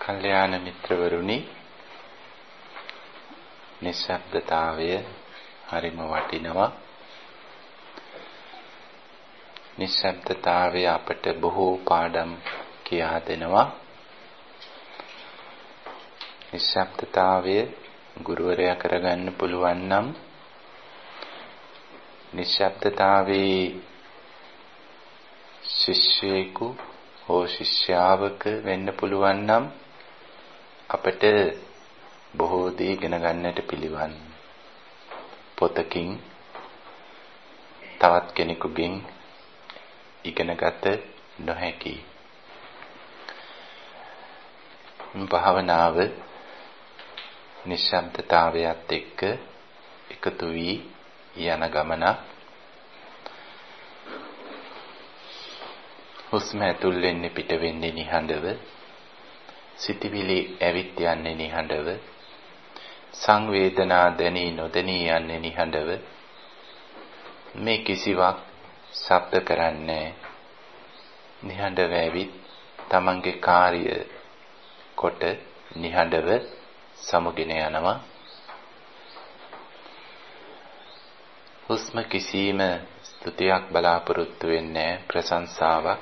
කල්යාණ මිත්‍රවරුනි, නිශ්ශබ්දතාවය හරිම වටිනවා. නිශ්ශබ්දතාවය අපට බොහෝ පාඩම් කියා දෙනවා. නිශ්ශබ්දතාවය ගුරුවරයා කරගන්න පුළුවන් නම්, නිශ්ශබ්දතාවේ ශිෂ්‍යයෙකු හෝ ශිෂ්‍යාවක වෙන්න පුළුවන් නම් අපට බොහෝ දේ ඉගෙන ගන්නට පිළිවන්. පොතකින් තවත් කෙනෙකුගෙන් ඉගෙනගත නොහැකි. භාවනාව නිශ්ශබ්දතාවයත් එක්ක එකතු වී යන ගමන. හුස්ම ඇතුල් වෙන්නේ පිට වෙන්නේ නිහඬව, සිතවිලි ඇවිත් යන්නේ නිහඬව, සංවේදනා දැනී නොදැනී යන්නේ නිහඬව. මේ කිසිවක් ශබ්ද කරන්නේ නිහඬව ඇවිත් තමන්ගේ කාර්ය කොට නිහඬව සමුගෙන යනවා. හුස්ම කිසිම ස්තුතියක් බලාපොරොත්තු වෙන්නේ ප්‍රශංසාවක්.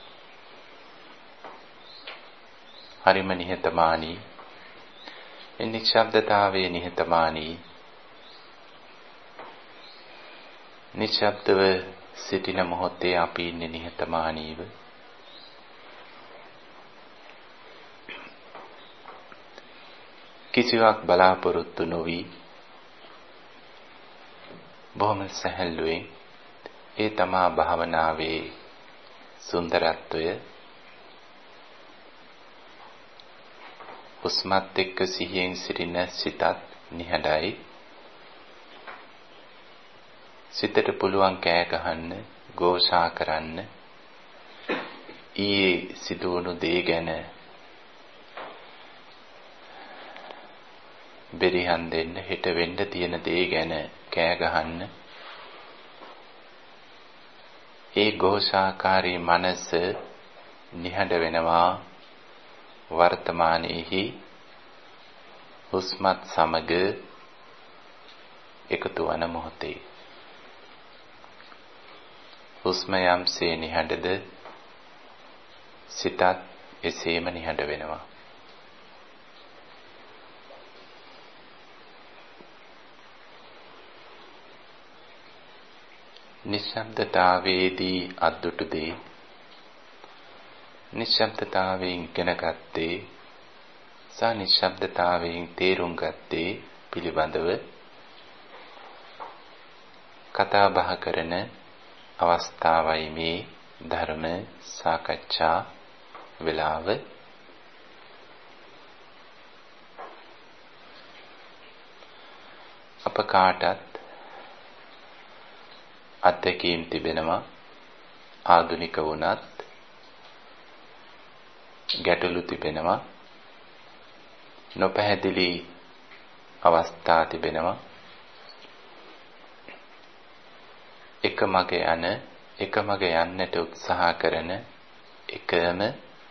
හරිම නිහතමානී. නිශ්ශබ්දතාවයේ නිහතමානී. නිශ්ශබ්දව සිටින මොහොතේ අපි ඉන්නේ නිහතමානීව. කිසිවක් බලාපොරොත්තු නොවි බොහොම සැහැල්ලුවෙන්. ඒ තමා භාවනාවේ සුන්දරත්වය. හුස්මත් එක්ක සිහියෙන් සිටින සිතත් නිහඬයි. සිතට පුළුවන් කෑ ගහන්න, ഘോഷා කරන්න, ඊයේ සිදුවුණු දේ ගැන බෙරිහන් දෙන්න, හෙට වෙන්න තියෙන දේ ගැන කෑ ගහන්න. ඒ ഘോഷාකාරී මනස නිහඬ වෙනවා වර්තමානයේහි හුස්මත් සමග එකතු වන මොහොතේ. හුස්ම යම්සේ නිහඬද, සිතත් එසේම නිහඬ වෙනවා. නිශ්ශබ්දතාවයේදී අද්දුටු දේ, නිශ්ශබ්දතාවයෙන් ඉගෙන ගත්තේ සහ නිශ්ශබ්දතාවයෙන් තේරුම් ගත්තේ පිළිබඳව කතා බහ කරන අවස්ථාවයි මේ ධර්ම සාකච්ඡා වේලාව. අප කාටත් අත්දැකීම් තිබෙනවා. ආධුනික වුණත් ගැටලු තිබෙනවා. නොපැහැදිලි අවස්ථා තිබෙනවා. එකමග යන්නට උත්සාහ කරන එකම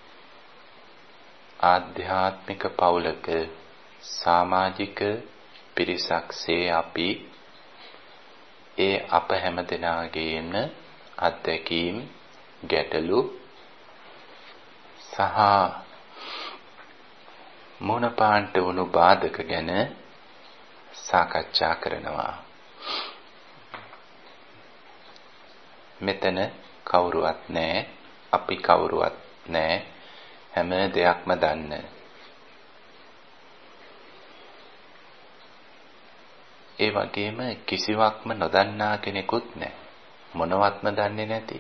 ආධ්‍යාත්මික පවුලක සමාජික පිරිසක්සේ අපි ඒ අප හැම දෙනාගේම අත්දැකීම්, ගැටලු සහ මොනපාන්ට වුණු බාධක ගැන සාකච්ඡා කරනවා. මෙතන කවුරුවත් නැහැ, අපි කවුරුවත් නැහැ. හැම දෙයක්ම දන්න. ඒ වගේම කිසිවක්ම නොදන්නා කෙනෙකුත් නැහැ. මොනවත්ම දන්නේ නැති.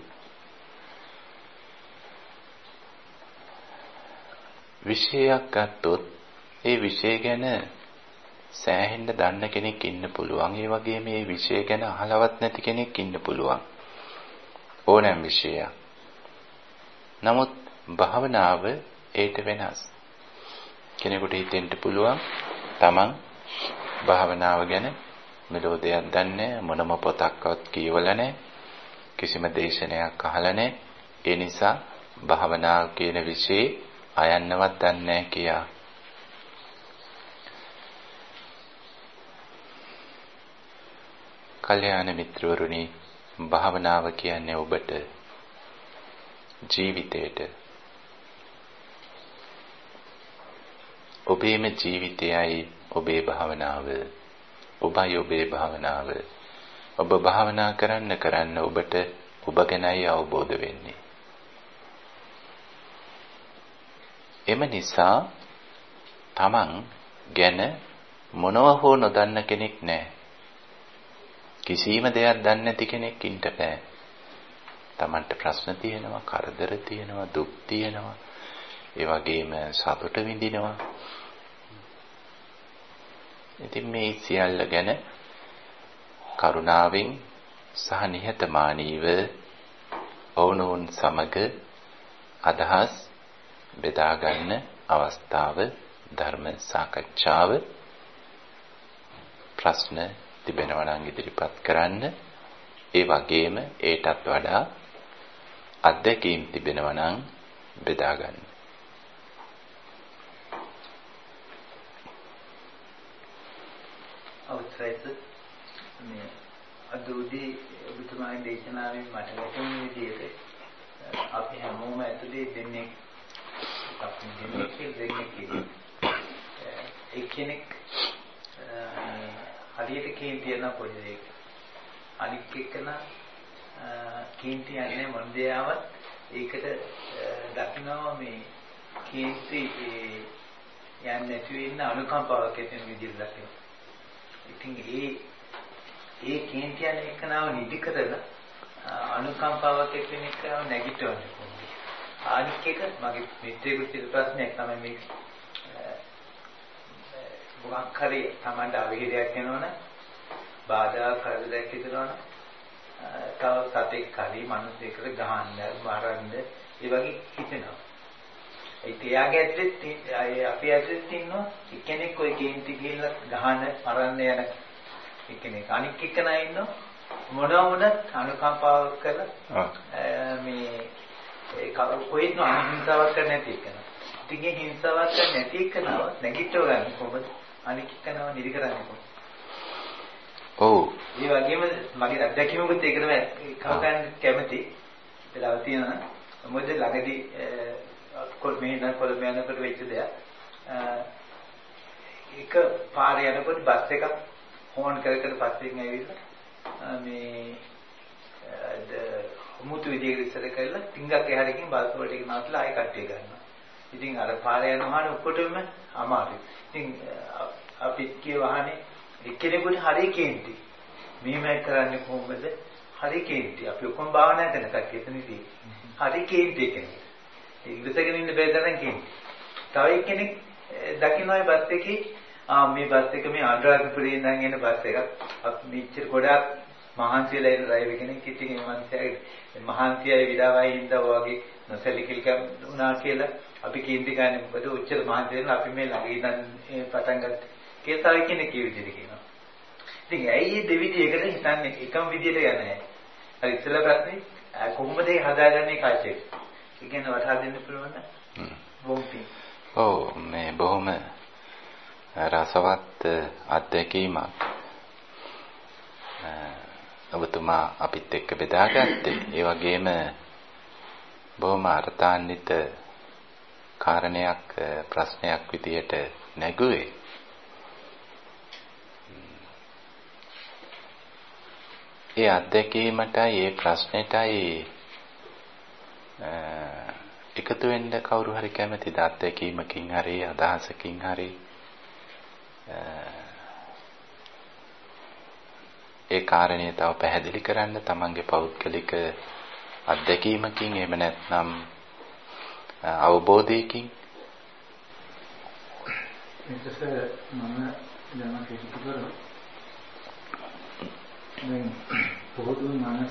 විෂයක් ගත්තොත් ඒ විෂය ගැන සෑහෙන්න දන්න කෙනෙක් ඉන්න පුළුවන්. ඒ වගේම මේ විෂය ගැන අහලවත් නැති කෙනෙක් ඉන්න පුළුවන්. ඕනෑම විෂයක්. නමුත් භාවනාව ඒට වෙනස්. කෙනෙකුට හිතෙන්න පුළුවන් තමන් භාවනාව ගැන මෙලෝ දෙයක් දන්නේ, මොනම පොතක්වත් කියවලා නැහැ, කිසිම දේශනයක් අහලා නැහැ. ඒ නිසා භාවනාව කියන විෂයේ අයන්නවත් දන්නේ නැහැ කියා කල්යාණ මිත්‍රවරුනි, භාවනාව කියන්නේ ඔබට ජීවිතේට ඔබේම ජීවිතයයි ඔබේ භාවනාව, ඔබයි ඔබේ භාවනාව. ඔබ භාවනා කරන්න ඔබට ඔබ ගැනයි අවබෝධ වෙන්නේ. එම නිසා තමන් ගැන මොනව හෝ නොදන්න කෙනෙක් නැහැ. කිසිම දෙයක් දන්නේ නැති කෙනෙක් ඉන්න බෑ. තමන්ට ප්‍රශ්න තියෙනවා, කරදර තියෙනවා, දුක් තියෙනවා, ඒ වගේම සතුට විඳිනවා. ඉතින් මේ සියල්ල ගැන කරුණාවෙන් සහ නිහතමානීව ඔවුනොවුන් සමග අදහස් බෙදා ගන්න අවස්ථාව, ධර්ම සාකච්ඡාව, ප්‍රශ්න තිබෙනවා නම් ඉදිරිපත් කරන්න. ඒ වගේම ඒටත් වඩා අත්දැකීම් තිබෙනවා නම් බෙදා ගන්න. අවසරයිද මේ අදෝදී ඔබතුමාගේ දේශනාවෙන් මට වැටුණු විදිහට අපි හැමෝම ඇතුලේ දෙන්නේ එක්කෙනෙක් හරියට කේන්ති යන පොඩි දෙයක්. අනික් එක්කන කේන්ති යන්නේ මොන දෙයාවත් ඒකට දකින්නවා මේ කේන්ති යන්නේ නැති වෙන අනුකම්පාවක් ඇතිවෙන විදිහට දකිනවා. ඉතින් ඒ කේන්ති යන එකනව නිදි කරලා අනුකම්පාවක් ඇතිවෙන එකව නැගිටවන්න කොහොමද? අනික් එක මගේ මිත්‍රයෙකුට සිදු ප්‍රශ්නයක් තමයි මේ මොකක් හරි Tamanට අවහිරයක් වෙනවනේ, බාධා කරදරයක් හිතනවනේ, තව සතෙක් හරි මිනිසෙකුට ගහන්න, මරන්න, ඒ වගේ හිතෙනවා. ඒ තියාගේ ඇතුලේ අපි ඇතුලේ ඉන්නවා කෙනෙක් ඔය කේන්ති ගිහිල්ලා ගහන්න, මරන්න යන කෙනෙක්. අනික් එක්කනා ඉන්නවා මොනවා වුණත් අනුකම්පාවක් කරලා මේ ඒ කොහෙත්ම අහිංසාවක් කරන්නේ නැති එකන. ඉතින් ඒ හිංසාවක් කරන්නේ නැති එකනව නැගිටව ගන්න කොහොමද? අනික් එකනව නිදි කරන්නේ කොහොමද? ඔව්. ඒ වගේම මගේ අත්දැකීමකුත් ඒකටම කවදාවත් කැමති වෙලාව තියෙනවා. මොකද ළඟදී කොළඹ යනකොට වෙච්ච දෙයක්. එක පාරේ යනකොට බස් එකක් හෝන් කර පස්සෙන් ඇවිල්ලා මේ මුතු විදියට ඉස්සර කරලා ටිංගක් එහාටකින් බස් වලට ගෙනාවලා ආයෙ කට්ටිය ගන්නවා. ඉතින් අර පාරේ යනවාන ඔක්කොටම අමාරුයි. ඉතින් අපි කිය වහනේ එක්කෙනෙකුට හරි කේන්ති. මෙහෙම කරන්නේ කොහොමද? හරි කේන්ති. අපි ඔක්කොම භාවනා කරන කට්ටිය එතනදී. හරි කේන්ති කෙනෙක්. ඉඳගෙන ඉන්න බෑ තරම් කේන්ති. තව එක්කෙනෙක් දකින්නයි බස් එකේ මේ බස් එක මේ අනුරාධපුරේ ඉඳන් එන බස් එකක්. අපි මෙච්චර ගොඩාක් මහන්සියලා ඉන්න ඩ්‍රයිවර් කෙනෙක් ඉතින් මේ මහන්සියයි මහන්සියයි විඩාවයි ඉඳා වගේ නොසැලකිලිකම් වුණා කියලා අපි කේන්ති ගන්නේ මොකද උච්චර මහන්සියලා අපි මේ ළඟ ඉඳන් පටන් ගත්ත කේසාවි කෙනෙක් කිය විදිහට කියනවා. ඉතින් ඇයි මේ දෙවිදිහකට හිතන්නේ එකම විදිහට යන්නේ? හරි ඉස්සෙල්ලා ප්‍රශ්නේ කොහොමද ඒ හදාගන්නේ කල්චර්? ඒ කියන්නේ වටහා දෙන්න පුළුවන් නේද? බොම්පි. ඔව් මේ බොහොම රසවත් අත්දැකීමක්. ඔබතුමා අපිත් එක්ක බෙදාගත්තේ. ඒ වගේම බොහොම අර්ථාන්විත කාරණයක් ප්‍රශ්නයක් විදියට නැගුවේ. ඒ අත්දැකීමටයි ඒ ප්‍රශ්නෙටයි එකතු වෙන්න කවුරු හරි කැමතිද? අත්දැකීමකින් හරි අදහසකින් හරි ඒ කාරණේ තව පැහැදිලි කරන්න තමන්ගේ පෞද්ගලික අත්දැකීමකින් එහෙම නැත්නම් අවබෝධයකින්. එතකොට මම දැන් කිව්ව කරා දැන් පොදු මනස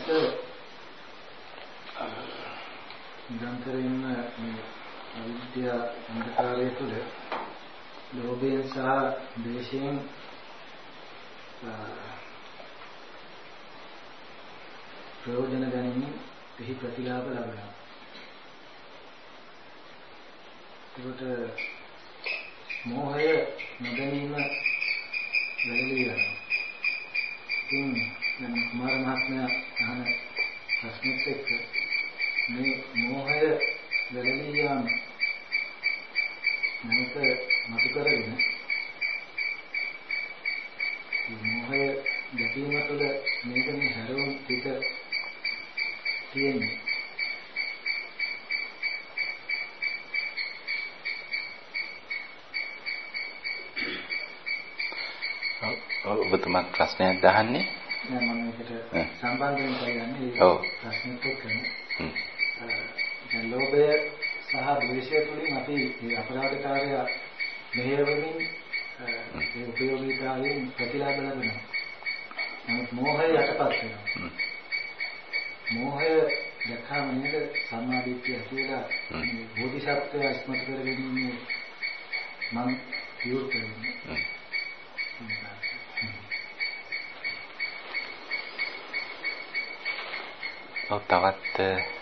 නිරන්තරයෙන්ම මේ අවිද්‍යා අන්ධකාරය තුළ ලෝභයෙන් සහ ද්වේෂයෙන් ප්‍රයෝජන ගැනීම එහි ප්‍රතිලාභ ලබනවා. ඒකට මෝහය නොදැනීම වැළලී යනවා. ඉතින් දැන් කුමාර මහත්මයා අහන ප්‍රශ්නෙත් එක්ක මේ මෝහය වැළලී යාම මේක මතු කරගෙන මෝහය දැකීම තුළ මේක මේ හැරවුම් පිට තියෙන්නේ. ඔබතුමා ප්‍රශ්නයක් අහන්නේ? නෑ මම මේකට සම්බන්ධ වෙන්න කියන්නේ ප්‍රශ්නෙත් එක්කනේ. දැන් ලෝභය සහ ද්වේෂය තුළින් අපි මේ අපරාධකාරය මෙහෙයවමින් ඒ උපයෝගීතාවයෙන් ප්‍රතිලාභ ලබනවා. නමුත් මෝහය යටපත් වෙනවා. මෝහය දැක්කම නේද සම්මාදිට්ඨිය කියලා බෝධිසත්වය ඉස්මතු කරගන්නේ මම කියුත් වෙන්නේ. තවත්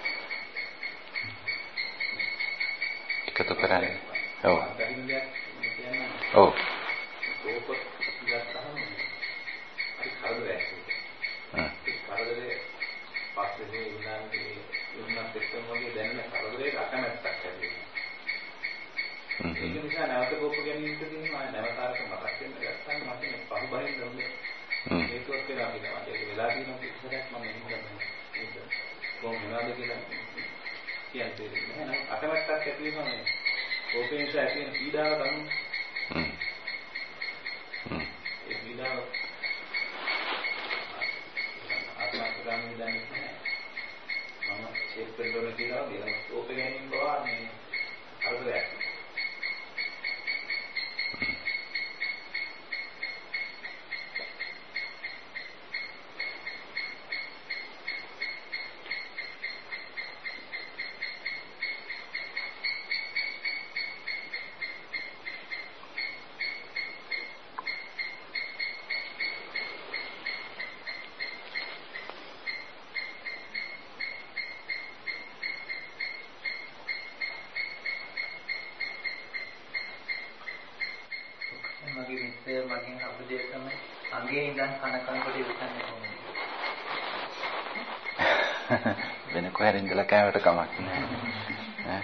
එකතු කරන්නේ. ඔව්. ඔව්. ඕක ගත්තහම හරි කරදරයක්. ඒ කරදරේ පස්සේ මේ උනාගේ සිස්ටම් වගේ දැනෙන කරදරේ අකමැත්තක් ඇති වෙනවා. ඒක නිසා නැවත කෝප ගැනීමට තියෙනවා නැවත අරක මතක් වෙන්න ගත්තාම මට මේ පහුබහින් දුන්නේ. ඒකවත් කියලා හිතනවා. ඒක වෙලා තියෙන කිසිසයක් මම හිතන්නේ. ඒක කොහොම වෙනවද කියලා කියන්නේ නැහැ. අකමැත්තක් ඇති වෙනවා නේ. කෝපේ නිසා ඇති වෙන පීඩාව තමයි. ඒ පීඩාව ආත්මගාමී දැනෙන්නේ නැහැ. මම ෂේප් කරන පීඩාව දෙනවා. කෝපේ ගැනීම බව මේ අරදයක්. මගෙන් අපදේ තමයි අංගේ ඉඳන් කනකන් කොට ඉස්සන්නේ කොහොමද? වෙන කොහෙන් ඉඳලා කෑවට කමක් නැහැ.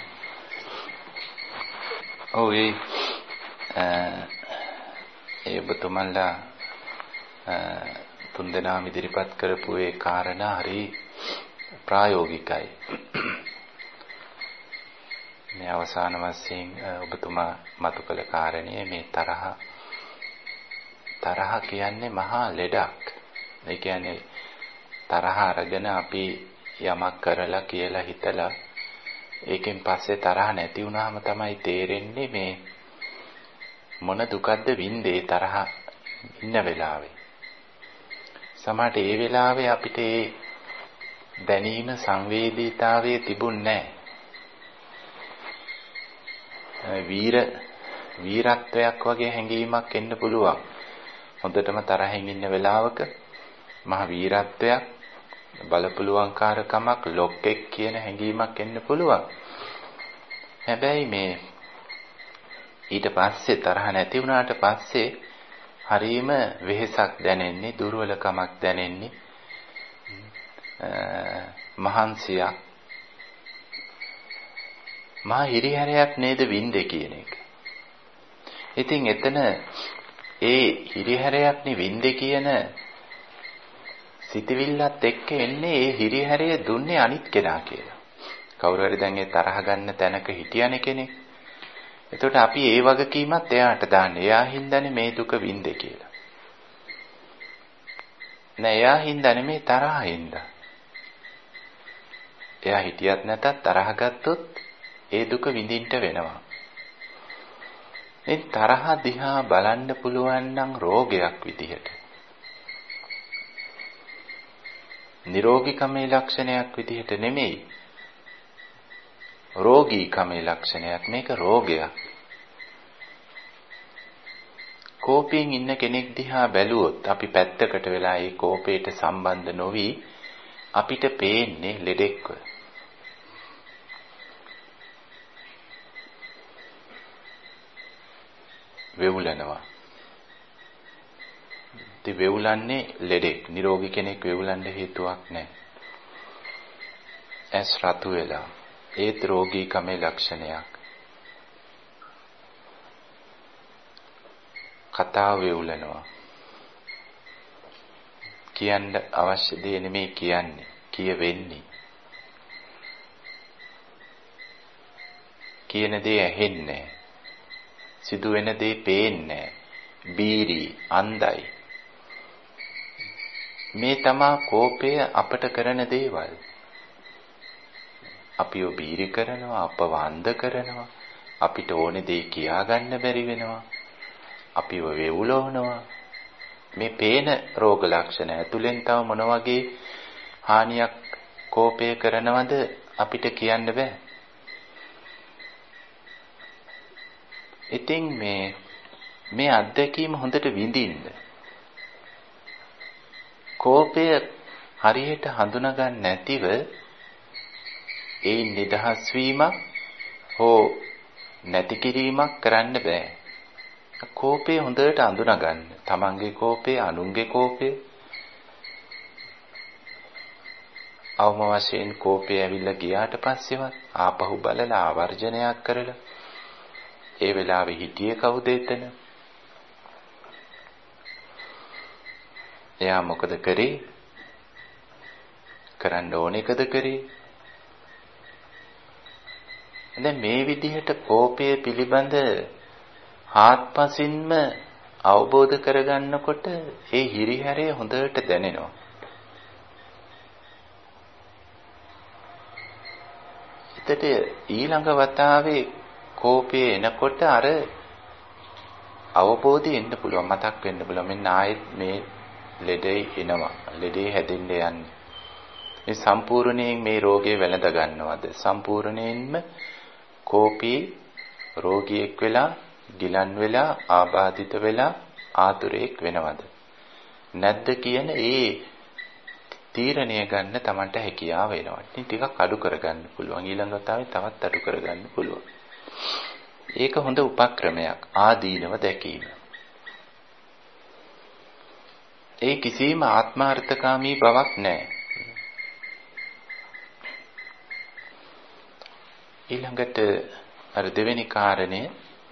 ඔව් ඒ ඔබතුමන්ලා තුන්දෙනාම ඉදිරිපත් කරපු ඒ කාරණා හරි ප්‍රායෝගිකයි. මේ අවසාන වශයෙන් ඔබතුමා මතු කළ කාරණේ මේ තරහ කියන්නේ මහා ලෙඩක්. ඒ කියන්නේ තරහ අරගෙන අපි යමක් කරලා කියලා හිතලා ඒකෙන් පස්සේ තරහ නැති වුණාම තමයි තේරෙන්නේ මේ මොන දුකක්ද වින්දේ තරහ ඉන්න වෙලාවේ. සමහරට ඒ වෙලාවේ අපිට ඒ දැනීම සංවේදීතාවයේ තිබුණේ නැහැ. වීරත්වයක් වගේ හැඟීමක් එන්න පුළුවන්. හොඳටම තරහින් ඉන්න වෙලාවක මහ වීරත්වයක් බලපුලුවන්කාරකමක් ලොක්ෙක් කියන හැඟීමක් එන්න පුළුවන්. හැබැයි මේ ඊට පස්සේ තරහ නැති වුණාට පස්සේ හරීම වෙහෙසක් දැනෙන්නේ, දුර්වලකමක් දැනෙන්නේ, මහන්සියක්, මහා හිරිහැරයක් නේද වින්දේ කියන එක. ඉතින් එතන ඒ හිරිහැරයක් නේ වින්දේ කියන සිතවිල්ලත් එක්ක එන්නේ ඒ හිරිහැරය දුන්නේ අනිත් කෙනා කියලා. කවුරු හරි දැන් ඒ තරහ ගන්න තැනක හිටියනේ කෙනෙක්. එතකොට අපි ඒ වගකීමත් එයාට දාන්නේ. එයා හින්දානේ මේ දුක වින්දේ කියලා. නෑ එයා හින්දානේ මේ තරහ හින්දා. එයා හිටියත් නැතත් තරහ ගත්තොත් ඒ දුක විඳින්න වෙනවා. මේ තරහ දිහා බලන්න පුළුවන් නම් රෝගයක් විදිහට. නිරෝගීකමේ ලක්ෂණයක් විදිහට නෙමෙයි. රෝගීකමේ ලක්ෂණයක්. මේක රෝගයක්. කෝපයෙන් ඉන්න කෙනෙක් දිහා බැලුවොත් අපි පැත්තකට වෙලා ඒ කෝපයට සම්බන්ධ නොවි අපිට පේන්නේ ලෙඩෙක්ව. වෙවුලනවා. ඉතින් වෙවුලන්නේ ලෙඩෙක්. නිරෝගී කෙනෙක් වෙවුලන්න හේතුවක් නැහැ. ඇස් රතු වෙලා ඒත් රෝගීකමේ ලක්ෂණයක්. කතාව වෙවුලනවා. කියන්න අවශ්‍ය දේ නෙමෙයි කියන්නේ. කියවෙන්නේ. කියන දේ ඇහෙන්නේ. සිදුවෙන දේ පේන්නේ. බීරි අන්ධයි. මේ තමා කෝපය අපට කරන දේවල්. අපිව බීරි කරනවා, අපව අන්ධ කරනවා, අපිට ඕනේ දේ කියා ගන්න බැරි වෙනවා, අපිව වෙවුලවනවා. මේ පේන රෝග ලක්ෂණ ඇතුලෙන් තව මොන වගේ හානියක් කෝපය කරනවද අපිට කියන්න බෑ. ඉතින් මේ අත්දැකීම හොඳට විඳින්න. කෝපය හරියට හඳුනා ගන්න නැතිව ඒ නිදහස් වීමක් හෝ නැති කිරීමක් කරන්න බෑ. කෝපය හොඳට අඳුනා ගන්න. තමන්ගේ කෝපය, අනුන්ගේ කෝපය. අවම වශයෙන් කෝපය ඇවිල්ලා ගියාට පස්සෙවත් ආපහු බලලා ආවර්ජනයක් කරලා ඒ වෙලාවේ හිටියේ කවුද එතන? එයා මොකද කරේ? කරන්න ඕන එකද කරේ? දැන් මේ විදිහට කෝපය පිළිබඳ ආත්පසින්ම අවබෝධ කරගන්නකොට ඒ හිරිහැරය හොඳට දැනෙනවා. එතකොට ඊළඟ වතාවේ කෝපය එනකොට අර අවබෝධය එන්න පුළුවන්, මතක් වෙන්න පුළුවන්. මෙන්න ආයෙත් මේ ලෙඩේ එනවා. ලෙඩේ හැදෙන්න යන්නේ. මේ සම්පූර්ණයෙන් මේ රෝගේ වැළඳ ගන්නවද? සම්පූර්ණයෙන්ම කෝපී රෝගියෙක් වෙලා, ගිලන් වෙලා, ආබාධිත වෙලා, ආතුරෙක් වෙනවද? නැද්ද කියන ඒ තීරණය ගන්න Tamanට හැකියාව වෙනවා. ඉතින් ටිකක් අඩු කරගන්න පුළුවන්. ඊළඟ වතාවේ තවත් අඩු කරගන්න පුළුවන්. ඒක හොඳ උපක්‍රමයක්. ආදීනව දැකීම. ඒ කිසිම ආත්මාර්ථකාමී බවක් නැහැ. ඊළඟට අර දෙවෙනි කාරණය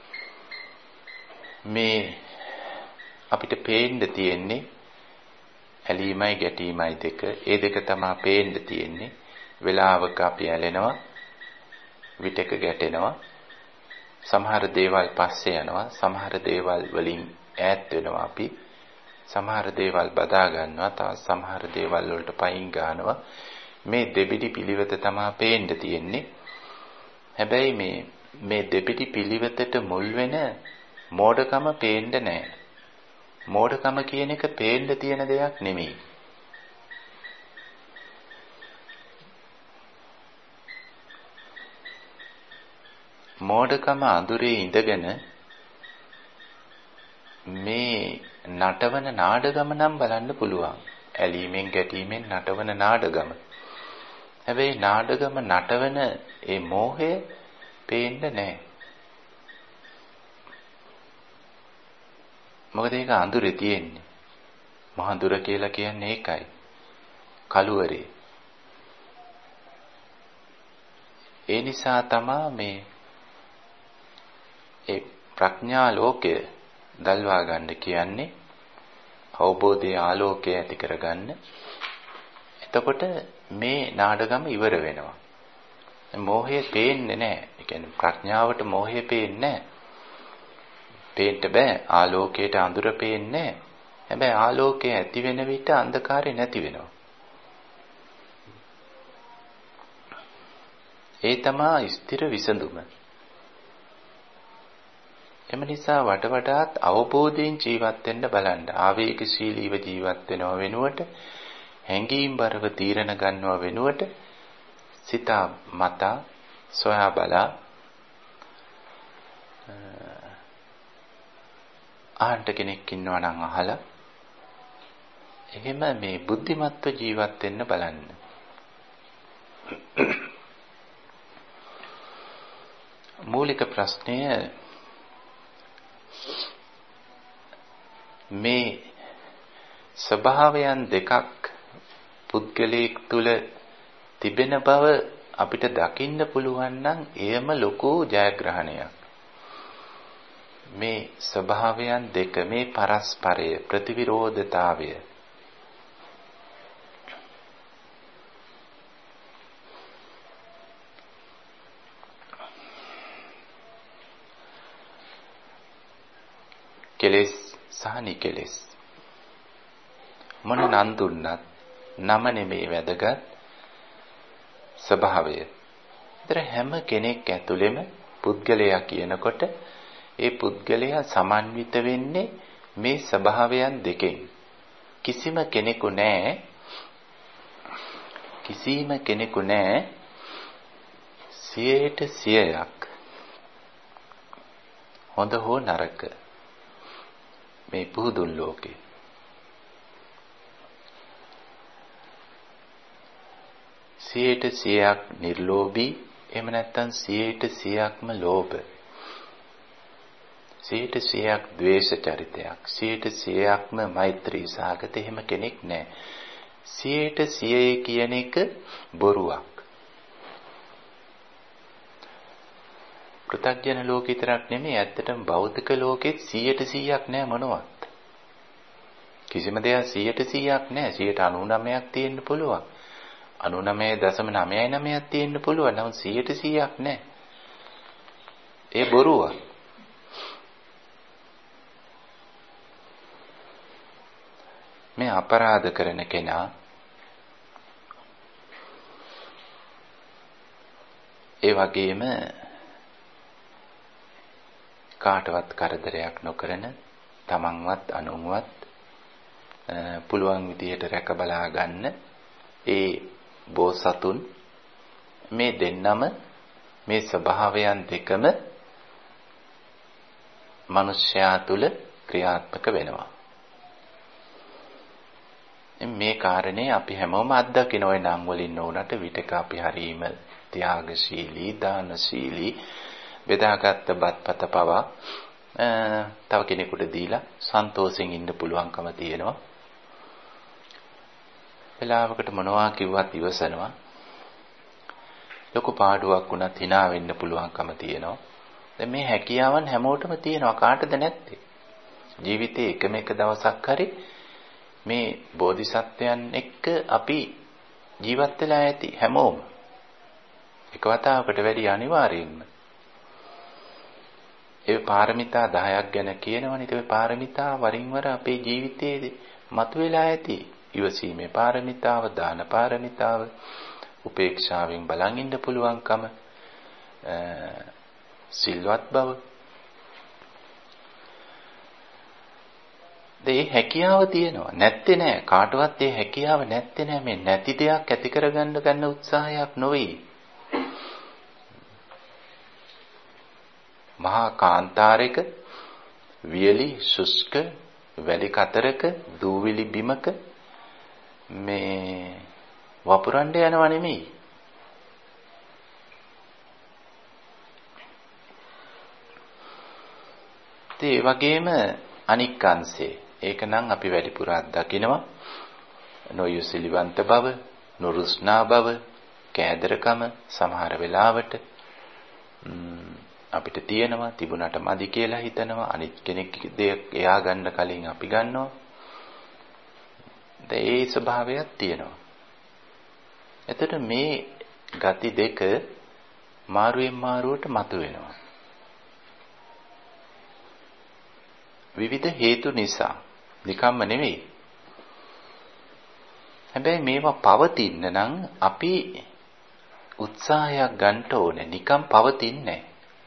මේ අපිට පේන්න තියෙන්නේ ඇලීමයි ගැටීමයි දෙක. ඒ දෙක තමයි පේන්න තියෙන්නේ. වෙලාවක අපි ඇලෙනවා, විටක ගැටෙනවා. සමහර දේවල් පස්සේ යනවා, සමහර දේවල් වලින් ඈත් වෙනවා අපි. සමහර දේවල් බදා ගන්නවා, තව සමහර දේවල් වලට පයින් ගන්නවා. මේ දෙබිඩි පිළිවෙත තමයි පේන්න තියෙන්නේ. හැබැයි මේ දෙබිඩි පිළිවෙතට මුල් වෙන මෝඩකම පේන්නේ නැහැ. මෝඩකම කියන එක පේන්න තියෙන දෙයක් නෙමෙයි. මෝඩකම අඳුරේ ඉඳගෙන මේ නටවන නාඩගම නම් බලන්න පුළුවන්. ඇලීමෙන් ගැටීමෙන් නටවන නාඩගම. හැබැයි නාඩගම නටවන ඒ මෝහය පේන්නේ නැහැ. මොකද ඒක අඳුරේ තියෙන්නේ. මහඳුර කියලා කියන්නේ ඒකයි. කළුවරේ. ඒ නිසා තමයි ඒ ප්‍රඥා ලෝකය දල්වා ගන්න කියන්නේ. අවබෝධයේ ආලෝකය ඇති කරගන්න. එතකොට මේ නාඩගම ඉවර වෙනවා. මෝහය පේන්නේ නැහැ. ඒ කියන්නේ ප්‍රඥාවට මෝහය පේන්නේ නැහැ. පේන්න බෑ. ආලෝකයට අඳුර පේන්නේ නැහැ. හැබැයි ආලෝකය ඇති වෙන විට අන්ධකාරය නැති වෙනවා. ඒ තමයි ස්ථිර විසඳුම. එම නිසා වඩාත් අවබෝධයෙන් ජීවත් වෙන්න බලන්න. ආවේගශීලීව ජීවත් වෙනව වෙනුවට, හැඟීම්බරව තීරණ ගන්නව වෙනුවට, සිතා මතා සොයා බලා ආන්ට කෙනෙක් ඉන්නවා නම් අහලා එහෙම මේ බුද්ධිමත්ව ජීවත් වෙන්න බලන්න. මූලික ප්‍රශ්නය මේ ස්වභාවයන් දෙකක් පුද්ගලයෙක් තුල තිබෙන බව අපිට දකින්න පුළුවන් නම් එයම ලොකු ජයග්‍රහණයක්. මේ ස්වභාවයන් දෙක, මේ පරස්පරය, ප්‍රතිවිරෝධතාවය කෙලෙස් සහ නිකෙලෙස් මොන නම් දුන්නත් නම නෙමේ වැදගත් ස්වභාවය. ඒතර හැම කෙනෙක් ඇතුළෙම පුද්ගලයා කියනකොට ඒ පුද්ගලයා සමන්විත වෙන්නේ මේ ස්වභාවයන් දෙකෙන්. කිසිම කෙනෙකු නැහැ 100% හොඳ හෝ නරක මේ පුදුල් ලෝකේ. සියයට 100ක් නිර්ලෝභී, එහෙම නැත්නම් 100%ක්ම ලෝභ, 100%ක් ද්වේෂ චරිතයක්, 100%ක්ම මෛත්‍රී සාගත, එහෙම කෙනෙක් නැහැ. 100% කියන එක බොරුවක්. පෘථග්ජන ලෝකේ විතරක් නෙමෙයි, ඇත්තටම භෞතික ලෝකෙත් 100%ක් නැහැ මොනවත්. කිසිම දෙයක් 100%ක් නැහැ. 99%ක් තියෙන්න පුළුවන්. 99.99ක් තියෙන්න පුළුවන්. නමුත් 100%ක් නැහැ. ඒ බොරුවක්. මේ අපරාධ කරන කෙනා ඒ වගේම කාටවත් කරදරයක් නොකරන, තමන්වත් අනුන්වත් පුළුවන් විදියට රැක බලා ගන්න ඒ බෝසතුන්, මේ දෙන්නම මේ ස්වභාවයන් දෙකම මනුෂ්‍යයා තුල ක්‍රියාත්මක වෙනවා. මේ කාරණේ අපි හැමෝම අත්දකින ඔය නම් වලින් නොඋනට විතක අපි හරීම ත්‍යාගශීලී, දානශීලී, බෙදාගත්ත බත්පත පවා තව කෙනෙකුට දීලා සන්තෝෂෙන් ඉන්න පුළුවන්කම තියෙනවා. වෙලාවකට මොනවා කිව්වත් ඉවසනවා. ලොකු පාඩුවක් වුණත් hina වෙන්න පුළුවන්කම තියෙනවා. දැන් මේ හැකියාවන් හැමෝටම තියෙනවා. කාටද නැත්තේ? ජීවිතේ එකම එක දවසක් හරි මේ බෝධිසත්වයන් එක්ක අපි ජීවත් වෙලා ඇති හැමෝම. එක වතාවකට වැඩි අනිවාර්යෙන්ම. ඒ පාරමිතා 10ක් ගැන කියනවනේ. ඒ පාරමිතා වරින් වර අපේ ජීවිතයේ මතුවලා ඇති. ඉවසීමේ පාරමිතාව, දාන පාරමිතාව, උපේක්ෂාවෙන් බලන් ඉන්න පුළුවන්කම, සිල්වත් බව. ඒ හැකියාව තියෙනවා. නැත්තේ නෑ. කාටවත් ඒ හැකියාව නැත්තේ නෑ. මේ නැති දෙයක් ඇති කරගන්න ගන්න උත්සාහයක් නොවේ. මහා කාන්තාරයක, වියලි ශුෂ්ක වැලි කතරක, දූවිලි බිමක මේ වපුරන්න යනව නෙමෙයි. ඒ වගේම අනික් අංශේ ඒක නම් අපි වැඩිපුර අත්දකිනවා. නොයුසිලිවන්ත බව, නුරුස්නා බව, කෑදරකම සමහර වෙලාවට අපිට තියෙනවා. තිබුණාට මදි කියලා හිතනවා. අනිත් කෙනෙක් දෙයක් එයා ගන්න කලින් අපි ගන්නවා. ඒ ස්වභාවයක් තියෙනවා. එතකොට මේ ගති දෙක මාරුවෙන් මාරුවට මතුවෙනවා. විවිධ හේතු නිසා. නිකම්ම නෙවෙයි. හැබැයි මේවා පවතින්න නම් අපි උත්සාහයක් ගන්න ඕනේ. නිකම් පවතින්නේ නැහැ.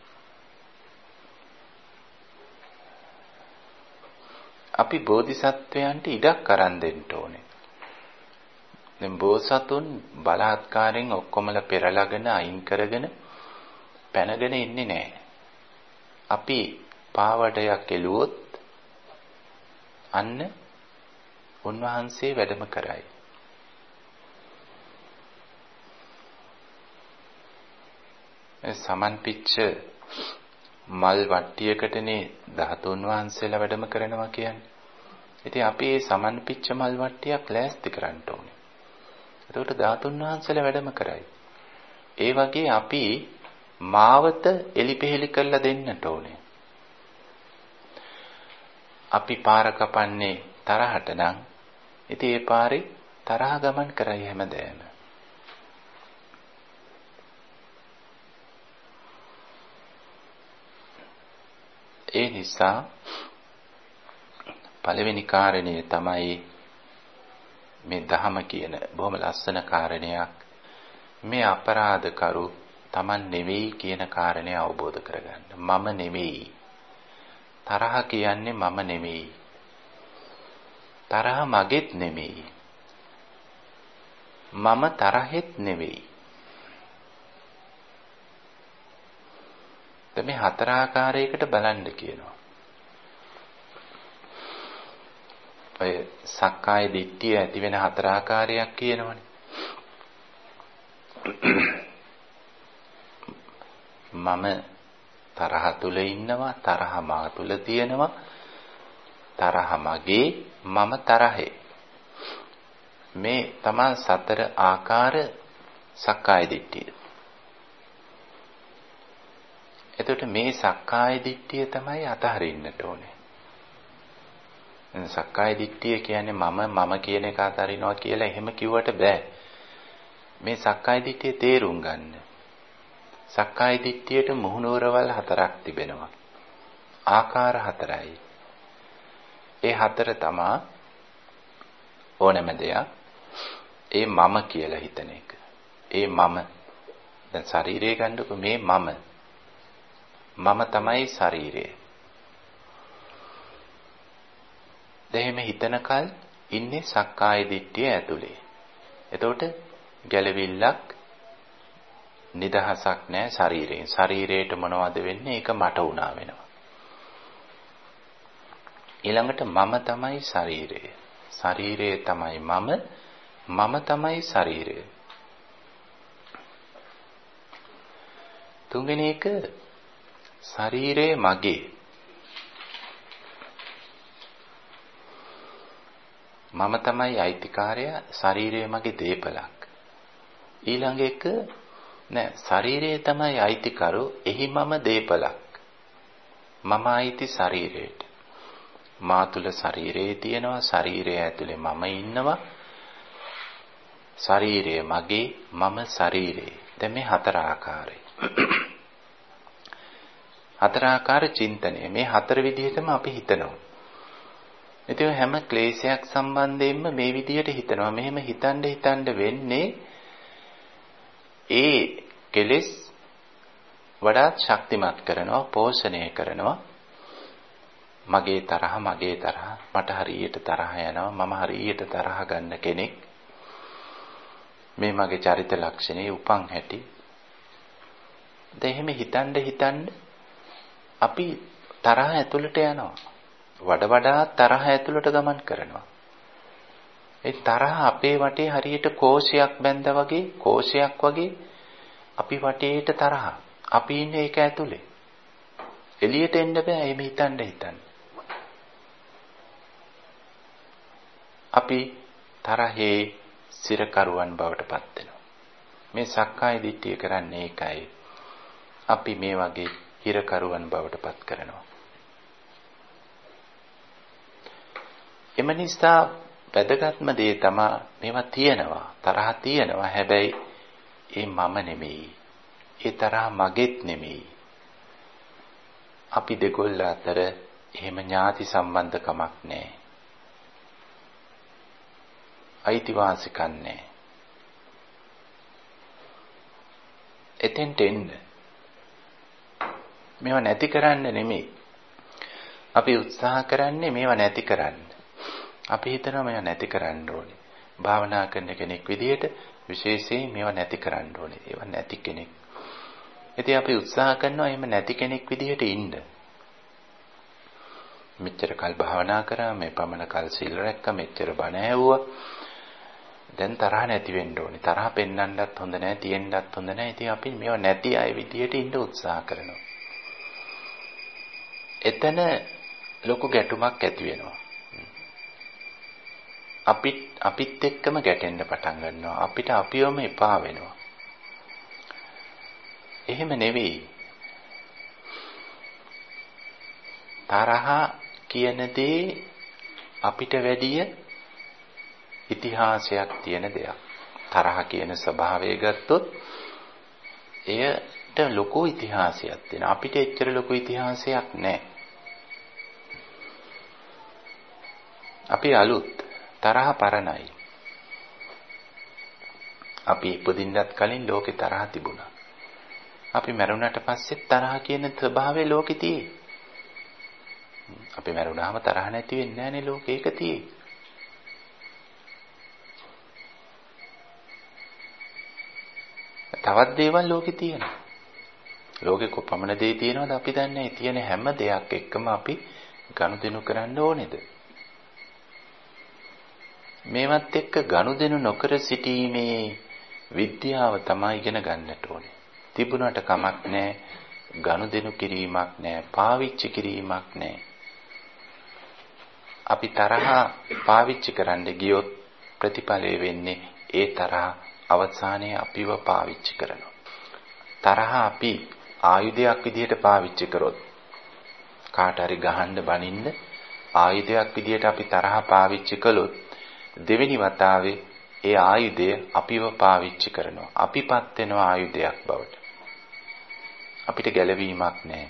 අපි බෝධිසත්වයන්ට ඉඩක් අරන් දෙන්න ඕනේ. දැන් බෝසතුන් බලාත්කාරයෙන් ඔක්කොමලා පෙරලාගෙන අයින් කරගෙන පැනගෙන ඉන්නේ නැහැ. අපි පාවඩයක් එළුවොත් අන්න උන්වහන්සේ වැඩම කරයි. සමන් පිච්ච මල් වට්ටියකටනේ ධාතුන් වහන්සේලා වැඩම කරනවා කියන්නේ. ඉතින් අපි මේ සමන්පිච්ච මල් වට්ටියක් ලෑස්ති කරන්න ඕනේ. එතකොට ධාතුන් වහන්සේලා වැඩම කරයි. ඒ වගේ අපි මාවත එලිපෙහෙලි කරලා දෙන්නට ඕනේ. අපි පාර කපන්නේ තරහට නම් ඉතින් ඒ පාරේ තරහ ගමන් කරයි හැමදේම. ඒ නිසා පළවෙනි කාරණය තමයි මේ ධහම කියන බොහොම ලස්සන කාරණයක්. මේ අපරාධ කරු Taman නෙවෙයි කියන කාරණය අවබෝධ කරගන්න. මම නෙවෙයි. තරහ කියන්නේ මම නෙවෙයි. තරහ මගේත් නෙවෙයි. මම තරහෙත් නෙවෙයි. මේ හතර ආකාරයකට බලන්න කියනවා. ඔය සක්කාය දිට්ඨිය ඇති වෙන හතර ආකාරයක් කියනවනේ. මම තරහ තුල ඉන්නවා, තරහ මා තුල තියෙනවා, තරහ මගේ, මම තරහේ. මේ තමයි සතර ආකාර සක්කාය දිට්ඨිය. එතකොට මේ සක්කාය දිට්ඨිය තමයි අතහරින්නට ඕනේ. සක්කාය දිට්ඨිය කියන්නේ මම කියන එක අතහරිනවා කියලා එහෙම කිව්වට බෑ. මේ සක්කාය දිට්ඨිය තේරුම් ගන්න. සක්කාය දිට්ඨියට මුහුණුවරවල් හතරක් තිබෙනවා. ආකාර හතරයි. ඒ හතර තමයි ඕනෑම දෙයක් ඒ මම කියලා හිතන එක. ඒ මම දැන් ශරීරය ගන්නකො මේ මම තමයි ශරීරය. දෙහිම හිතනකල් ඉන්නේ සක්කාය දිට්ඨිය ඇතුලේ. එතකොට ගැළවිල්ලක් නිදහසක් නැහැ ශරීරයෙන්. ශරීරයට මොනවද වෙන්නේ? ඒක මට උනා වෙනවා. ඊළඟට මම තමයි ශරීරය. ශරීරය තමයි මම තමයි ශරීරය. තුන්වෙනි එක ශරීරය මගේ. මම තමයි අයිතිකාරයා, ශරීරය මගේ දීපලක්. ඊළඟ එක නෑ ශරීරය තමයි අයිතිකරු, එහි මම දීපලක්. මම අයිති ශරීරයට. මා තුල ශරීරය තියෙනවා, ශරීරය ඇතුලේ මම ඉන්නවා. ශරීරය මගේ, මම ශරීරේ. දැන් මේ හතර ආකාරයි. හතර ආකාර චින්තනය. මේ හතර විදිහටම අපි හිතනවා. ඉතින් හැම ක්ලේශයක් සම්බන්ධයෙන්ම මේ විදිහට හිතනවා. මෙහෙම හිතන්න වෙන්නේ ඒ කෙලෙස් වඩාත් ශක්තිමත් කරනවා, පෝෂණය කරනවා. මගේ තරහ මට හරියට තරහ යනවා, මම හරියට තරහ ගන්න කෙනෙක්. මේ මගේ චරිත ලක්ෂණේ උපන් හැටි. දැන් එහෙම හිතන්න අපි තරහ ඇතුළට යනවා. වඩා තරහ ඇතුළට ගමන් කරනවා. ඒ තරහ අපේ වටේ හරියට කෝෂයක් බැඳා වගේ, කෝෂයක් වගේ අපි වටේට තරහ. අපි ඉන්නේ ඒක ඇතුලේ. එළියට එන්න බෑ එහෙම හිතන්න. අපි තරහේ සිරකරුවන් බවට පත් වෙනවා. මේ සක්කාය දිට්ඨිය කරන්නේ ඒකයි. අපි මේ වගේ හිරකරුවන් බවට පත් කරනවා. එම නිසා වැදගත්ම දේ තමයි මේවා තියෙනවා, තරහ තියෙනවා. හැබැයි ඒ මම නෙමෙයි. ඒ තරහ මගේත් නෙමෙයි. අපි දෙකොල්ල අතර එහෙම ඥාති සම්බන්ධකමක් නැහැ. අයිතිවාසිකම් නැහැ. එතෙන්ට එන්න. මේවා නැති කරන්න නෙමෙයි. අපි උත්සාහ කරන්නේ මේවා නැති කරන්න. අපි හිතනවා මේවා නැති කරන්න ඕනේ. භාවනා කරන කෙනෙක් විදිහට විශේෂයෙන් මේවා නැති කරන්න ඕනේ. ඒවා නැති කෙනෙක්. ඉතින් අපි උත්සාහ කරනවා එහෙම නැති කෙනෙක් විදිහට ඉන්න. මෙච්චර කල් භාවනා කරා, මේ පමණ කල් සීල් රැක්කා, මෙච්චර බණ ඇහුවා. දැන් තරහ නැති වෙන්න ඕනේ. තරහ පෙන්වන්නත් හොඳ නැහැ, තියෙන්නත් හොඳ නැහැ. ඉතින් අපි මේවා නැති අය විදිහට ඉන්න උත්සාහ කරනවා. එතන ලොකු ගැටුමක් ඇති වෙනවා. අපිත් එක්කම ගැටෙන්න පටන් ගන්නවා. අපිට අපිවම එපා වෙනවා. එහෙම නෙවෙයි. තරහ කියන දේ අපිට වැඩිය ඉතිහාසයක් තියෙන දෙයක්. තරහ කියන ස්වභාවය ගත්තොත් එයට ලොකු ඉතිහාසයක් තියෙනවා. අපිට එච්චර ලොකු ඉතිහාසයක් නැහැ. අපි අලුත්, තරහ පරණයි. අපි ඉපදින්නත් කලින් ලෝකේ තරහ තිබුණා. අපි මැරුණාට පස්සේ තරහ කියන ස්වභාවය ලෝකේ තියෙයි. අපි මැරුණාම තරහ නැති වෙන්නේ නැහනේ ලෝකේ, ඒක තියෙයි. තවත් දේවල් ලෝකේ තියෙනවා. ලෝකේ කොපමණ දේ තියෙනවද අපි දන්නේ නැහැ. තියෙන හැම දෙයක් එක්කම අපි ගනුදෙනු කරන්න ඕනේද? මේවත් එක්ක ගනුදෙනු නොකර සිටීමේ විද්‍යාව තමයි ඉගෙන ගන්නට ඕනේ. තිබුණාට කමක් නැහැ. ගනුදෙනු කිරීමක් නැහැ. පාවිච්චි කිරීමක් නැහැ. අපි තරහ පාවිච්චි කරන්න ගියොත් ප්‍රතිඵලය වෙන්නේ ඒ තරහ අවසානයේ අපිව පාවිච්චි කරනවා. තරහ අපි ආයුධයක් විදිහට පාවිච්චි කරොත් කාට හරි ගහන්න බනින්න ආයුධයක් විදිහට අපි තරහ පාවිච්චි කළොත් දෙවෙනි වතාවේ ඒ ආයුධය අපිව පාවිච්චි කරනවා. අපිපත් වෙනවා ආයුධයක් බවට. අපිට ගැලවීමක් නැහැ.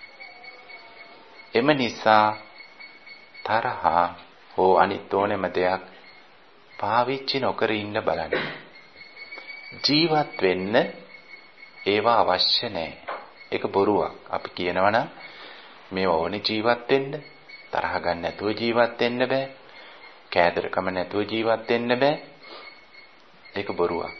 එම නිසා තරහ හෝ අනිත් ඕනෙම දෙයක් පාවිච්චි නොකර ඉන්න බලන්න. ජීවත් වෙන්න ඒවා අවශ්‍ය නැහැ. ඒක බොරුවක්. අපි කියනවා නම් මේවා ඕනේ ජීවත් වෙන්න. තරහ ගන්න නැතුව ජීවත් වෙන්න බෑ. කෑදරකම නැතුව ජීවත් වෙන්න බෑ. ඒක බොරුවක්.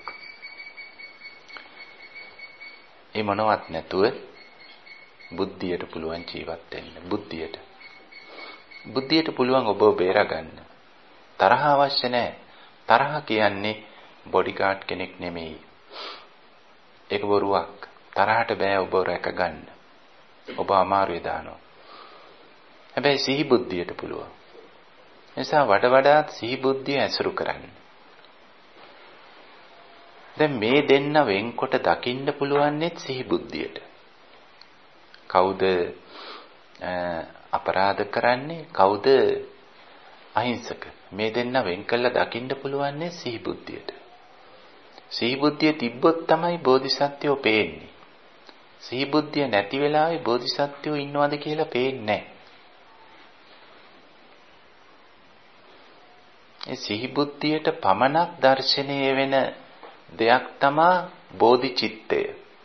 ඒ මොනවත් නැතුව බුද්ධියට පුළුවන් ජීවත් වෙන්න. බුද්ධියට පුළුවන් ඔබව බේරගන්න. තරහ අවශ්‍ය නැහැ. තරහ කියන්නේ බොඩිගාඩ් කෙනෙක් නෙමෙයි. ඒක බොරුවක්. තරහට බෑ ඔබ රැකගන්න. ඔබ අමාරුවේ දානවා. හැබැයි සිහි බුද්ධියට පුළුවන්. නිසා වඩාත් සිහි බුද්ධිය ඇසුරු කරන්න. දැන් මේ දෙන්න වෙන්කොට දකින්න පුළුවන්නෙත් සිහි බුද්ධියට. කවුද අපරාධ කරන්නේ, කවුද අහිංසක? මේ දෙන්න වෙන් කළා දකින්න පුළුවන්නේ සිහි බුද්ධියට. සිහි බුද්ධිය තිබ්බොත් තමයි බෝධිසත්වයෝ පේන්නේ. සිහි බුද්ධිය නැති වෙලාවේ බෝධිසත්වයෝ ඉන්නවද කියලා පේන්නේ නැහැ. ඒ සිහි බුද්ධියට පමණක් දැర్శණය වෙන දෙයක් තමයි බෝධිචිත්තය.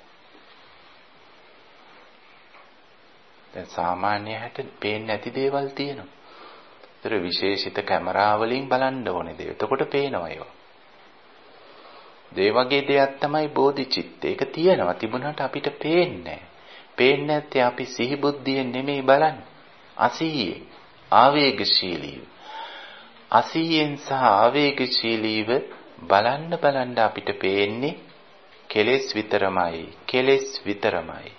දැන් සාමාන්‍ය හැට පේන්නේ නැති දේවල් තියෙනවා. ඒතර විශේෂිත කැමරා වලින් බලන්න ඕනේ දේ. එතකොට පේනවා ඒවා. ඒ වගේ දෙයක් තමයි බෝධිචිත්තය. ඒක තියෙනවා. තිබුණාට අපිට පේන්නේ නැහැ. පේන්නේ නැත්තේ අපි සිහි බුද්ධියෙන් නෙමෙයි බලන්නේ. අසීයෙන්, ආවේගශීලීව. අසීයෙන් සහ ආවේගශීලීව බලන්න අපිට පේන්නේ කෙලෙස් විතරමයි.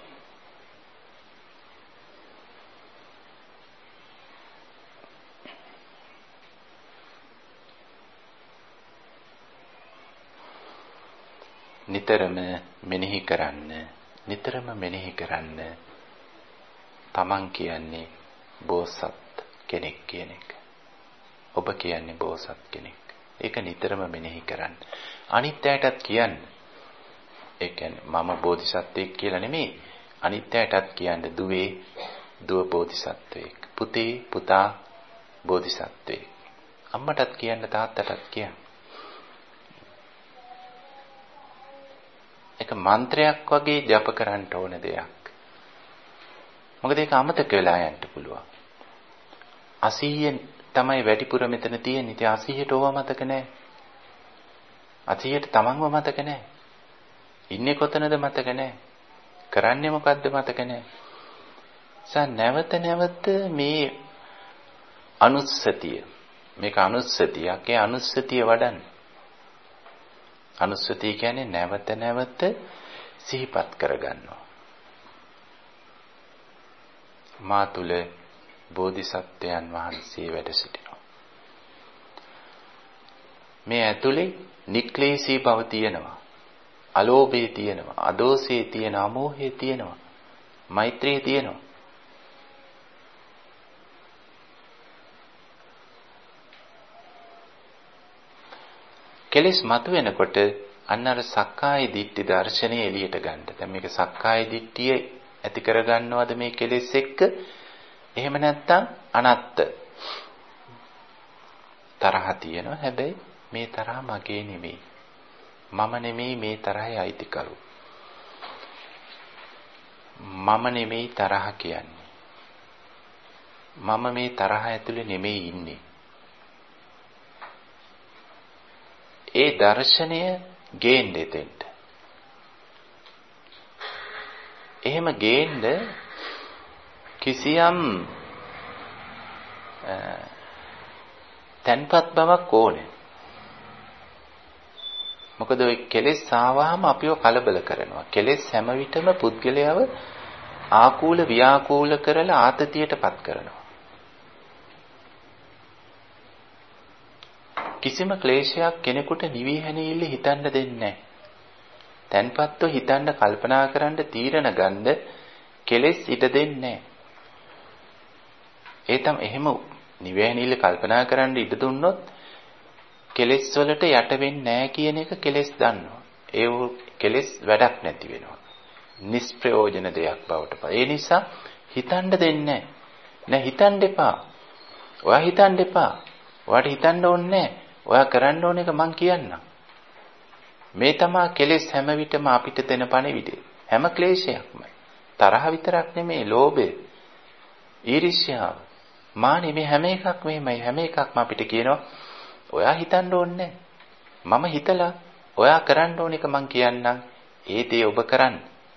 නිතරම මෙනෙහි කරන්න තමන් කියන්නේ බෝසත් කෙනෙක් කියන එක. ඔබ කියන්නේ බෝසත් කෙනෙක්. ඒක නිතරම මෙනෙහි කරන්න. අනිත් අයටත් කියන්න. ඒ කියන්නේ මම බෝධිසත්වෙක් කියලා නෙමෙයි. අනිත් අයටත් කියන්න දුව බෝධිසත්වෙක්. පුතා බෝධිසත්වෙක්. අම්මටත් කියන්න, තාත්තටත් කියන්න. ඒක මන්ත්‍රයක් වගේ ජප කරන්න ඕන දෙයක්. මොකද ඒක අමතක වෙලා යන්න පුළුවන්. 80න් තමයි වැඩිපුර මෙතන තියෙන්නේ. ඉතින් 80ට ඕවා මතක නැහැ. 80ට තමන්ව මතක නැහැ. ඉන්නේ කොතනද මතක නැහැ. කරන්නේ මොකද්ද මතක නැහැ. නැවත මේ අනුස්සතිය. මේක අනුස්සතියක්. ඒ අනුස්සතිය වඩන්න. අනුස්සතිය කියන්නේ නැවත සිහිපත් කරගන්නවා. මා තුල බෝධිසත්වයන් වහන්සේ වැඩ සිටිනවා. මේ ඇතුලේ නික්ලේශී බව තියෙනවා. අලෝභය තියෙනවා. අදෝසය තියෙනවා. අමෝහය තියෙනවා. මෛත්‍රිය තියෙනවා. කෙලෙස් මතුවෙනකොට අන්න අර සක්කාය දිට්ඨි දර්ශනය එළියට ගන්න. දැන් මේක සක්කාය දිට්ඨිය ඇති කරගන්නවද මේ කෙලෙස් එක්ක? එහෙම නැත්නම් අනත්ත තරහ තියෙනවා. හැබැයි මේ තරහ මගේ නෙමෙයි. මම නෙමෙයි මේ තරහේ අයිතිකරු. මම නෙමෙයි තරහ කියන්නේ. මම මේ තරහ ඇතුලේ නෙමෙයි ඉන්නේ. ඒ දර්ශනය ගේන්න දෙන්න. එහෙම ගේන්න කිසියම් තන්පත් බවක් ඕනේ. මොකද ඔය කෙලෙස් ආවහම අපිව කලබල කරනවා. කෙලෙස් හැම විටම පුද්ගලයාව ආකූල ව්‍යාකූල කරලා ආතතියටපත් කරනවා. කිසිම ක්ලේශයක් කෙනෙකුට නිවි හැනීල්ල හිතන්න දෙන්නේ නැහැ. තන්පත්ව හිතන්න කල්පනා කරන්න තීරණ ගන්න කෙලෙස් ඉඩ දෙන්නේ නැහැ. ඒ තම එහෙම නිවි හැනීල්ල කල්පනා කරන්න ඉඩ දුන්නොත් කෙලෙස් වලට යට වෙන්නේ නැහැ කියන එක කෙලෙස් දන්නවා. ඒ කෙලෙස් වැඩක් නැති වෙනවා. නිෂ්ප්‍රයෝජන දෙයක් බවට පත්. ඒ නිසා හිතන්න දෙන්නේ නැහැ. හිතන්න එපා. ඔයා හිතන්න එපා. ඔයාට හිතන්න ඕනේ නැහැ. ඔයා කරන්න ඕන එක මං කියන්නම්. මේ තමයි කෙලෙස් හැම විටම අපිට දෙන පණිවිඩය. හැම ක්ලේශයක්ම. තරහ විතරක් නෙමෙයි, ලෝභය, ඊර්ෂ්‍යාව, මානෙ මේ හැම එකක් මෙහෙමයි. හැම එකක්ම අපිට කියනවා ඔයා හිතන්න ඕනේ නැහැ. මම හිතලා ඔයා කරන්න ඕන එක මං කියන්නම්. ඒ දේ ඔබ කරන්න.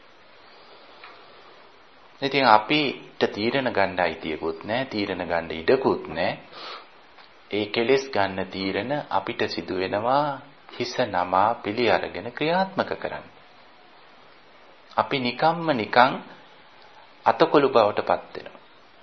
ඉතින් අපිට තීරණ ගන්න අයිතියකුත් නැහැ, තීරණ ගන්න ඉඩකුත් නැහැ. ඒ කෙලෙස් ගන්න තීරණ අපිට සිදු වෙනවා හිස නමා පිළි අරගෙන ක්‍රියාත්මක කරන්න. අපි නිකන් අතකොළු බවටපත් වෙනවා.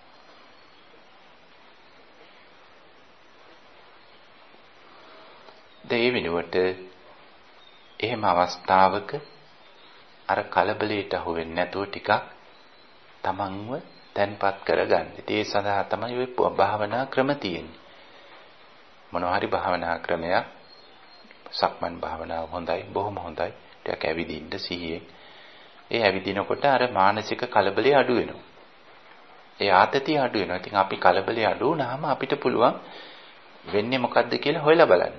ඒ වෙනුවට එහෙම අවස්ථාවක අර කලබලයට අහු වෙන්නේ නැතුව ටිකක් තමන්ව තැන්පත් කරගන්න. ඒ සඳහා තමයි ඔය භාවනා ක්‍රම තියෙන්නේ. මොනවා හරි භාවනා ක්‍රමයක්, සක්මන් භාවනාව හොඳයි, බොහොම හොඳයි. ටිකක් ඇවිදින්න සිහියෙන්. ඒ ඇවිදිනකොට අර මානසික කලබලය අඩු වෙනවා. ඒ ආතතිය අඩු වෙනවා. ඉතින් අපි කලබලය අඩු වුණාම අපිට පුළුවන් වෙන්නේ මොකද්ද කියලා හොයලා බලන්න.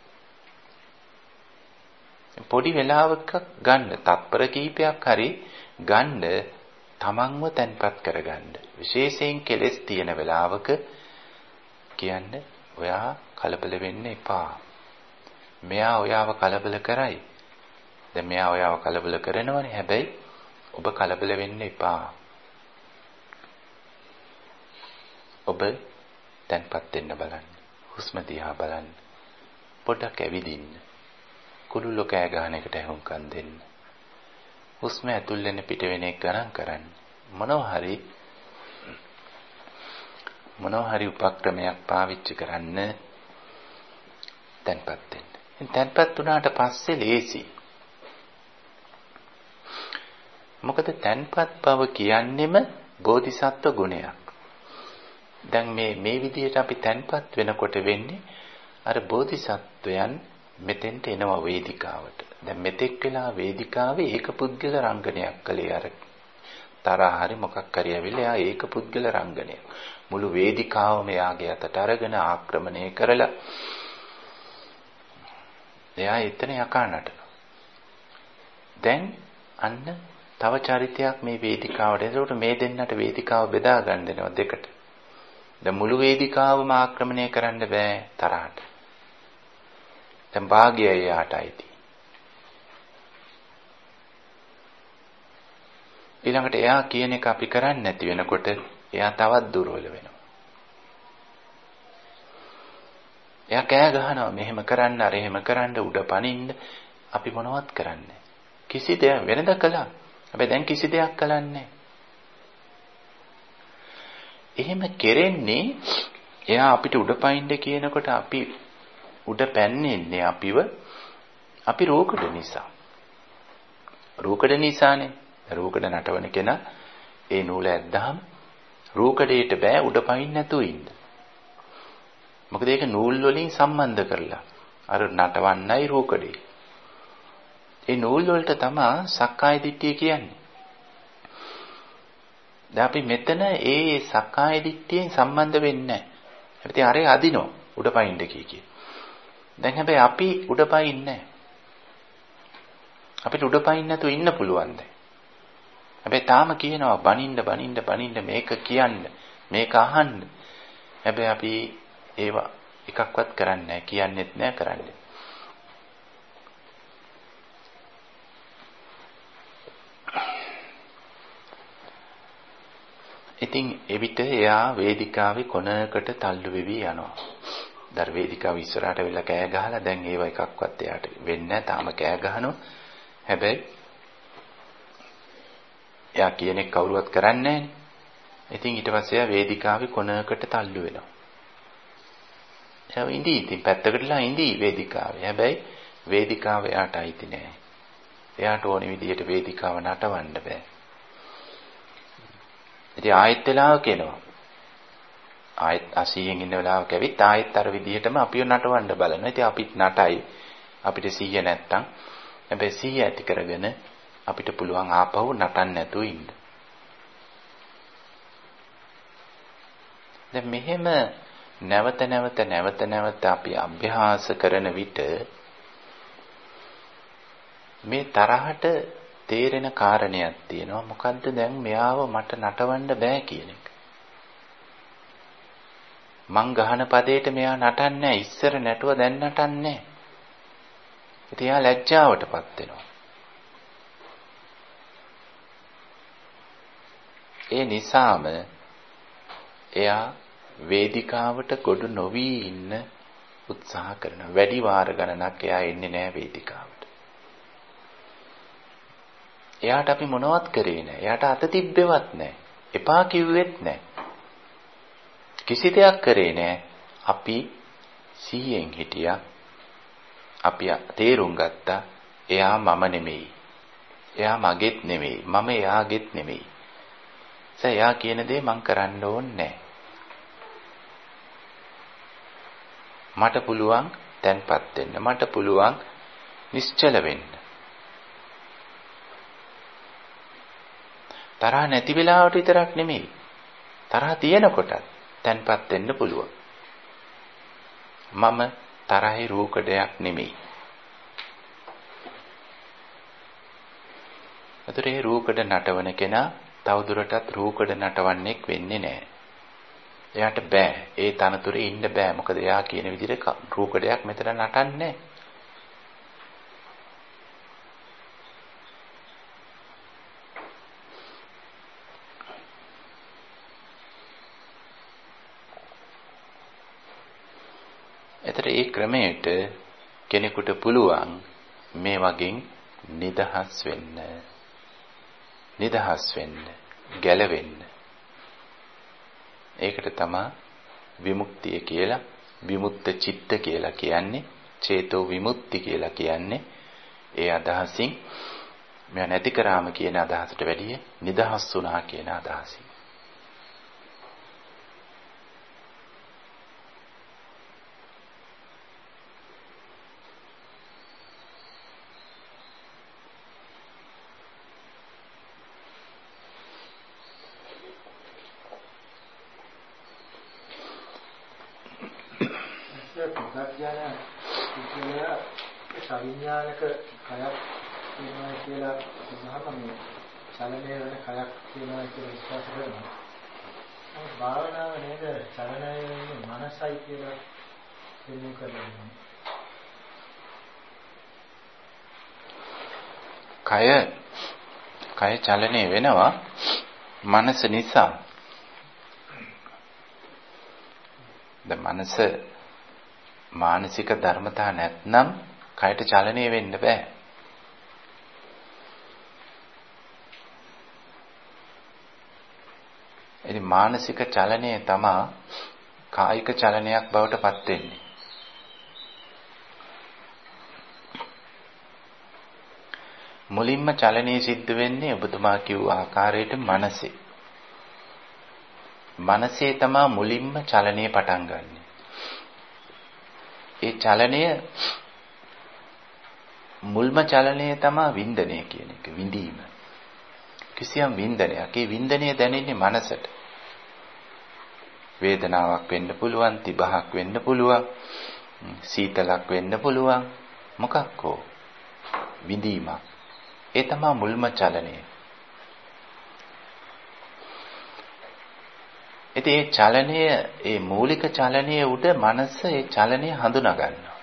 පොඩි වෙලාවක ගන්න, තත්පර කීපයක් හරි ගන්න, තමන්ව තැන්පත් කරගන්න. විශේෂයෙන් කෙලෙස් තියෙන වෙලාවක කියන්නේ ඔයා කලබල වෙන්න එපා. මෙයා ඔයාව කලබල කරයි. දැන් මෙයා ඔයාව කලබල කරනවනේ. හැබැයි ඔබ කලබල වෙන්න එපා. ඔබ තැන්පත් වෙන්න බලන්න. හුස්ම දිහා බලන්න. පොඩ්ඩක් ඇවිදින්න. කුළුල්ලෝ කෑ ගහන එකට හුම්කම් දෙන්න. හුස්ම ඇතුල් වෙන පිට වෙන එක ගණන් කරන්න. මොනවා හරි උපක්‍රමයක් පාවිච්චි කරන්න. තැන්පත් වෙන්න. තැන්පත් වුණාට පස්සේ ලේසි. මොකද තැන්පත් බව කියන්නේම බෝධිසත්ව ගුණයක්. දැන් මේ විදිහට අපි තැන්පත් වෙනකොට වෙන්නේ අර බෝධිසත්වයන් මෙතෙන්ට එනවා වේදිකාවට. දැන් මෙතෙක් වෙලා වේදිකාවේ ඒක පුද්ගල රංගනයක් කළේ අර තරහ හරි මොකක් හරි ඇවිල්ලා ඒක පුද්ගල රංගනයක්. මුළු වේදිකාවම යාගේ අතට අරගෙන ආක්‍රමණය කරලා එයා එතන යකා නටනවා. දැන් අන්න තව චරිතයක් මේ වේදිකාවට. ඒකට මේ දෙන්නට වේදිකාව බෙදා ගන්න දෙනවා දෙකට. දැන් මුළු වේදිකාවම ආක්‍රමණය කරන්න බෑ තරහට. දැන් භාග්‍යය යාටයිති. ඊළඟට එයා කියන එක අපි කරන්නේ නැති වෙනකොට එයා තවත් දුර්වල වෙනවා. එයා කෑ ගහනවා මෙහෙම කරන්න අර එහෙම කරන්න උඩ පනින්න. අපි මොනවත් කරන්නේ කිසි දෙයක් වෙනද කළා. හැබැයි දැන් කිසි දෙයක් කළන්නේ. එහෙම කෙරෙන්නේ එයා අපිට උඩ පනින්න කියනකොට අපි උඩ පැන්නේ අපිව අපි රූකඩ නිසා. රූකඩ නිසානේ. රූකඩ නටවන කෙනා ඒ නූල ඇද්දාම රූකඩේට බෑ උඩ පයින් නැතුව ඉන්න. මොකද ඒක නූල් වලින් සම්බන්ධ කරලා. අර නටවන්නයි රූකඩේ. ඒ නූල් වලට තමයි සක්කාය දිට්ඨිය කියන්නේ. දැන් අපි මෙතන ඒ සක්කාය දිට්ඨියෙන් සම්බන්ධ වෙන්නේ නැහැ. හැබැයි අරේ අදිනෝ උඩ පයින්ද කිය. දැන් හැබැයි අපි උඩ පයින්නේ නැහැ. අපිට උඩ පයින් නැතුව ඉන්න පුළුවන් දැන්. හැබැයි තාම කියනවා බනින්න මේක කියන්න මේක අහන්න. හැබැයි අපි ඒවා එකක්වත් කරන්නේ නැහැ, කියන්නෙත් නැහැ, කරන්නේ. ඉතින් එවිට එයා වේදිකාවේ කොනකට තල්ලු වෙවි යනවා. දර වේදිකාව ඉස්සරහට වෙලා කෑ ගහලා දැන් ඒව එකක්වත් එයාට වෙන්නේ නැහැ. තාම කෑ ගහනවා. හැබැයි එයා කියන එක කවුරුවත් කරන්නේ නැහැ. ඉතින් ඊට පස්සේ එයා වේදිකාවේ කොනකට තල්ලු වෙනවා. එයා ඉඳී ඉතින් පැත්තකටලා ඉඳී වේදිකාවේ. හැබැයි වේදිකාව එයාට අයිති නෑ. එයාට ඕනේ විදිහට වේදිකාව නටවන්න බෑ. ඉතින් ආයෙත් වෙලාවක එනවා. ආයෙත් 80න් ඉන්න වෙලාවක ඇවිත් ආයෙත් අර විදිහටම අපිව නටවන්න බලනවා. ඉතින් අපිත් නටයි. අපිට 100 නැත්තම් හැබැයි 100 ඇති කරගෙන අපිට පුළුවන් ආපහු නටන්න නැතුව ඉන්න. දැන් මෙහෙම නැවත අපි අභ්‍යාස කරන විට මේ තරහට තේරෙන කාරණයක් තියෙනවා. මොකද්ද දැන් මෙයාව මට නටවන්න බෑ කියන එක. මං ගහන පදේට මෙයා නටන්නේ නැහැ. ඉස්සර නැටුව දැන් නටන්නේ නැහැ. ඉතින් එයා ලැජ්ජාවටපත් වෙනවා. ඒ නිසාම එයා වේදිකාවට ගොඩ නොවි ඉන්න උත්සාහ කරනවා. වැඩි වාර ගණනක් එයා එන්නේ නැහැ වේදිකාවට. එයාට අපි මොනවත් කරේ නැහැ. එයාට අත තිබ්බෙවත් නැහැ. එපා කිව්වෙත් නැහැ. කිසි දෙයක් කරේ නැහැ. අපි 100න් හිටියා. අපි තේරුම් ගත්තා එයා මම නෙමෙයි. එයා මගේත් නෙමෙයි. මම එයාගේත් නෙමෙයි. එයා කියන දේ මං කරන්න ඕනේ නැහැ. මට පුළුවන් තැන්පත් වෙන්න. මට පුළුවන් නිශ්චල වෙන්න. තරහ නැති වෙලාවට විතරක් නෙමෙයි. තරහ තියෙනකොටත් තැන්පත් වෙන්න පුළුවන්. මම තරහේ රූකඩයක් නෙමෙයි. අතරේ රූකඩ නටවන කෙනා තවදුරටත් රූකඩ නටවන්නෙක් වෙන්නේ නැහැ. එයාට බෑ. ඒ තනතුරේ ඉන්න බෑ. මොකද එයා කියන විදිහට රූකඩයක් මෙතන නටන්නේ නැහැ. ඒතර ඒ ක්‍රමයට කෙනෙකුට පුළුවන් මේ වගේ නිදහස් වෙන්න, ගැලවෙන්න. ඒකට තමයි විමුක්තිය කියලා, විමුක්ත චිත්ත කියලා කියන්නේ, චේතෝ විමුක්ති කියලා කියන්නේ. ඒ අදහසින් මම නැති කරාම කියන අදහසට වැඩිය නිදහස් වුණා කියන අදහසින්. සංඥානක කයක් තියෙනවා කියලා සඳහන් මේ චලනය වෙන කයක් තියෙනවා කියලා විශ්වාස කරනවා. නමුත් භාවනාව නේද චලනය වෙන්නේ මනසයි කියලා දෙන්නු කරන්නේ. කය චලනය වෙනවා මනස නිසා. මනස මානසික ධර්මතා නැත්නම් කයට චලනය වෙන්න බෑ. ඉතින් මානසික චලනය තමයි කායික චලනයක් බවට පත් වෙන්නේ. මුලින්ම චලනයේ සිද්ධ වෙන්නේ ඔබතුමා කිව්ව ආකාරයට මනසේ. මනසේ තමයි මුලින්ම චලනය පටන් ගන්නෙ. ඒ චලනය මුල්ම චලනය තමයි වින්දනය කියන එක, විඳීම. කිසියම් වින්දනයක්. ඒ වින්දනය දැනෙන්නේ මනසට. වේදනාවක් වෙන්න පුළුවන්, තිබහක් වෙන්න පුළුවන්, සීතලක් වෙන්න පුළුවන්, මොකක් හෝ විඳීමක්. ඒ තමයි මුල්ම චලනය. ඉතින් ඒ චලනය, ඒ මූලික චලනයේ උඩ මනස ඒ චලනය හඳුනා ගන්නවා.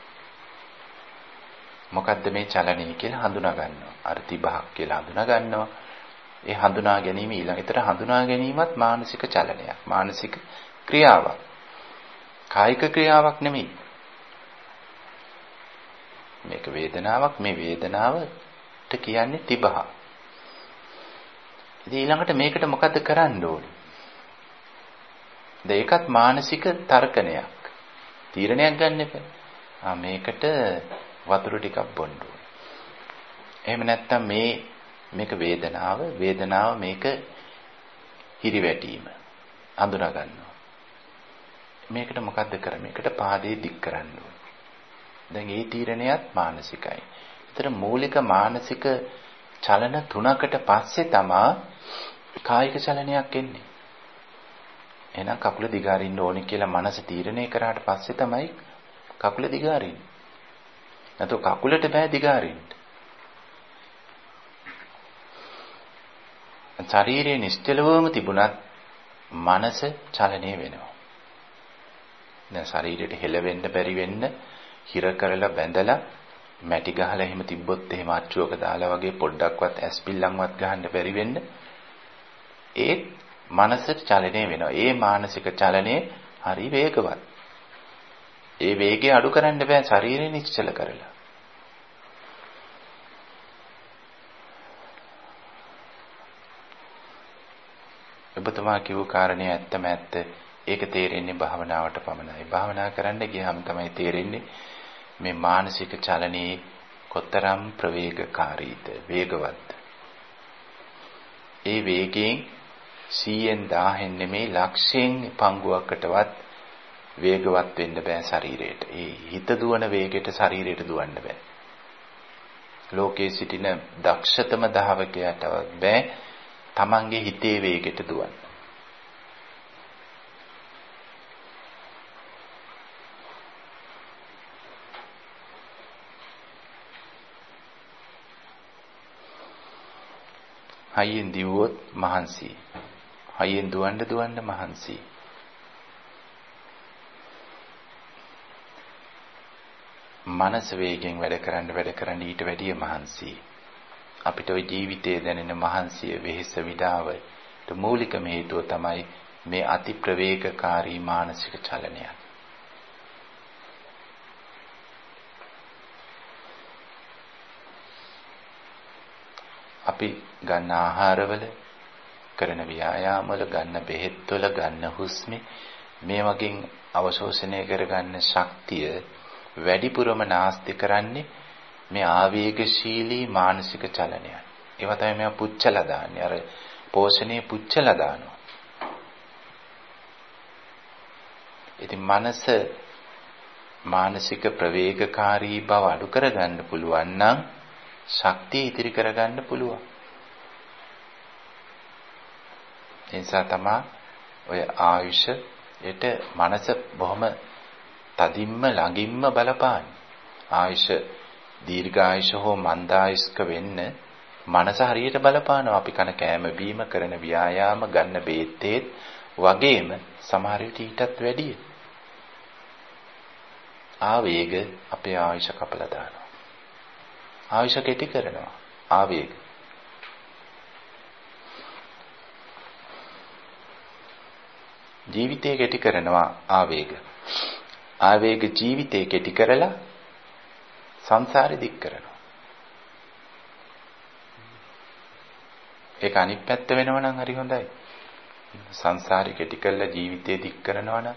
මොකද්ද මේ චලනය කියලා හඳුනා ගන්නවා. අර තිබහක් කියලා හඳුනා ගන්නවා. ඒ හඳුනා ගැනීම ඊළඟට හඳුනා ගැනීමත් මානසික චලනයක්, මානසික ක්‍රියාවක්. කායික ක්‍රියාවක් නෙමෙයි. මේක වේදනාවක්, මේ වේදනාවට කියන්නේ තිබහ. ඉතින් ඊළඟට මේකට මොකද්ද කරන්න ඕනේ? ඒකත් මානසික තර්කණයක්. තීරණයක් ගන්න එපා. මේකට වතුර ටිකක් බොන්න ඕනේ. එහෙම නැත්නම් මේක වේදනාව මේක හිරිවැටීම හඳුනා ගන්නවා. මේකට මොකද්ද කරන්නේ? මේකට පාදේ දික් කරන්න ඕනේ. දැන් ඒ තීරණයත් මානසිකයි. ඒතර මූලික මානසික චලන තුනකට පස්සේ තමයි කායික චලනයක් එන්නේ. එහෙනම් කකුල දිගාරින්න ඕනේ කියලා මනස තීරණය කරාට පස්සේ තමයි කකුල දිගාරින්නේ. නැත්නම් කකුලට බෑ දිගාරින්න. ශරීරයේ නිශ්චලවම තිබුණත් මනස චලනය වෙනවා. දැන් ශරීරයට හෙලවෙන්න බැරි වෙන්න හිර කරලා බැඳලා මැටි ගහලා එහෙම තිබ්බොත් එහෙම අච්චුවක දාලා වගේ පොඩ්ඩක්වත් ඇස්පිල්ලම්වත් ගහන්න බැරි වෙන්න ඒ මනසට චලනය වෙනවා. ඒ මානසික චලනයේ හරි වේගවත්. ඒ වේගය අඩු කරන්න බෑ ශරීරය නිශ්චල කරලා. ඔබතුමා කිව්ව කාරණේ ඇත්තම ඇත්ත. ඒක තේරෙන්නේ භාවනාවට පමණයි. භාවනා කරන්න ගියාම තමයි තේරෙන්නේ මේ මානසික චලනයේ කොතරම් ප්‍රවේගකාරීද, වේගවත්ද. ඒ වේගයෙන් 100න් 1000න් නෙමේ ලක්ෂයෙන් පංගුවකටවත් වේගවත් වෙන්න බෑ ශරීරයට. ඒ හිත දුවන වේගයට ශරීරයට දුවන්න බෑ. ලෝකයේ සිටින දක්ෂතම ධාවකයාටවත් බෑ තමන්ගේ හිතේ වේගයට දුවන්න. හයියෙන් දිවුවොත් මහන්සි. හයියෙන් දුවන්න මහන්සි. මනස වේගෙන් වැඩ කරන්න ඊට වැඩිය මහන්සි. අපිට ওই ජීවිතයේ දැනෙන මහන්සිය, වෙහෙස, විඩාවට මූලිකම හේතුව තමයි මේ අති ප්‍රවේගකාරී මානසික චලනය. අපි ගන්න ආහාරවල, කරන ව්‍යායාමවල, ගන්න බෙහෙත්වල, ගන්න හුස්මේ මේ වගේ අවශෝෂණය කරගන්න ශක්තිය වැඩිපුරම නාස්ති කරන්නේ මේ ආවේගශීලී මානසික චලනයන්. ඒවා තමයි මේවා පුච්චලා දාන්නේ. අර පෝෂණය පුච්චලා දානවා. ඉතින් මනස මානසික ප්‍රවේගකාරී බව අඩු කරගන්න පුළුවන් නම් ශක්තිය ඉතිරි කරගන්න පුළුවන්. ඒ නිසා තමයි ඔය ආයුෂයට මනස බොහොම තදින්ම ළඟින්ම බලපාන්නේ. ආයුෂ දීර්ඝායුෂ හෝ මන්දායුෂ්ක වෙන්න මනස හරියට බලපානවා. අපි කන කෑම බීම, කරන ව්‍යායාම, ගන්න බේත්තේත් වගේම සමහර විට ඊටත් වැඩිය. ආවේග අපේ ආයුෂ කපලා දානවා. ආයුෂ කෙටි කරනවා ආවේග. ජීවිතය කෙටි කරනවා ආවේග. ආවේග ජීවිතය කෙටි කරලා සංසාරෙ දික් කරනවා. ඒක අනිත් පැත්ත වෙනව නම් හරි හොඳයි. සංසාරෙ කෙටි කරලා ජීවිතය දික් කරනවා නම්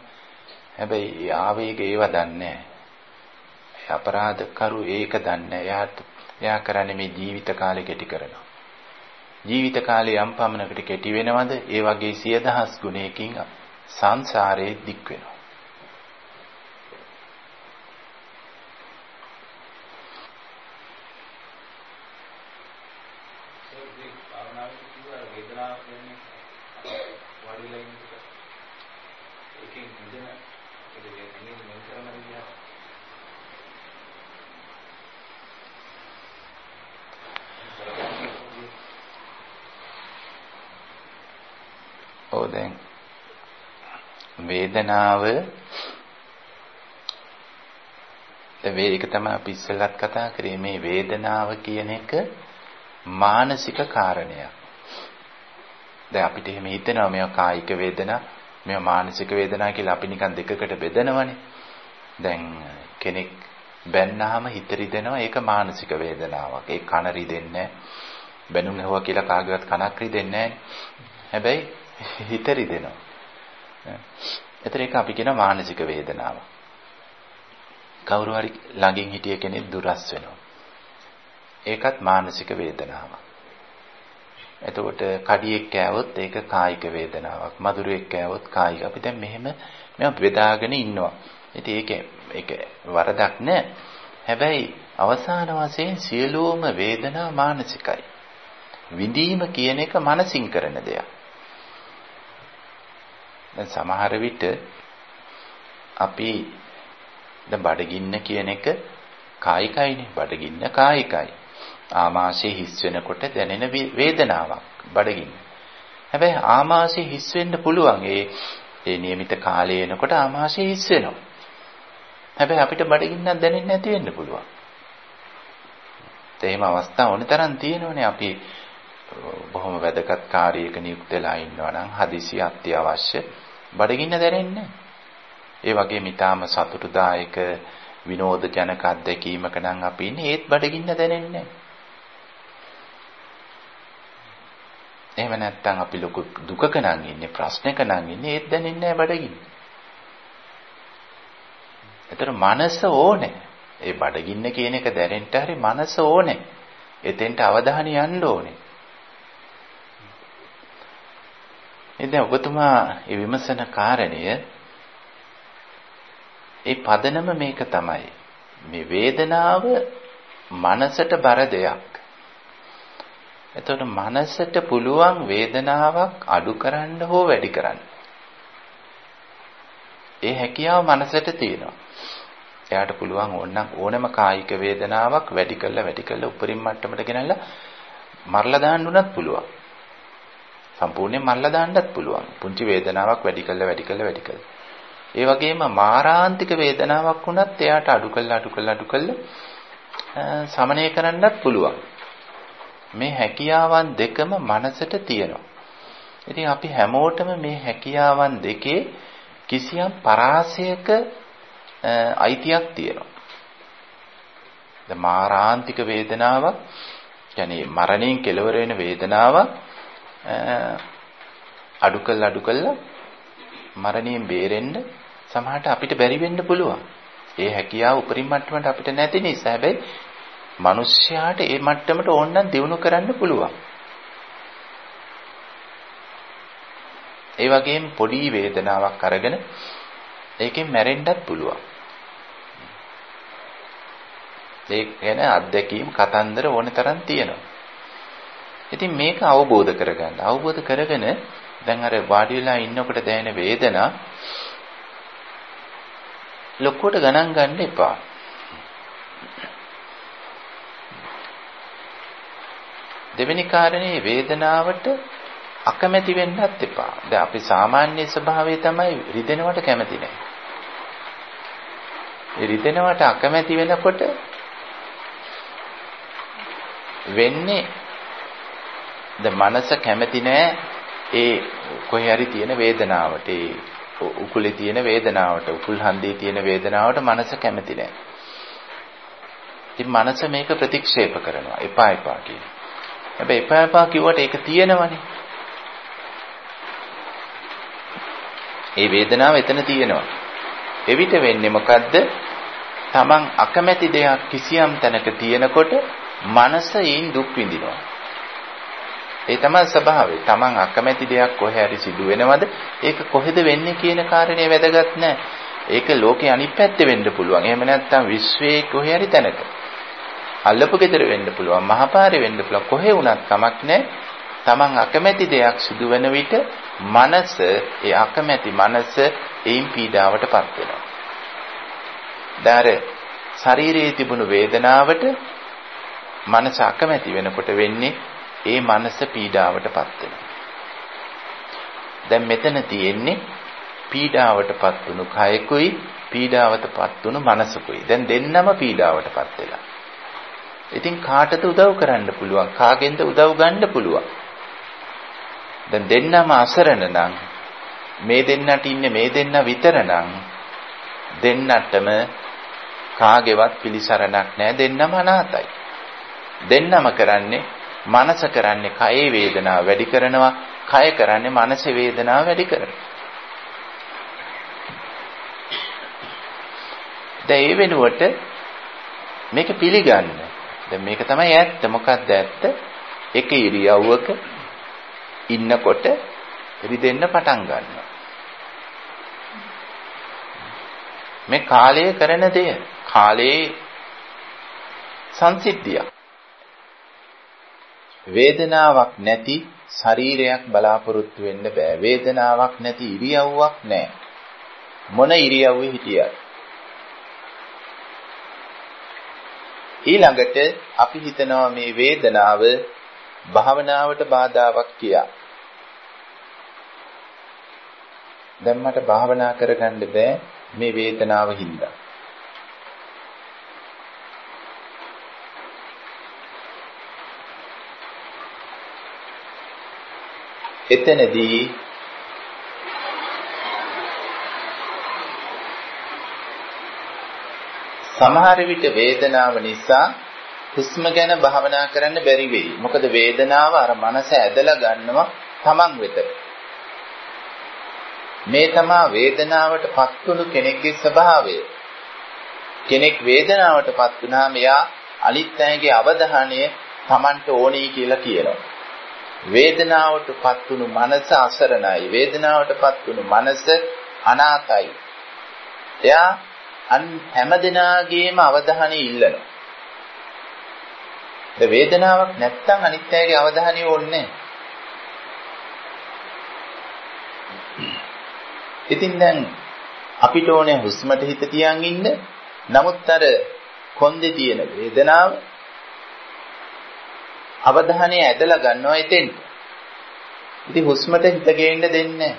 හැබැයි ආවේග ඒව දන්නේ නැහැ. අපරාධකරු ඒක දන්නේ නැහැ. එයාට එයා කරන්නේ මේ ජීවිත කාලය කෙටි කරනවා. ජීවිත කාලය යම් පමණකට කෙටි වෙනවද? ඒ වගේ 100,000 ගුණයකින් සංසාරේ දික් වෙනවා. වේදනාව ඒක තමයි අපි ඉස්සෙල්ලත් කතා කරේ මේ වේදනාව කියන එක මානසික කාරණයක්. දැන් අපිට එහෙම හිතෙනවා මේවා කායික වේදනා මේවා මානසික වේදනා කියලා අපි නිකන් දෙකකට බෙදනවනේ. දැන් කෙනෙක් බැන්නාම හිත රිදෙනවා ඒක මානසික වේදනාවක්. ඒ කන රිදෙන්නේ නැහැ. බැනුම් ඇහුවා කියලා කාගේවත් කනක් රිදෙන්නේ නැහැ. හැබැයි හිත රිදෙනවා. එතන ඒක අපි කියන මානසික වේදනාව. කවුරු හරි ළඟින් හිටිය කෙනෙක් දුරස් වෙනවා. ඒකත් මානසික වේදනාවක්. එතකොට කඩියෙක් කෑවොත් ඒක කායික වේදනාවක්. මధుරයෙක් කෑවොත් කායික. අපි දැන් මෙහෙම බෙදාගෙන ඉන්නවා. ඉතින් ඒක වරදක් නෑ. හැබැයි අවසාන වශයෙන් සියලුම වේදනා මානසිකයි. විඳීම කියන එක මනසින් කරන දෙයක්. දැන් සමහර විට අපි දැන් බඩගින්න කියන එක කායිකයිනේ. බඩගින්න කායිකයි. ආමාශය හිස් වෙනකොට දැනෙන වේදනාවක් බඩගින්න. හැබැයි ආමාශය හිස් වෙන්න පුළුවන්. ඒ નિયમિત කාලය එනකොට ආමාශය හිස් වෙනවා. හැබැයි අපිට බඩගින්නක් දැනෙන්නේ නැති වෙන්න පුළුවන්. එහෙම අවස්ථා ඕන තරම් තියෙනවනේ. අපි බොහොම වැදගත් කාර්යයක නියුක්ත වෙලා ඉන්නවා නම් හදිසි අත්‍යවශ්‍ය බඩගින්න දැනෙන්නේ. ඒ වගේම ඊටාම සතුටුදායක විනෝදජනක අත්දැකීමක නම් අපි ඉන්නේ ඒත් බඩගින්න දැනෙන්නේ. එහෙම නැත්නම් අපි ලොකු දුකක නම් ඉන්නේ ප්‍රශ්නක නම් ඉන්නේ ඒත් දැනෙන්නේ නැහැ බඩගින්න. ඒතර මනස ඕනේ. ඒ බඩගින්න කියන එක දැනෙන්න හරි මනස ඕනේ. එතෙන්ට අවධානය යන්න ඕනේ. එතන ඔබතුමා මේ විමසන කාරණය ඒ පදනම මේක තමයි. මේ වේදනාව මනසට බර දෙයක්. එතකොට මනසට පුළුවන් වේදනාවක් අඩු කරන්න හෝ වැඩි කරන්න. ඒ හැකියාව මනසට තියෙනවා. එයාට පුළුවන් ඕනම කායික වේදනාවක් වැඩි කළා උපරිම මට්ටමට ගෙනල්ලා මරලා දාන්න උනත් පුළුවන්. සම්පූර්ණයෙන් මරලා දාන්නත් පුළුවන්. පුංචි වේදනාවක් වැඩි කළා. ඒ වගේම මාරාන්තික වේදනාවක් වුණත් එයාට අඩු කළා සමනය කරන්නත් පුළුවන්. මේ හැකියාවන් දෙකම මනසට තියෙනවා. ඉතින් අපි හැමෝටම මේ හැකියාවන් දෙකේ කිසියම් පරාසයක අයිතියක් තියෙනවා. ද මාරාන්තික වේදනාවක් කියන්නේ මරණයෙන් කෙලවර වෙන වේදනාවක් අඩු කළා මරණයෙන් බේරෙන්න සමහරට අපිට බැරි වෙන්න පුළුවන්. ඒ හැකියාව උපරිම මට්ටමට අපිට නැති නිසා. හැබැයි මිනිස්යාට ඒ මට්ටමට ඕනනම් දියුණු කරන්න පුළුවන්. ඒ වගේම පොඩි වේදනාවක් අරගෙන ඒකෙන් මැරෙන්නත් පුළුවන්. ඒ ගැන අත්දැකීම් කතන්දර ඕන තරම් තියෙනවා. ඉතින් මේක අවබෝධ කරගන්න. අවබෝධ කරගෙන දැන් අර වාඩි වෙලා ඉන්නකොට දැනෙන වේදනා ලොකුවට ගණන් ගන්න එපා. දෙවෙනි කාරණේ වේදනාවට අකමැති වෙන්නත් එපා. දැන් අපි සාමාන්‍ය ස්වභාවය තමයි රිදෙනවට කැමති නැහැ. ඒ රිදෙනවට අකමැති වෙනකොට වෙන්නේ දැන් මනස කැමති නැහැ ඒ කොහේ හරි තියෙන වේදනාවට, ඒ උකුලේ තියෙන වේදනාවට, උකුල් හන්දියේ තියෙන වේදනාවට මනස කැමති නැහැ. ඉතින් මනස මේක ප්‍රතික්ෂේප කරනවා. එපා කියනවා. හැබැයි එපා කිව්වට ඒක තියෙනවනේ. ඒ වේදනාව එතන තියෙනවා. එවිට වෙන්නේ මොකද්ද? Taman අකමැති දෙයක් කිසියම් තැනක තියෙනකොට මනස ඊන් දුක් විඳිනවා. ඒ තමයි ස්වභාවය. Taman අකමැති දෙයක් කොහේ හරි සිදු වෙනවද? ඒක කොහෙද වෙන්නේ කියන කාරණේ වැදගත් නැහැ. ඒක ලෝකේ අනිත් පැත්තේ වෙන්න පුළුවන්. එහෙම නැත්නම් විශ්වයේ කොහේ හරි තැනක. අල්ලපු ගෙදර වෙන්න පුළුවන්. මහපාරේ වෙන්න පුළුවන්. කොහේ වුණත් කමක් නැහැ. Taman අකමැති දෙයක් සිදු වෙන විට මනස, ඒ අකමැති මනස ඒන් පීඩාවටපත් වෙනවා. දැන් ශරීරයේ තිබුණු වේදනාවට මනස අකමැති වෙනකොට වෙන්නේ ඒ මනස පීඩාවටපත් වෙනවා. දැන් මෙතන තියෙන්නේ පීඩාවටපත් වුණු කයකුයි පීඩාවටපත් වුණු මනසකුයි. දැන් දෙන්නම පීඩාවටපත් වෙලා. ඉතින් කාටද උදව් කරන්න පුළුවන්? කාගෙන්ද උදව් ගන්න පුළුවන්? දැන් දෙන්නම අසරණ නම් මේ දෙන්නට ඉන්නේ මේ දෙන්න විතර නම් දෙන්නටම කාගේවත් පිළිසරණක් නැහැ. දෙන්නම අනාතයි. දෙන්නම කරන්නේ මනස කරන්නේ කයේ වේදනාව වැඩි කරනවා. කය කරන්නේ මනසේ වේදනාව වැඩි කරනවා. දැන් ඒ වෙනුවට මේක පිළිගන්න. දැන් මේක තමයි ඇත්ත. මොකක්ද ඇත්ත? එක ඉරියව්වක ඉන්නකොට රිදෙන්න පටන් ගන්නවා. මේ කාලය කරන දෙය. කාලයේ සංසිද්ධියක්. වේදනාවක් නැති ශරීරයක් බලාපොරොත්තු වෙන්න බෑ. වේදනාවක් නැති ඉරියව්වක් නැහැ. මොන ඉරියව්වේ හිටියත්. ඊළඟට අපි හිතනවා මේ වේදනාව භාවනාවට බාධාවක් කියලා. දැන් මට භාවනා කරගන්න බෑ මේ වේදනාව හින්දා. එතනදී සමහර විට වේදනාව නිසා හුස්ම ගැන භාවනා කරන්න බැරි වෙයි. මොකද වේදනාව අර මනස ඇදලා ගන්නවා තමන් වෙත. මේ තමා වේදනාවටපත් වුණු කෙනෙක්ගේ ස්වභාවය. කෙනෙක් වේදනාවටපත් වුණාම එයා අනිත් අයගේ අවධානය තමන්ට ඕනී කියලා කියනවා. වේදනාවටපත් වුණු මනස අසරණයි. වේදනාවටපත් වුණු මනස අනාතයි. එයා හැම දිනාගේම අවධානය ඉල්ලනවා. ඒ වේදනාවක් නැත්තම් අනිත් අයගේ අවධානය ඕනේ නැහැ. ඉතින් දැන් අපිට ඕනේ හුස්මට හිත තියන් ඉන්න. නමුත් අර කොන්දේ තියෙන වේදනාව අවධානය ඇදලා ගන්නවා එතෙන්. ඉතින් හුස්මට හිත ගේන්න දෙන්නේ නැහැ.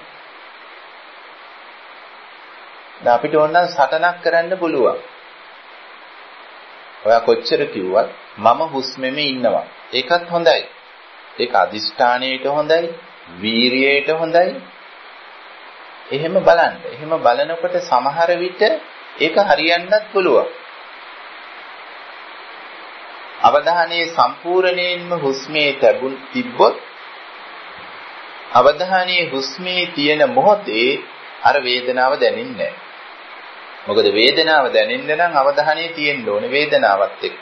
දැන් අපිට ඕන නම් සටනක් කරන්න පුළුවන්. ඔයා කොච්චර කිව්වත් මම හුස්මෙම ඉන්නවා. ඒකත් හොඳයි. ඒක අදිෂ්ඨානයට හොඳයි, වීරියට හොඳයි. එහෙම බලන්න. එහෙම බලනකොට සමහර විට ඒක හරියන්නත් පුළුවන්. අවධානයේ සම්පූර්ණයෙන්ම හුස්මේ තිබ්බොත් අවධානයේ හුස්මේ තියෙන මොහොතේ අර වේදනාව දැනෙන්නේ නැහැ. මොකද වේදනාව දැනෙන්න නම් අවධානය තියෙන්න ඕනේ වේදනාවත් එක්ක.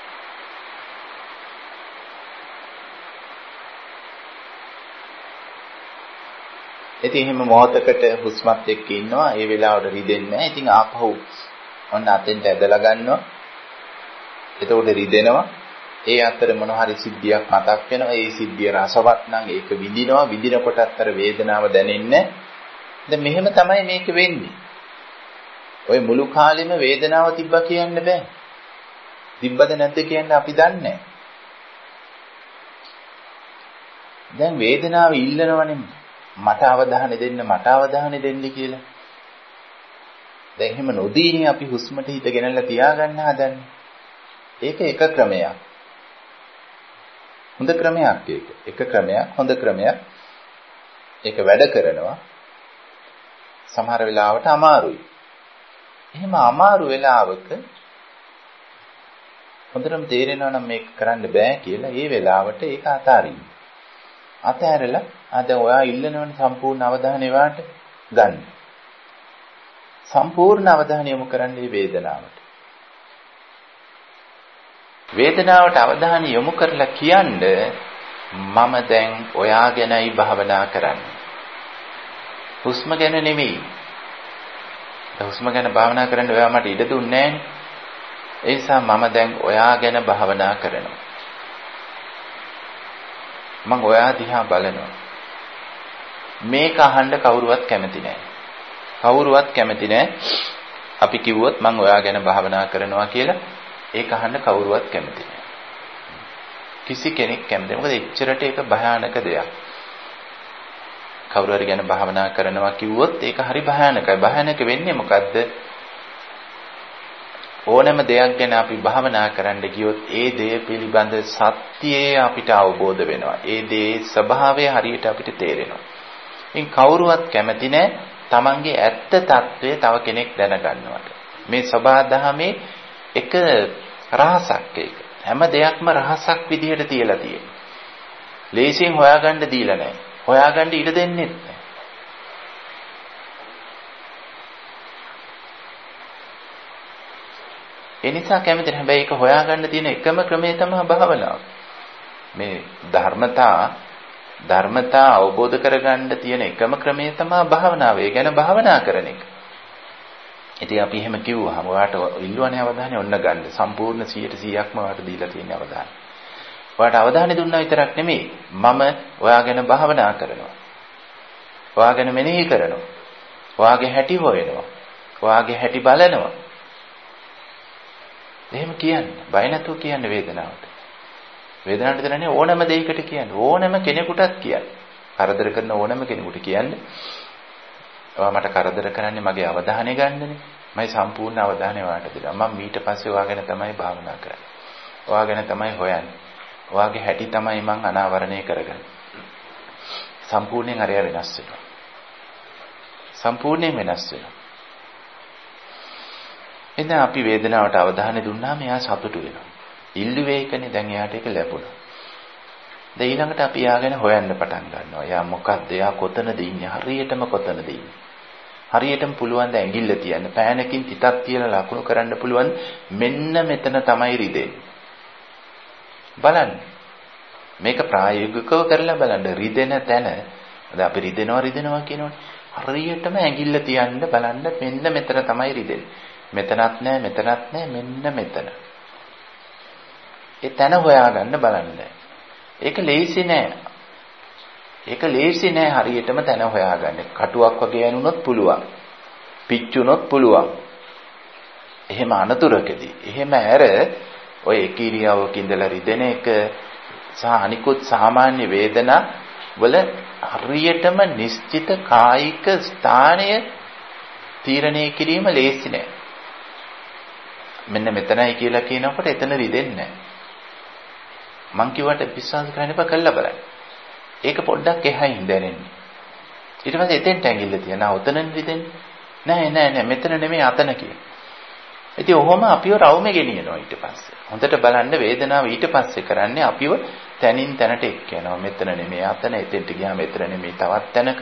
ඉතින් එහෙම මොහොතකට හුස්මත් එක්ක ඉන්නවා. ඒ වෙලාවට රිදෙන්නේ නැහැ. ඉතින් ආපහු ඔන්න අතෙන්ට ඇදලා ගන්නවා. එතකොට රිදෙනවා. ඒ අතර මොන හරි සිද්ධියක් මතක් වෙනවා. ඒ සිද්ධිය රසවත් නම් ඒක විඳිනවා. විඳිනකොටත් අතර වේදනාව දැනෙන්නේ. දැන් මෙහෙම තමයි මේක වෙන්නේ. ඔය මුළු කාලෙම වේදනාව තිබ්බා කියන්න බෑ. තිබ්බද නැද්ද කියන්න අපි දන්නේ නැහැ. දැන් වේදනාව ඉල්ලනවනේ මට අවධානය දෙන්න කියලා. දැන් එහෙම නොදීනේ අපි හුස්මට හිත ගෙනල්ලා තියාගන්න හදන්නේ. ඒක එක ක්‍රමයක්. හොඳ ක්‍රමයක් ඒක. එක ක්‍රමයක්, හොඳ ක්‍රමයක්. ඒක වැඩ කරනවා. සමහර වෙලාවට අමාරුයි. එහෙම අමාරු වෙලාවක හොඳටම තේරෙනවා නම් මේක කරන්න බෑ කියලා ඒ වෙලාවට ඒක අතාරින්න. අතහැරලා දැන් ඔයා ඉල්ලනවනේ සම්පූර්ණ අවධානය වාට ගන්න. සම්පූර්ණ අවධානය යොමු කරන්න මේ වේදනාවට. වේදනාවට අවධානය යොමු කරලා කියන්නේ මම දැන් ඔයා ගැනයි භාවනා කරන්නේ. හුස්ම ගැන නෙමෙයි. හුස්ම ගැන භාවනා කරන්න ඔයා මට ඉඩ දුන්නේ නැහැ. ඒ නිසා මම දැන් ඔයා ගැන භාවනා කරනවා. මම ඔයා දිහා බලනවා. මේක අහන්න කවුරුවත් කැමති නැහැ. කවුරුවත් කැමති නැහැ. අපි කිව්වොත් මම ඔයා ගැන භාවනා කරනවා කියලා ඒක අහන්න කවුරුවත් කැමති නැහැ. කිසි කෙනෙක් කැමති නැහැ. මොකද එච්චරට ඒක භයානක දෙයක්. කවුරු හරි ගැන භාවනා කරනවා කිව්වොත් ඒක හරි භයානකයි. භයානක වෙන්නේ මොකද්ද? ඕනෑම දෙයක් ගැන අපි භාවනා කරන්න ගියොත් ඒ දේ පිළිබඳ සත්‍යය අපිට අවබෝධ වෙනවා. ඒ දේ ස්වභාවය හරියට අපිට තේරෙනවා. ඉතින් කවුරුවත් කැමති නැහැ තමන්ගේ ඇත්ත తත්වය තව කෙනෙක් දැනගන්නවට. මේ සබහාදහමේ එක රහසක් ඒක. හැම දෙයක්ම රහසක් විදිහට තියලා තියෙනවා. ලේසියෙන් හොයාගන්න දීලා නැහැ. හොයාගන්න ඉඩ දෙන්නේ නැහැ. ඒ නිසා කැමති නැහැ. හැබැයි ඒක හොයාගන්න තියෙන එකම ක්‍රමය තමයි භාවනාව. මේ ධර්මතා අවබෝධ කරගන්න තියෙන එකම ක්‍රමය තමයි භාවනාව. ඒ කියන්නේ භාවනා කරන එක. ඉතින් අපි එහෙම කිව්වහම ඔයාට ඉල්ලුවනේ අවධානය ඔන්න ගන්න. සම්පූර්ණ 100%ක්ම ඔයාට දීලා තියෙන අවධානය. ඔයාට අවධානය දුන්නා විතරක් නෙමෙයි මම ඔයා ගැන භාවනා කරනවා. ඔයා ගැන මෙනෙහි කරනවා. ඔයාගේ හැටි හොයනවා. ඔයාගේ හැටි බලනවා. එහෙම කියන්නේ බය නැතුව කියන්නේ වේදනාවට. වේදනාවට දෙන්නේ ඕනම දෙයකට කියන්නේ ඕනම කෙනෙකුටත් කියන්නේ. කරදර කරන ඕනම කෙනෙකුට කියන්නේ ඔයා මට කරදර කරන්නේ මගේ අවධානය ගන්නනේ. මම සම්පූර්ණ අවධානය ඔයාට දෙනවා. මම ඊට පස්සේ ඔයා ගැන තමයි භාවනා කරන්නේ. ඔයා ගැන තමයි හොයන්නේ. ඔයාගේ හැටි තමයි මම අනාවරණය කරගන්නේ. සම්පූර්ණයෙන් හරිය වෙනස් වෙනවා. සම්පූර්ණයෙන් වෙනස් වෙනවා. එතන අපි වේදනාවට අවධානය දුන්නාම එයා සතුටු වෙනවා. ඉල්ලුවේ එකනේ දැන් එයාට ඒක ලැබුණා. දැන් ඊළඟට අපි යාගෙන හොයන්න පටන් ගන්නවා. එයා මොකද්ද? එයා කොතනද ඉන්නේ? හරියටම කොතනද ඉන්නේ? හරියටම පුළුවන් ද ඇඟිල්ල තියන්න. පෑනකින් තිතක් තියලා ලකුණු කරන්න පුළුවන් මෙන්න මෙතන තමයි රිදෙන්නේ. බලන්න. මේක ප්‍රායෝගිකව කරලා බලන්න. රිදෙන තැන දැන් අපි රිදෙනවා කියනවනේ. හරියටම ඇඟිල්ල තියන්න බලන්න මෙන්න මෙතන තමයි රිදෙන්නේ. මෙතනත් නෑ මෙන්න මෙතන. ඒ තැන හොයාගන්න බලන්න. ඒක ලේසි නෑ. හරියටම තැන හොයාගන්න. කටුවක් වගේ යනුනොත් පුළුවන්. පිච්චුනොත් පුළුවන්. එහෙම අනතුරකදී. එහෙම ඇර ඔය එක ඉරියව්වක ඉඳලා රිදෙන එක සහ අනිකුත් සාමාන්‍ය වේදනා වල හරියටම නිශ්චිත කායික ස්ථානය තීරණය කිරීම ලේසි නෑ. මෙන්න මෙතනයි කියලා කියනකොට එතන රිදෙන්නේ නැහැ. මං කිව්වට විශ්වාස කරන්න එපා කළා බලන්න. ඒක පොඩ්ඩක් එහයින් දැනෙන්නේ. ඊට පස්සේ එතෙන්ට ඇඟිල්ල තියනවා. ඔතනන් රිදෙන්නේ. නෑ මෙතන නෙමෙයි අතන කියලා. ඉතින් ඔහොම අපිව රවුමේ ගෙනියනවා ඊට පස්සේ. හොඳට බලන්න වේදනාව ඊට පස්සේ කරන්නේ අපිව තනින් තැනට එක්ක යනවා. මෙතන නෙමෙයි අතන එතෙන්ට ගියාම එතන නෙමෙයි තවත් තැනක.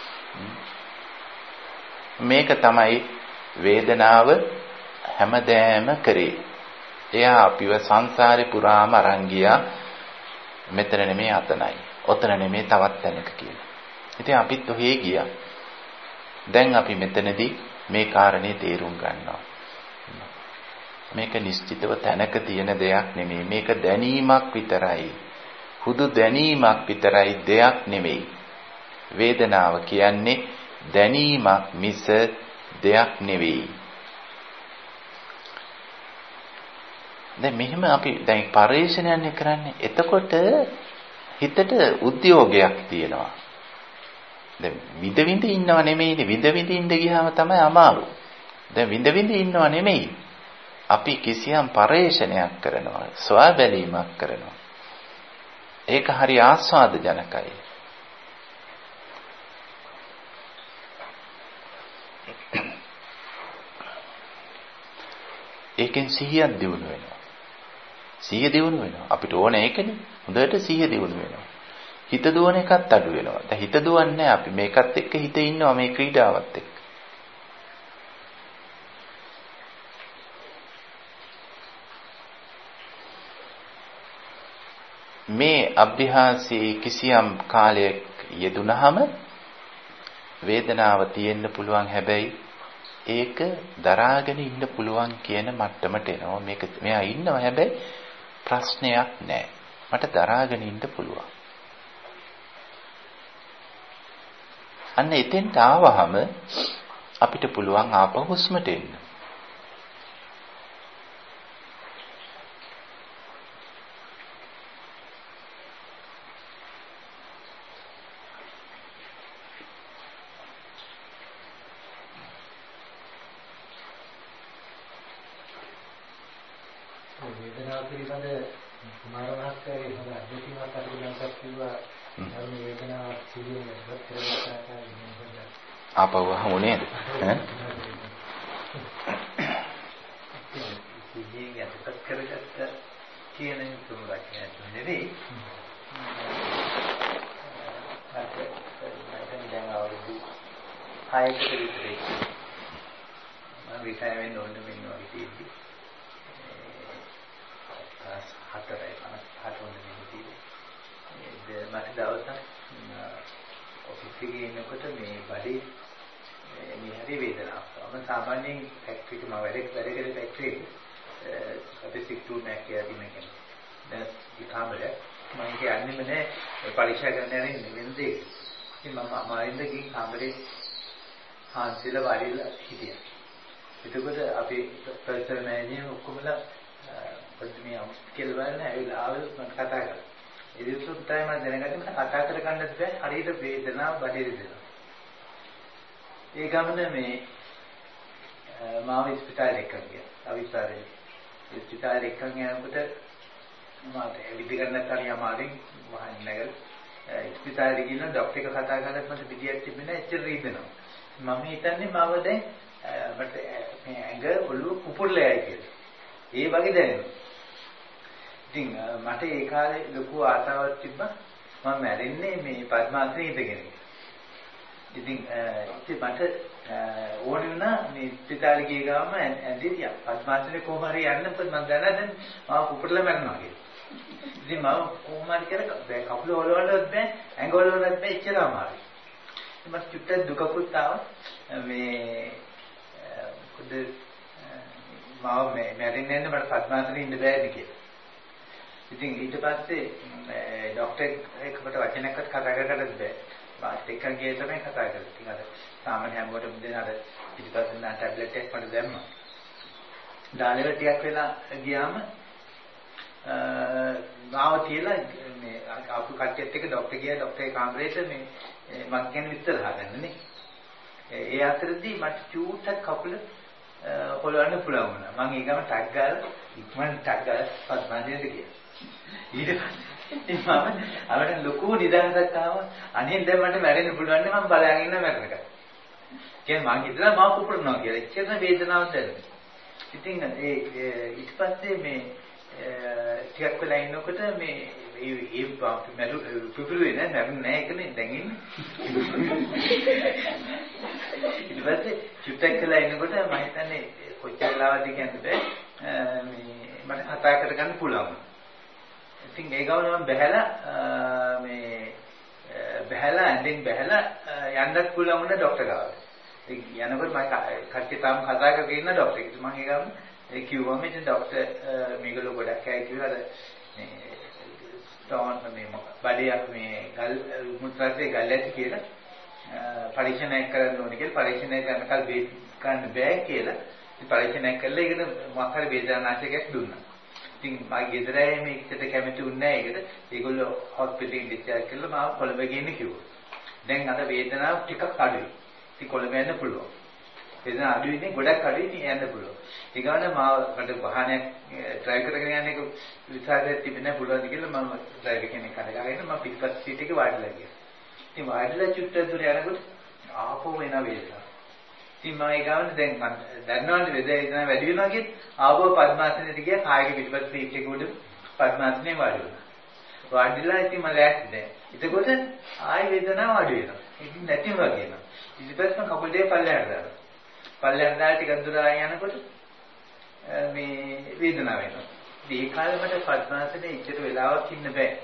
මේක තමයි වේදනාව හැමදෑම කරේ. එයා අපිව සංසාරේ පුරාම අරන් ගියා. මෙතන නෙමෙයි අතනයි. ඔතන නෙමෙයි තවත් තැනක කියලා. ඉතින් අපිත් ඔහේ ගියා. දැන් අපි මෙතනදී මේ කාරණේ තේරුම් ගන්නවා. මේක නිශ්චිතව තැනක තියෙන දෙයක් නෙමෙයි. මේක දැනීමක් විතරයි. හුදු දැනීමක් විතරයි, දෙයක් නෙමෙයි. වේදනාව කියන්නේ දැනීමක් මිස දෙයක් නෙවෙයි. දැන් මෙහෙම අපි දැන් පරිශ්‍රණයක් කරන්නේ. එතකොට හිතට උද්‍යෝගයක් තියෙනවා. දැන් විඳ ඉන්නව නෙමෙයිනේ. විඳ ඉන්න ගියාම තමයි අමාරු. දැන් විඳ ඉන්නව නෙමෙයි. අපි කිසියම් පරිශ්‍රණයක් කරනවා. ස්වබැලීමක් කරනවා. ඒක හරි ආස්වාදජනකයි. ඒකෙන් සිහියක් දියුණු වෙනවා. සිහිය දියුණු වෙනවා. අපිට ඕන ඒකනේ. හොඳට සිහිය දියුණු වෙනවා. හිත දුවන එකත් අඩු වෙනවා. දැන් හිත දුවන්නේ අපි මේකත් එක්ක හිත ඉන්නවා මේ ක්‍රීඩාවත් එක්ක. මේ අභ්‍යාසී කිසියම් කාලයක් යෙදුනහම වේදනාව තියෙන්න පුළුවන්. හැබැයි ඒක දරාගෙන ඉන්න පුළුවන් කියන මට්ටමට එනවා. මේක මෙයා ඉන්නවා හැබැයි ප්‍රශ්නයක් නැහැ. මට දරාගෙන ඉන්න පුළුවන්. අන්න එතෙන්ට ආවහම අපිට පුළුවන් ආපහු හුස්මට එන්න. වේදනාව පිළිබඳ කුමාර මහත්තයාගේ හොඳ අධ්‍යයනයක් අපිට ලංකාවට කිව්වා. ධර්ම වේදනාව සිදුවෙන ආපහු අහමු නේද? සිහියෙන් යටපත් කරගත්ත කියන තුමුරක් නෙවෙයි. මම දැන් අවුරුදු 6කට විතර මම රිටයර් වෙන්න ඕන වෙන්න වගේ තියෙද්දි හතරයි පහට වුණ දෙන්නේ. මට දවසක් ඔෆිස් එකේ ඉන්නකොට මේ බඩේ මේ හරි වේදනාවක්. මම සාමාන්‍යයෙන් ෆැක්ටරි එකේ මම වැඩ කරේ ෆැක්ටරි එකේ ස්ටැටිස්ටික් ටූල් මැක් කියලා තියෙනවා. දැන් ඒ කාමරේ මම කියන්නේ නෑ පරීක්ෂා කරන්න යන්නේ වෙනදේ. ඉතින් මම අමාරින්ද ගිහින් කාමරේ හාන්සිලා වාඩිලා හිටියා. එතකොට අපේ පර්සනල් මැනේජර් ඔක්කොමලා පොඩ්ඩක් කියලා බලන්න ඇවිල්ලා ආවල් මම කතා කරා. ඒ විදිහට තමයි මම දැනගත්තේ මට කතා කරගන්නත් බැහැ හරියට වේදනාව බඩේ දෙනවා. ඒ ගමන මේ මාව ස්පිතාලෙ එක්කන් ගියා. අවිස්සාරේ. ස්පිතාලෙ එක්කන් යනකොට මට විදි ගන්නත් හරි අමාරුයි වහන් නැගලා ස්පිතාලෙ ගිහින් ડોක්ටර් එක කතා කරද්දී මට පිටියක් තිබෙන්නේ එච්චර රීදෙනවා. මම හිතන්නේ මාව දැන් මට මේ ඇඟ ඔළුව කුපුරලයි කියලා. ඒ වගේ දැනෙනවා. ඉතින් මට ඒ කාලේ ලොකු ආසාවක් තිබ්බා මම මැරෙන්නේ මේ පద్මාසනේ ඉඳගෙන. ඉතින් මට ඕනේ වුණා මේ ස්පිතාලෙ ගිය ගාම ඇඳිරියා පద్මාසනේ කොහොම හරි යන්න මොකද මම දන්නා දැන් මම කුපුරලා මැරෙනවා කියලා. ඉතින් මම කොහොම හරි කියලා කකුල ඔලවන්නත් බෑ ඇඟ ඔලවන්නත් බෑ එච්චර අමාරුයි. මට චුට්ටක් දුකකුත් ආවා මේ මොකද මාව මැරෙන්නේ නැහැ මට පద్මාසනේ ඉන්න බෑනේ කියලා. ඉතින් ඊට පස්සේ ડોක්ටර් එක්කට වචනයක්වත් කතා කරගන්නත් බෑ. මාත් එක්ක ගියේ තමයි කතා කරන්නේ. ඉතින් අර සාමාන්‍ය හැමෝටම දෙන අර පිටිපස්සෙන් නා ටැබ්ලට් එකක් මට දැම්මා. දාලෙල ටිකක් වෙලා ගියාම මාව තියලා මේ ආපු කට්ටියත් එක්ක ડોක්ටර් ගියා ડોක්ටර් කාමරේට මේ මං කියන්නේ විස්තර හදන්නනේ. ඒ අතරදී මට චූටක් කකුල පොළවන්න පුළුවන් වුණා. මම ඊගම ටක් ගාලා ඉක්මනට ටක් ගාලා පස්මාදේට ගියා. ඊට පස්සේ මම අපිට ලොකු නිදහසක් ආවා. අනේ දැන් මට මැරෙන්න පුළුවන් නේ මම බලාගෙන ඉන්න මැරෙනකම්. කියන්නේ මං හිතලා මාව කුපුරනවා කියලා. එච්චර වේදනාවක් දැනෙනවා. ඉතින් ඊට පස්සේ මේ ටිකක් වෙලා ඉන්නකොට මේ මැරු පුපුරුවේ නෑ ඒකනේ දැන් ඉන්නේ. ඊට පස්සේ චුට්ටක් වෙලා ඉන්නකොට මම හිතන්නේ කොච්චර වෙලාවද කියන්න බෑ. මේ මට කතා කරගන්න පුළුවන්. ඉතින් ඒ ගමන මම බැහැලා ඇඳෙන් බැහැලා යන්නත් පුළුවන් වුණා ડોක්ටර් ගාවට. ඉතින් යනකොට මම කට්ටිය තාම කතා කරගෙන ඉන්න ડોක්ටර් එක්ක. මම ඒ ගමන කිව්වම ඉතින් ડોක්ටර් මේගොල්ලෝ ගොඩක් අය කිව්වා අර මේ ස්ටෝන් මේ බඩේ මේ ගල් මුත්‍රාසේ ගල් ඇති කියලා පරීක්ෂණයක් කරන්න ඕනේ කියලා පරීක්ෂණය කරනකල් වේද ගන්න බෑ කියලා ඉතින් පරීක්ෂණයක් කළා ඒකට මොකක් හරි වේදනානාශකයක් දුන්නා. ඉතින් මගේ ගෙදර අය මේකට කැමති වුණේ නැහැ ඒකට. ඒගොල්ලෝ හොස්පිටල් එකෙන් ඩිස්චාර්ජ් කළා මාව කොළඹ ගෙන්න කිව්වා. දැන් අර වේදනාව ටිකක් අඩුයි. ඉතින් කොළඹ යන්න පුළුවන්. වේදනාව අඩුයි ඉතින් ගොඩක් අඩුයි ඉතින් යන්න පුළුවන්. ඒ ගමන මාව මට වාහනයක් ඩ්‍රයිව් කරගෙන යන්න එක විශ්වාසයක් තිබෙන්නේ පුළුවන්ද කියලා මම ඩ්‍රයිවර් කෙනෙක් අරගෙන මම පිටපත් සීට් එකේ වාඩිලා ගියා. ඉතින් වාඩිලා චුට්ටක් දුර යනකොට ආපහු එන වේදනාව. ඉතින් මම ඒ ගමන දැන් මම දන්නවනේ වේදනාව වැඩි වෙනවා කියත් ආපහු පద్මාසනෙට ගියා කායක පිටපත් සීට් එකේ උඩ පద్මාසනේ වාඩි වුණා. වාඩිලා ඉතින් මම ලෑස්ති දැන්. එතකොට ආයෙ වේදනාව අඩු වෙනවා. ඉතින් නැතිම වගේනවා. ඊට පස්සේ මම කකුල් දෙක පල්ලෙහාට දාලා. පල්ලෙහාට දාලා ටිකක් දුර යනකොට මේ වේදනාව එනවා. මේ කාලේ මට පద్මාසනේ ඉච්චර වෙලාවක් ඉන්න බෑ.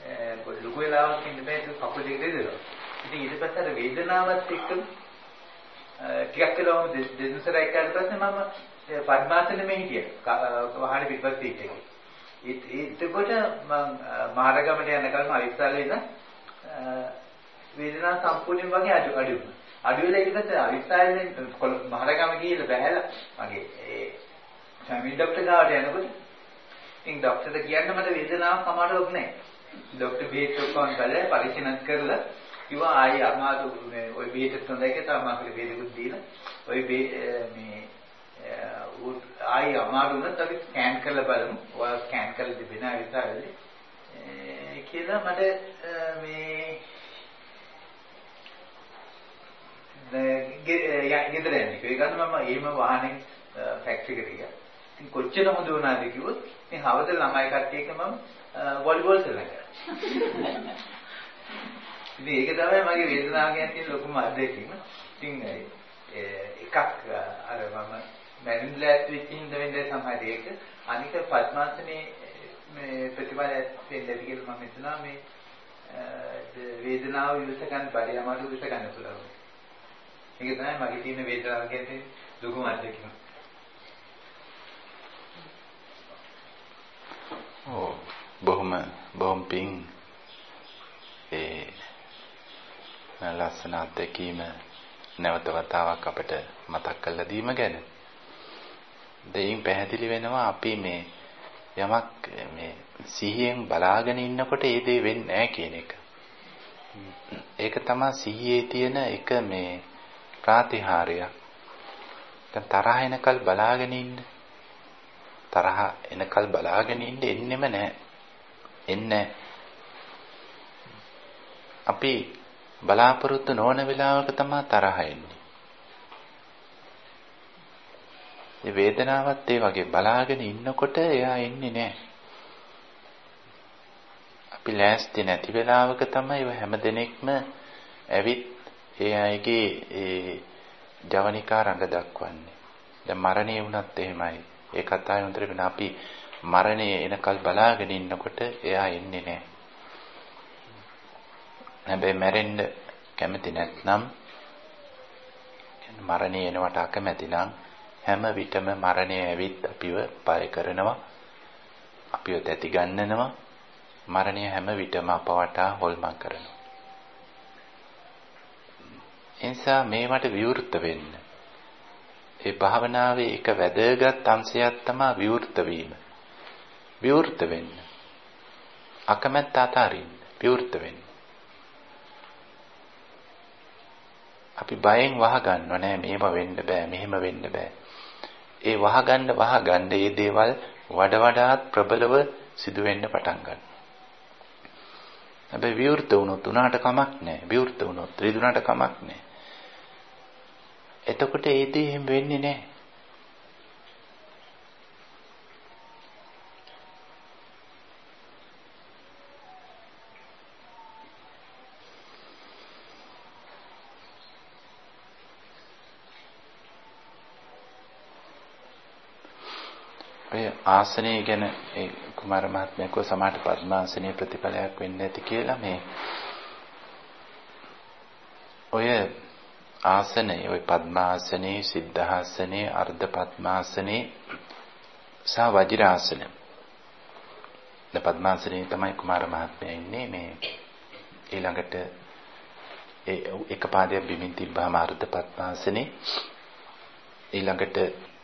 ලොකු වෙලාවක් ඉන්න බෑ ඒක කකුල දෙක දෙදෙනවා. ඉතින් ඊට පස්සේ අර වේදනාවත් එක්ක ටිකක් වෙලාවම දෙන්සරයි කරලා පස්සේ මම පద్මාසනෙම හිටියා. වහානේ පිටපත් එකේ. ඒකකොට මම මහරගමට යන කලින් අවිස්සාලේ ඉඳන් වේදනාව සම්පූර්ණයෙන් වගේ අඩු වුණා. අඩු වෙලා ඊට පස්සේ අවිස්සාලෙන් මහරගම ගිහිල්ලා බැහැලා මගේ ඒ ෆැමිලි ડોක්ටර් ගාවට යනකොට ඉතින් ડોක්ටර්ට කියන්න මට වේදනාවක් අමාරුවක් නැහැ. ડોක්ටර් බේත් ඔක්කොම බලලා පරීක්ෂණ කරලා කිව්වා ආයි අමාරු මේ ওই බේත් හොඳයි කියලා තමයි මාකට බේදකුත් දීලා ওই මේ ආයි අමාරු වුණත් අපි ස්කෑන් කරලා බලමු. ඔයා ස්කෑන් කරලා තිබෙන විතරයි. කියලා මට මේ ගෙදර යන්නේ. ඒ ගන්න මම එහෙම වාහනේ ෆැක්ටරි එකට ගියා. ඉතින් කොච්චර හොඳ වුණාද කිව්වොත් ඉතින් හවස ළමයි කට්ටිය එක්ක මම වොලිබෝල් කරලා ගියා. ඉතින් ඒක තමයි මගේ වේදනාව ගැන තියෙන ලොකුම අත්දැකීම. ඉතින් එකක් අර මම මැරින්ලැත් වෙච්ච හින්දා වෙන්නේ සමහර ඒක. අනික පద్මාසනේ මේ ප්‍රතිඵලයක් වෙන්නේ කියලා මම හිතනවා මේ වේදනාව විශ්ස ගන්න බැරි අමාරු විශ්ස ගන්න පුළුවන්. ඒක තමයි මගේ තියෙන වේදනාව ගැන තියෙන ලොකුම අත්දැකීම. බොහොම පිං ලස්සන අත්දැකීම නැවත වතාවක් අපිට මතක් කරලා දීම ගැන. දෙයින් පැහැදිලි වෙනවා අපි මේ යමක් මේ සිහියෙන් බලාගෙන ඉන්නකොට ඒ දේ වෙන්නේ නැහැ කියන එක. ඒක තමයි සිහියේ තියෙන එක මේ ප්‍රාතිහාර්යයක්. දැන් තරහ එනකල් බලාගෙන ඉන්න. තරහ එනකල් බලාගෙන ඉන්න එන්නෙම නැහැ. එන්නේ අපි බලාපොරොත්තු නොවන වෙලාවක තමයි තරහ එන්නේ. ඒ වේදනාවත් ඒ වගේ බලාගෙන ඉන්නකොට එයා එන්නේ නැහැ. අපි ලෑස්ති නැති වෙලාවක තමයි ඔය හැම දිනෙකම ඇවිත් ඒ අයගේ ඒ ජවනිකා රඟ දක්වන්නේ. දැන් මරණය වුණත් එහෙමයි. ඒ කතාවේ උන්තර වෙන අපි මරණය එනකල් බලාගෙන ඉන්නකොට එයා එන්නේ නැහැ. හැබැයි මැරෙන්න කැමති නැත්නම් මරණය එනවට අකමැති නම් හැම විටම මරණය ඇවිත් අපිව පය කරනවා. අපිව තැති ගන්නනවා. මරණය හැම විටම අප වටා හොල්මන් කරනවා. එනිසා මේවට විවෘත වෙන්න. ඒ භාවනාවේ එක වැදගත් අංශයක් තමයි විවෘත වීම. විවෘත වෙන්න. අකමැත්ත අතාරින්න. විවෘත වෙන්න. අපි බයෙන් වහගන්නව නෑ මේව වෙන්න බෑ මෙහෙම වෙන්න බෑ. ඒ වහගන්න ඒ දේවල් වඩාත් ප්‍රබලව සිදු වෙන්න පටන් ගන්නවා. හැබැයි විවෘත වුණොත් උනාට කමක් නෑ. විවෘත වුණොත් රිදුනට කමක් නෑ. එතකොට ඒ දේ එහෙම වෙන්නේ නෑ. ආසනය ගැන ඒ කුමාර මහත්මයා කෝ සමාත පద్මාසනයේ ප්‍රතිඵලයක් වෙන්නේ නැති කියලා මේ ඔය ආසනය ඔය පద్මාසනේ සිද්ධාසනේ අර්ධ පద్මාසනේ සහ වජිරාසනේ ද පద్මාසනේ තමයි කුමාර මහත්මයා ඉන්නේ මේ ඊළඟට ඒ එක පාදයක් බිමින් තිබ්බාම අර්ධ පద్මාසනේ ඊළඟට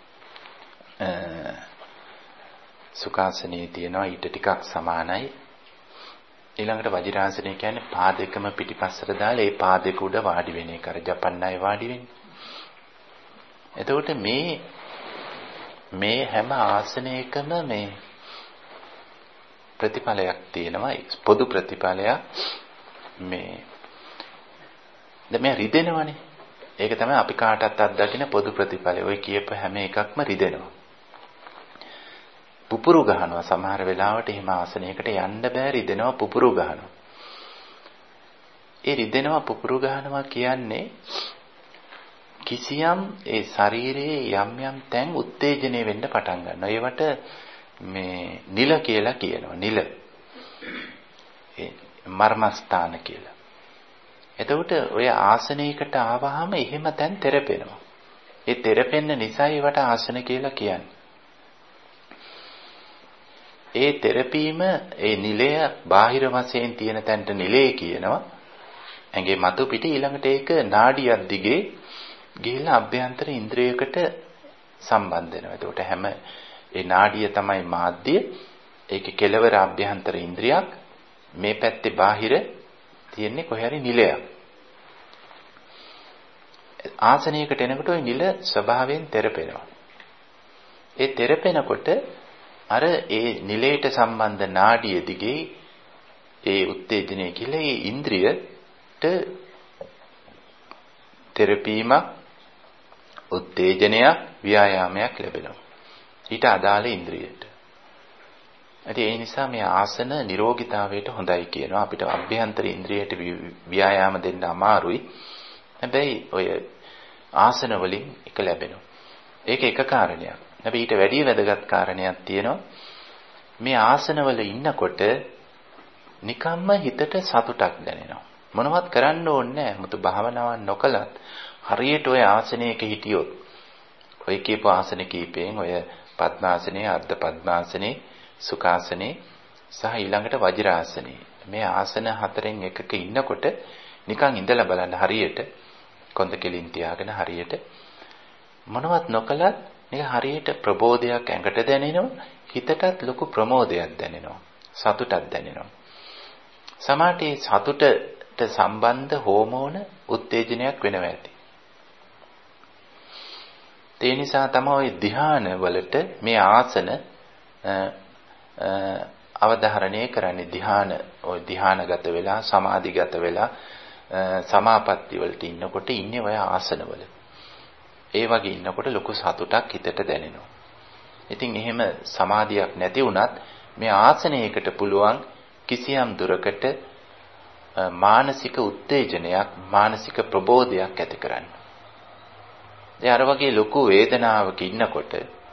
සුඛාසනේ තියෙනවා ඊට ටිකක් සමානයි ඊළඟට වජිරාසනේ කියන්නේ පාදයකම පිටිපස්සට දාලා ඒ පාදයක උඩ වාඩි වෙන එක. අර ජපන් අය වාඩි වෙන්නේ. එතකොට මේ හැම ආසනයකම මේ ප්‍රතිඵලයක් තියෙනවා. පොදු ප්‍රතිඵලයක් මේ දැන් මේ රිදෙනවනේ. ඒක තමයි අපි කාටත් අත්දකින පොදු ප්‍රතිඵලය. ඔය කියප හැම එකක්ම රිදෙනවා. පුපුරු ගහනවා සමහර වෙලාවට එහෙම ආසනයකට යන්න බෑ රිදෙනවා පුපුරු ගහනවා. ඒ රිදෙනවා පුපුරු ගහනවා කියන්නේ කිසියම් ඒ ශරීරයේ යම් තැන් උත්තේජනය වෙන්න පටන් ගන්නවා. ඒවට මේ නිල කියලා කියනවා. නිල. මර්මස්ථාන කියලා. එතකොට ඔය ආසනයකට ආවහම එහෙම තැන් තෙරපෙනවා. ඒ තෙරපෙන්න නිසා ඒවට ආසන කියලා කියන්නේ. ඒ තෙරපීම ඒ නිලය බාහිර වශයෙන් තියෙන තැනට නිලය කියනවා. ඇඟේ මතු පිට ඊළඟට ඒක නාඩියක් දිගේ ගිහිල්ලා අභ්‍යන්තර ඉන්ද්‍රියකට සම්බන්ධ වෙනවා. එතකොට හැම ඒ නාඩිය තමයි මාධ්‍ය. ඒකේ කෙලවර අභ්‍යන්තර ඉන්ද්‍රියක්. මේ පැත්තේ බාහිර තියෙන්නේ කොහේ හරි නිලයක්. ආසනයකට එනකොට ওই නිල ස්වභාවයෙන් තෙරපෙනවා. ඒ තෙරපෙනකොට අර ඒ නිලයට සම්බන්ධ නාඩිය දිගේ ඒ උත්තේජනය කියලා ඒ ඉන්ද්‍රියට තෙරපීමක් උත්තේජනයක් ව්‍යායාමයක් ලැබෙනවා. ඊට අදාළ ඉන්ද්‍රියට. ඒ නිසා මේ ආසන නිරෝගීතාවයට හොඳයි කියනවා. අපිට අභ්‍යන්තර ඉන්ද්‍රියට ව්‍යායාම දෙන්න අමාරුයි. හැබැයි ඔය ආසන වලින් එක ලැබෙනවා. ඒක එක කාරණයක්. හැබැයි ඊට වැඩි වැදගත් කාරණයක් තියෙනවා. මේ ආසනවල ඉන්නකොට නිකම්ම හිතට සතුටක් දැනෙනවා. මොනවත් කරන්න ඕනේ නැහැ. මුතු භාවනාවක් නොකලත් හරියට ඔය ආසනයක හිටියොත් ඔය කියපු ආසන කීපයෙන් ඔය පద్මාසනේ, අර්ධ පද්මාසනේ, සුඛාසනේ සහ ඊළඟට වජිරාසනේ. මේ ආසන හතරෙන් එකක ඉන්නකොට නිකන් ඉඳලා බලන්න හරියට කොන්ද කෙලින් තියාගෙන හරියට මොනවත් නොකලත් නික හරියට ප්‍රබෝධයක් ඇඟට දැනෙනවා. හිතටත් ලොකු ප්‍රමෝදයක් දැනෙනවා. සතුටක් දැනෙනවා. සමහරට මේ සතුටට සම්බන්ධ හෝමෝන උත්තේජනයක් වෙනවා ඇති. ඒ නිසා තමයි ධ්‍යාන වලට මේ ආසන අවධාරණය කරන්නේ. ඔය ධ්‍යානගත වෙලා සමාධිගත වෙලා සමාපatti වලට ඉන්නකොට ඉන්නේ ඔය ආසනවල. ඒ වගේ ඉන්නකොට ලොකු සතුටක් හිතට දැනෙනවා. ඉතින් එහෙම සමාධියක් නැති වුණත් මේ ආසනයකට පුළුවන් කිසියම් දුරකට මානසික උත්තේජනයක්, මානසික ප්‍රබෝධයක් ඇති කරන්න. ඒ අර වගේ ලොකු වේදනාවක ඉන්නකොට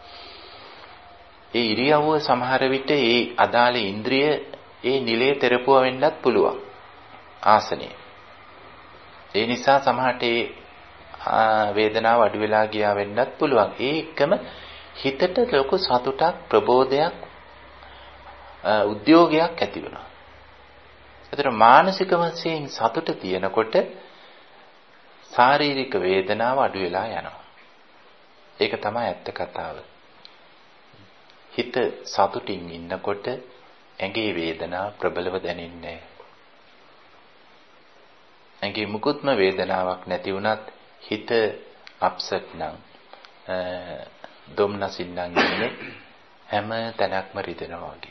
ඒ ඉරියව්ව සමහර විට ඒ අදාළ ඉන්ද්‍රිය ඒ නිලයේ තෙරපුවා වෙන්නත් පුළුවන් ආසනයේ. ඒ නිසා සමහරට ඒ වේදනාව අඩු වෙලා ගියා වෙන්නත් පුළුවන්. ඒකම හිතට ලොකු සතුටක්, ප්‍රබෝධයක්, උද්‍යෝගයක් ඇති වෙනවා. ඒතර මානසික වශයෙන් සතුට තියෙනකොට ශාරීරික වේදනාව අඩු වෙලා යනවා. ඒක තමයි ඇත්ත කතාව. හිත සතුටින් ඉන්නකොට ඇඟේ වේදනාව ප්‍රබලව දැනෙන්නේ නැහැ. ඇඟේ මුකුත්ම වේදනාවක් නැති වුණත් හිත අප්සෙට් නම් දුම්නසින් නම් ඉන්නේ හැම තැනක්ම රිදෙනවා වගේ.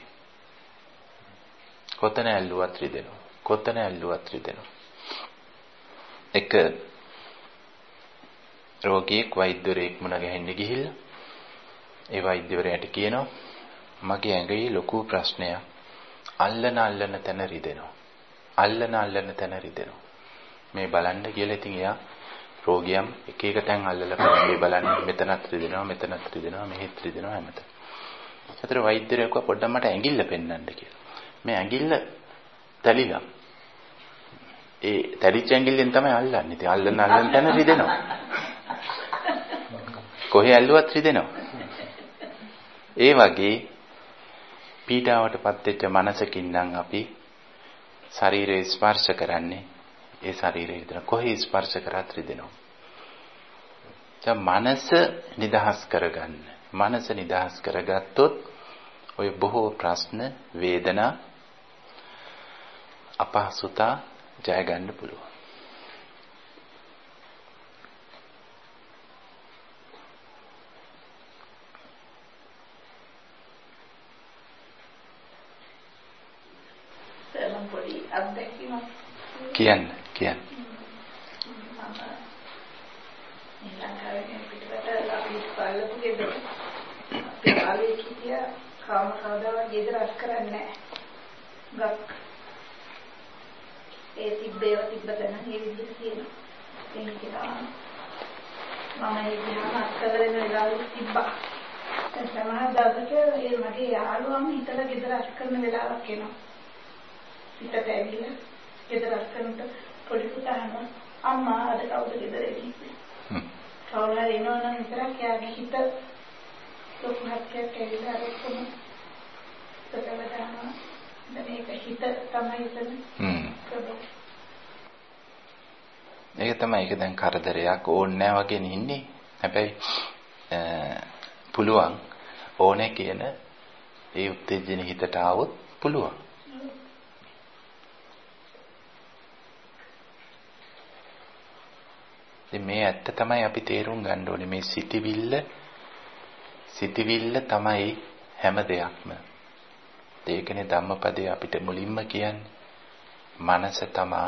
කොතන ඇල්ලුවත් රිදෙනවා. කොතන ඇල්ලුවත් රිදෙනවා. එක රෝගියෙක් වෛද්‍යවරයෙක් මුණ ගැහෙන්න ගිහිල්ලා ඒ වෛද්‍යවරයාට කියනවා මගේ ඇඟේ ලොකු ප්‍රශ්නයක්. අල්ලන තැන රිදෙනවා. අල්ලන තැන රිදෙනවා. මේ බලන්න කියලා ඉතින් එයා රෝගියම් එක එක තැන් අල්ලලා මේ බලන්න මෙතනත් රිදෙනවා, මෙතනත් රිදෙනවා, මෙහෙත් රිදෙනවා හැමතැන. ඒතර වෛද්‍යවරයා කිව්වා පොඩ්ඩක් මට ඇඟිල්ල පෙන්වන්න කියලා. මේ ඇඟිල්ල තැලිලා. ඒ තැලිච්ච ඇඟිල්ලෙන් තමයි අල්ලන්නේ. ඉතින් අල්ලන තැන රිදෙනවා. කොහේ ඇල්ලුවත් රිදෙනවා. ඒ වගේ පීඩාවටපත් වෙච්ච මනසකින් නම් අපි ශරීරය ස්පර්ශ කරන්නේ ඒ ශරීරය විතර කොහේ ස්පර්ශ කරත් රිදෙනවා. දැන් මනස නිදහස් කරගන්න. මනස නිදහස් කරගත්තොත් ඔය බොහෝ ප්‍රශ්න, වේදනා, අපහසුතා ජය ගන්න පුළුවන්. කියන්න. ඒ තිබ්බතන මේ විදිහට තියෙනවා. ඒක කියලා මම ඒ විදිහම අත්කරගෙන වෙලාවෙ තිබ්බා. දැන් සමහර දවසක ඒ මගේ යාළුවම හිතලා ගෙදර අත් කරන වෙලාවක් එනවා. හිතට ඇවිල්ලා ගෙදරක් කරනකොට පොඩි පුතා අහනවා අම්මා අද කවුද ගෙදර එන්නේ? කවුරු හරි එනවනම් විතරක් යාගේ හිත සුඛයක් ඇවිල්ලා අරගෙන සකලදාන මේක හිත තමයි එතන. ඒක තමයි. ඒක දැන් කරදරයක් ඕනේ නැහැ වගේ ඉන්නේ. හැබැයි පුළුවන් ඕනේ කියන ඒ උත්තේජන හිතට ආවොත් පුළුවන්. ඉතින් මේ ඇත්ත තමයි අපි තේරුම් ගන්න ඕනේ. මේ සිටිවිල්ල තමයි හැම දෙයක්ම. ඒකනේ ධම්මපදයේ අපිට මුලින්ම කියන්නේ. මනස තමා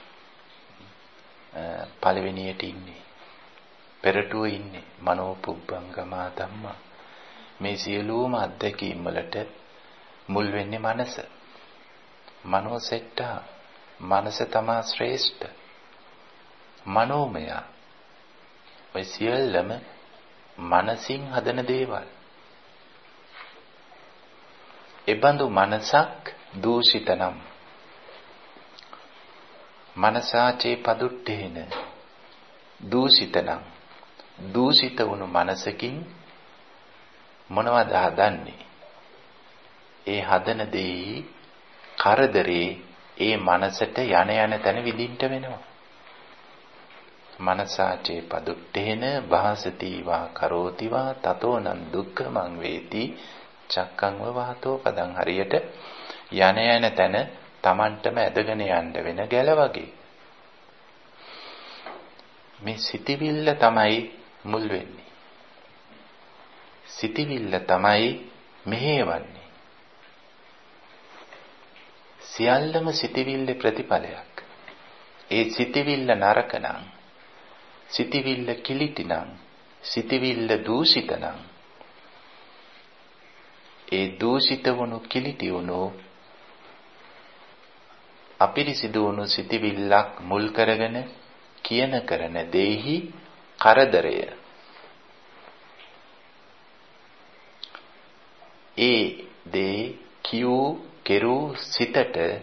පළවෙනියට ඉන්නේ. පෙරටුව ඉන්නේ. මනෝපුබ්බංගමා ධම්මා. මේ සියලුම අත්දැකීම් වලට මුල් වෙන්නේ මනස. මනෝසෙට්ටා. මනස තමා ශ්‍රේෂ්ඨ. මනෝමය. ඔය සියල්ලම මනසින් හදන දේවල්. එබඳු මනසක් දූෂිතනම් මනසාචේ පදුට්ඨේන දූෂිතනම් දූෂිත වුණු මනසකින් මොනවද හදන්නේ? ඒ හදන දේ කරදරේ ඒ මනසට යන තැන විඳින්න වෙනවා. මනසාචේ පදුට්ඨේන භාසති වා කරෝති වා තතෝනං දුක්ඛමං වේති චක්කං වවාතෝ පදං. හරියට යන තැන Tamanටම ඇදගෙන යන්න වෙන ගැල වගේ. මේ සිටිවිල්ල තමයි මුල් වෙන්නේ. සිටිවිල්ල තමයි මෙහෙවන්නේ. සියල්ලම සිටිවිල්ලේ ප්‍රතිඵලයක්. ඒ සිටිවිල්ල නරක නම්, සිටිවිල්ල කිලිටි නම්, සිටිවිල්ල දූෂිත නම්, ඒ දූෂිත වුණු කිලිටි වුණු අපිරිසිදු වුණු සිටිවිල්ලක් මුල් කරගෙන කියන කරන දෙෙහි කරදරය. ඒ දේ කියූ කෙරූ සිතට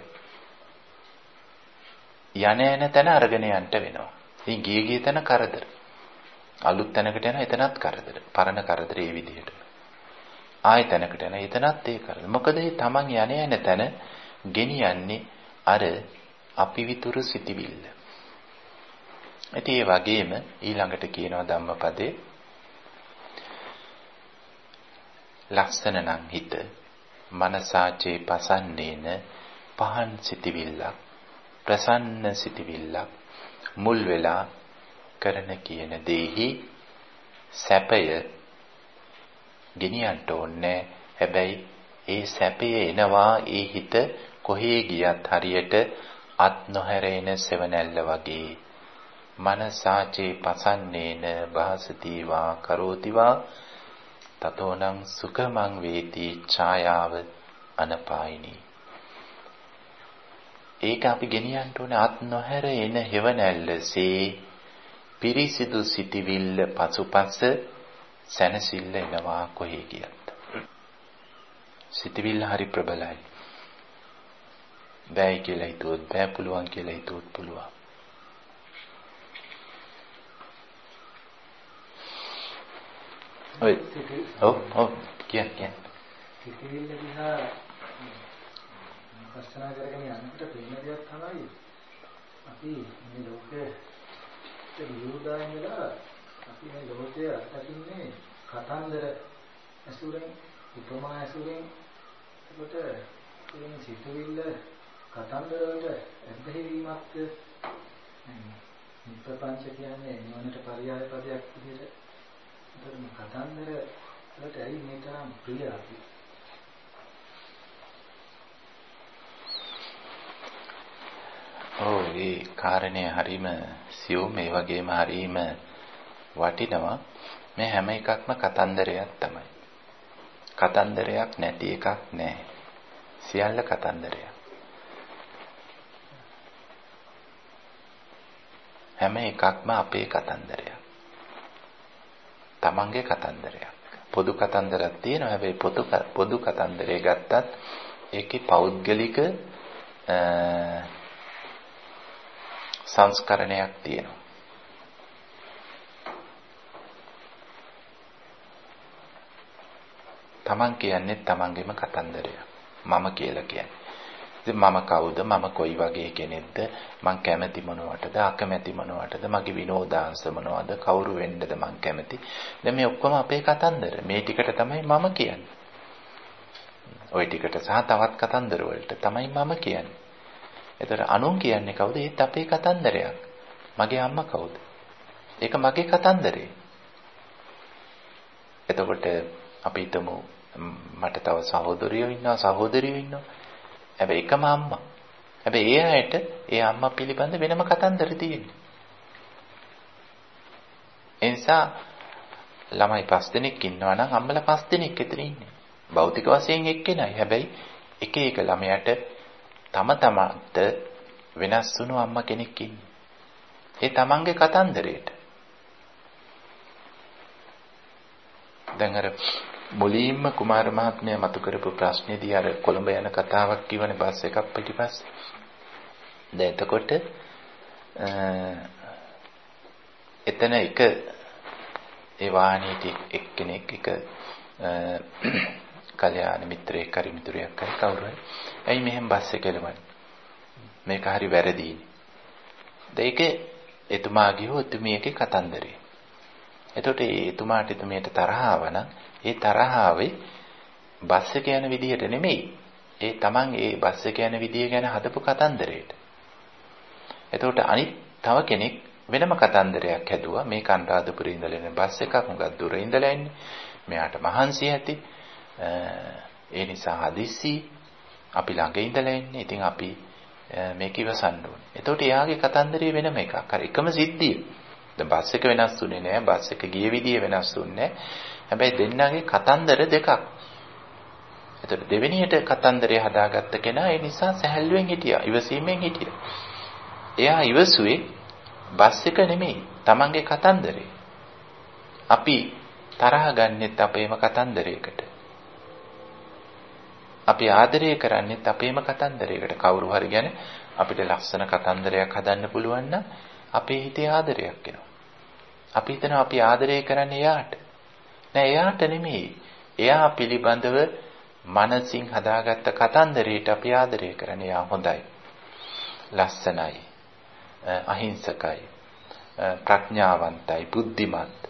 යන තැන අරගෙන යන්න වෙනවා. ඉතින් ගිය තැන කරදර. අලුත් තැනකට යන එතනත් කරදර. පරණ කරදර ඒ විදිහට. ආය තැනකට යන එතනත් ඒ කරදර. මොකද මේ Taman යන තැන ගෙනියන්නේ අර අපිවිතුරු සිටිවිල්ල. ඉතින් ඒ වගේම ඊළඟට කියනවා ධම්මපදේ ලක්ෂණ නම් හිත මනසාචේ පසන්නේන පහන් සිටිවිල්ලක් ප්‍රසන්න සිටිවිල්ලක් මුල් වෙලා කරන කියන දෙෙහි සැපය ගෙනියන්න ඕනේ. හැබැයි ඒ සැපය එනවා ඒ හිත කොහේ ගියත් හරියට අත් නොහැරෙන සෙවණැල්ල වගේ. මනසාචේ පසන්නේන භාසති වා කරෝති වා තතෝනං සුඛමං වේති ඡායාව අනපායිනී. ඒක අපි ගෙනියන්න ඕනේ අත් නොහැර එන හෙවණැල්ලසේ පිරිසිදු සිටිවිල්ල පසුපස සැනසෙල්ල එනවා කොහේ ගියත්. සිටිවිල්ල හරි ප්‍රබලයි. බෑ කියලා හිතුවොත් බෑ, පුළුවන් කියලා හිතුවොත් පුළුවන්. ඔව් කියන්න. සිටිවිල්ල දිහා පස්සනා කරගෙන යනකොට පේන දෙයක් තමයි අපි මේ ලෝකයේ විරුද්ධයෙන් වෙලා අපි මේ ලෝකයේ අත්දකින්නේ කතන්දර ඇසුරෙන්, උපමා ඇසුරෙන්. ඒකට මේ සිටිවිල්ල කතන්දර වලට ඇබ්බැහි වීමක් ප්‍රපංච කියන්නේ නිවනට පරියාය පදයක් විදිහට. ඒතරම කතන්දර වලට ඇයි මේ තරම් ප්‍රිය අපි? ඔව්, ඒ කාරණේ හරීම සියුම්, ඒ වගේම හරීම වටිනවා. මේ හැම එකක්ම කතන්දරයක් තමයි. කතන්දරයක් නැති එකක් නැහැ. සියල්ල කතන්දරයක්. හැම එකක්ම අපේ කතන්දරයක්. තමන්ගේ කතන්දරයක්. පොදු කතන්දරයක් තියෙනවා. හැබැයි පොදු කතන්දරය ගත්තත් ඒකේ පෞද්ගලික සංස්කරණයක් තියෙනවා. තමන් කියන්නේ තමන්ගේම කතන්දරයක්. මම කියලා කියන්නේ. ඉතින් මම කවුද? මම කොයි වගේ කෙනෙක්ද? මං කැමති මොනවටද? අකමැති මොනවටද? මගේ විනෝදාංශ මොනවද? කවුරු වෙන්නද මං කැමති? දැන් මේ ඔක්කොම අපේ කතන්දර. මේ ටිකට තමයි මම කියන්නේ. ওই ටිකට සහ තවත් කතන්දර වලට තමයි මම කියන්නේ. ඒතර අනුන් කියන්නේ කවුද? ඒත් අපේ කතන්දරයක්. මගේ අම්මා කවුද? ඒක මගේ කතන්දරේ. එතකොට අපි හිතමු මට තව සහෝදරියෝ ඉන්නවා, සහෝදරියෝ ඉන්නවා. හැබැයි එකම අම්මා. හැබැයි ඒ අයට ඒ අම්මා පිළිබඳ වෙනම කතන්දර තියෙනවා. ඒ නිසා ළමයි 5 දෙනෙක් ඉන්නවා නම් අම්මලා 5 දෙනෙක් එතන ඉන්නේ. භෞතික වශයෙන් එක්කෙනයි. හැබැයි එක එක ළමයට තම තමන්ට වෙනස් වුණු අම්මා කෙනෙක් ඉන්නේ. ඒ තමන්ගේ කතන්දරයට. දැන් අර මුලින්ම කුමාර මහත්මයා මතු කරපු ප්‍රශ්නේදී අර කොළඹ යන කතාවක් කිව්වනේ බස් එකක් පිටිපස්සේ. දැන් එතකොට එතන එක ඒ වාහනයේ එක්කෙනෙක් එක කල්‍යාණ මිත්‍රයෙක් හරි මිතුරියක් හරි කවුරු හරි ඇයි මෙහෙම බස් එක එළවන්නේ? මේක හරි වැරදිනේ. දෙයක එතුමා ගිහුව එතුමියගේ කතන්දරේ. එතකොට එතුමාට එතුමියට තරහ ආවනම් ඒ තරහාවේ බස් එක යන විදිහට නෙමෙයි. ඒ තමන් ඒ බස් එක යන විදිය ගැන හදපු කතන්දරයට. එතකොට අනිත් තව කෙනෙක් වෙනම කතන්දරයක් හැදුවා. මේ කන්රාදපුරේ ඉඳලා එන බස් එකක් මොකක් දුර ඉඳලා එන්නේ. මෙයාට මහන්සි ඇති. ඒ නිසා හදිස්සි අපි ළඟ ඉඳලා එන්නේ. ඉතින් අපි මේක ඉවසන්න ඕනේ. එතකොට එයාගේ කතන්දරේ වෙනම එකක්. අර එකම සිද්ධිය. දැන් බස් එක වෙනස් වුණේ නෑ. බස් එක ගිය විදිය වෙනස් වුණේ නෑ. හැබැයි දෙන්නගේ කතන්දර දෙකක්. එතකොට දෙවෙනියට කතන්දරය හදාගත්ත කෙනා ඒ නිසා සැහැල්ලුවෙන් හිටියා. ඉවසීමෙන් හිටියා. එයා ඉවසුවේ බස් එක නෙමෙයි. තමන්ගේ කතන්දරේ. අපි තරහ ගන්නෙත් අපේම කතන්දරයකට. අපි ආදරය කරන්නෙත් අපේම කතන්දරයකට. කවුරු හරි ගැන අපිට ලස්සන කතන්දරයක් හදන්න පුළුවන් නම් අපේ හිතේ ආදරයක් එනවා. අපි හිතනවා අපි ආදරය කරන්නේ එයාට. නෑ එයාට නෙමෙයි. එයා පිළිබඳව මනසින් හදාගත්ත කතන්දරයට අපි ආදරය කරන්නේ. එයා හොඳයි. ලස්සනයි. අහිංසකයි. ප්‍රඥාවන්තයි. බුද්ධිමත්.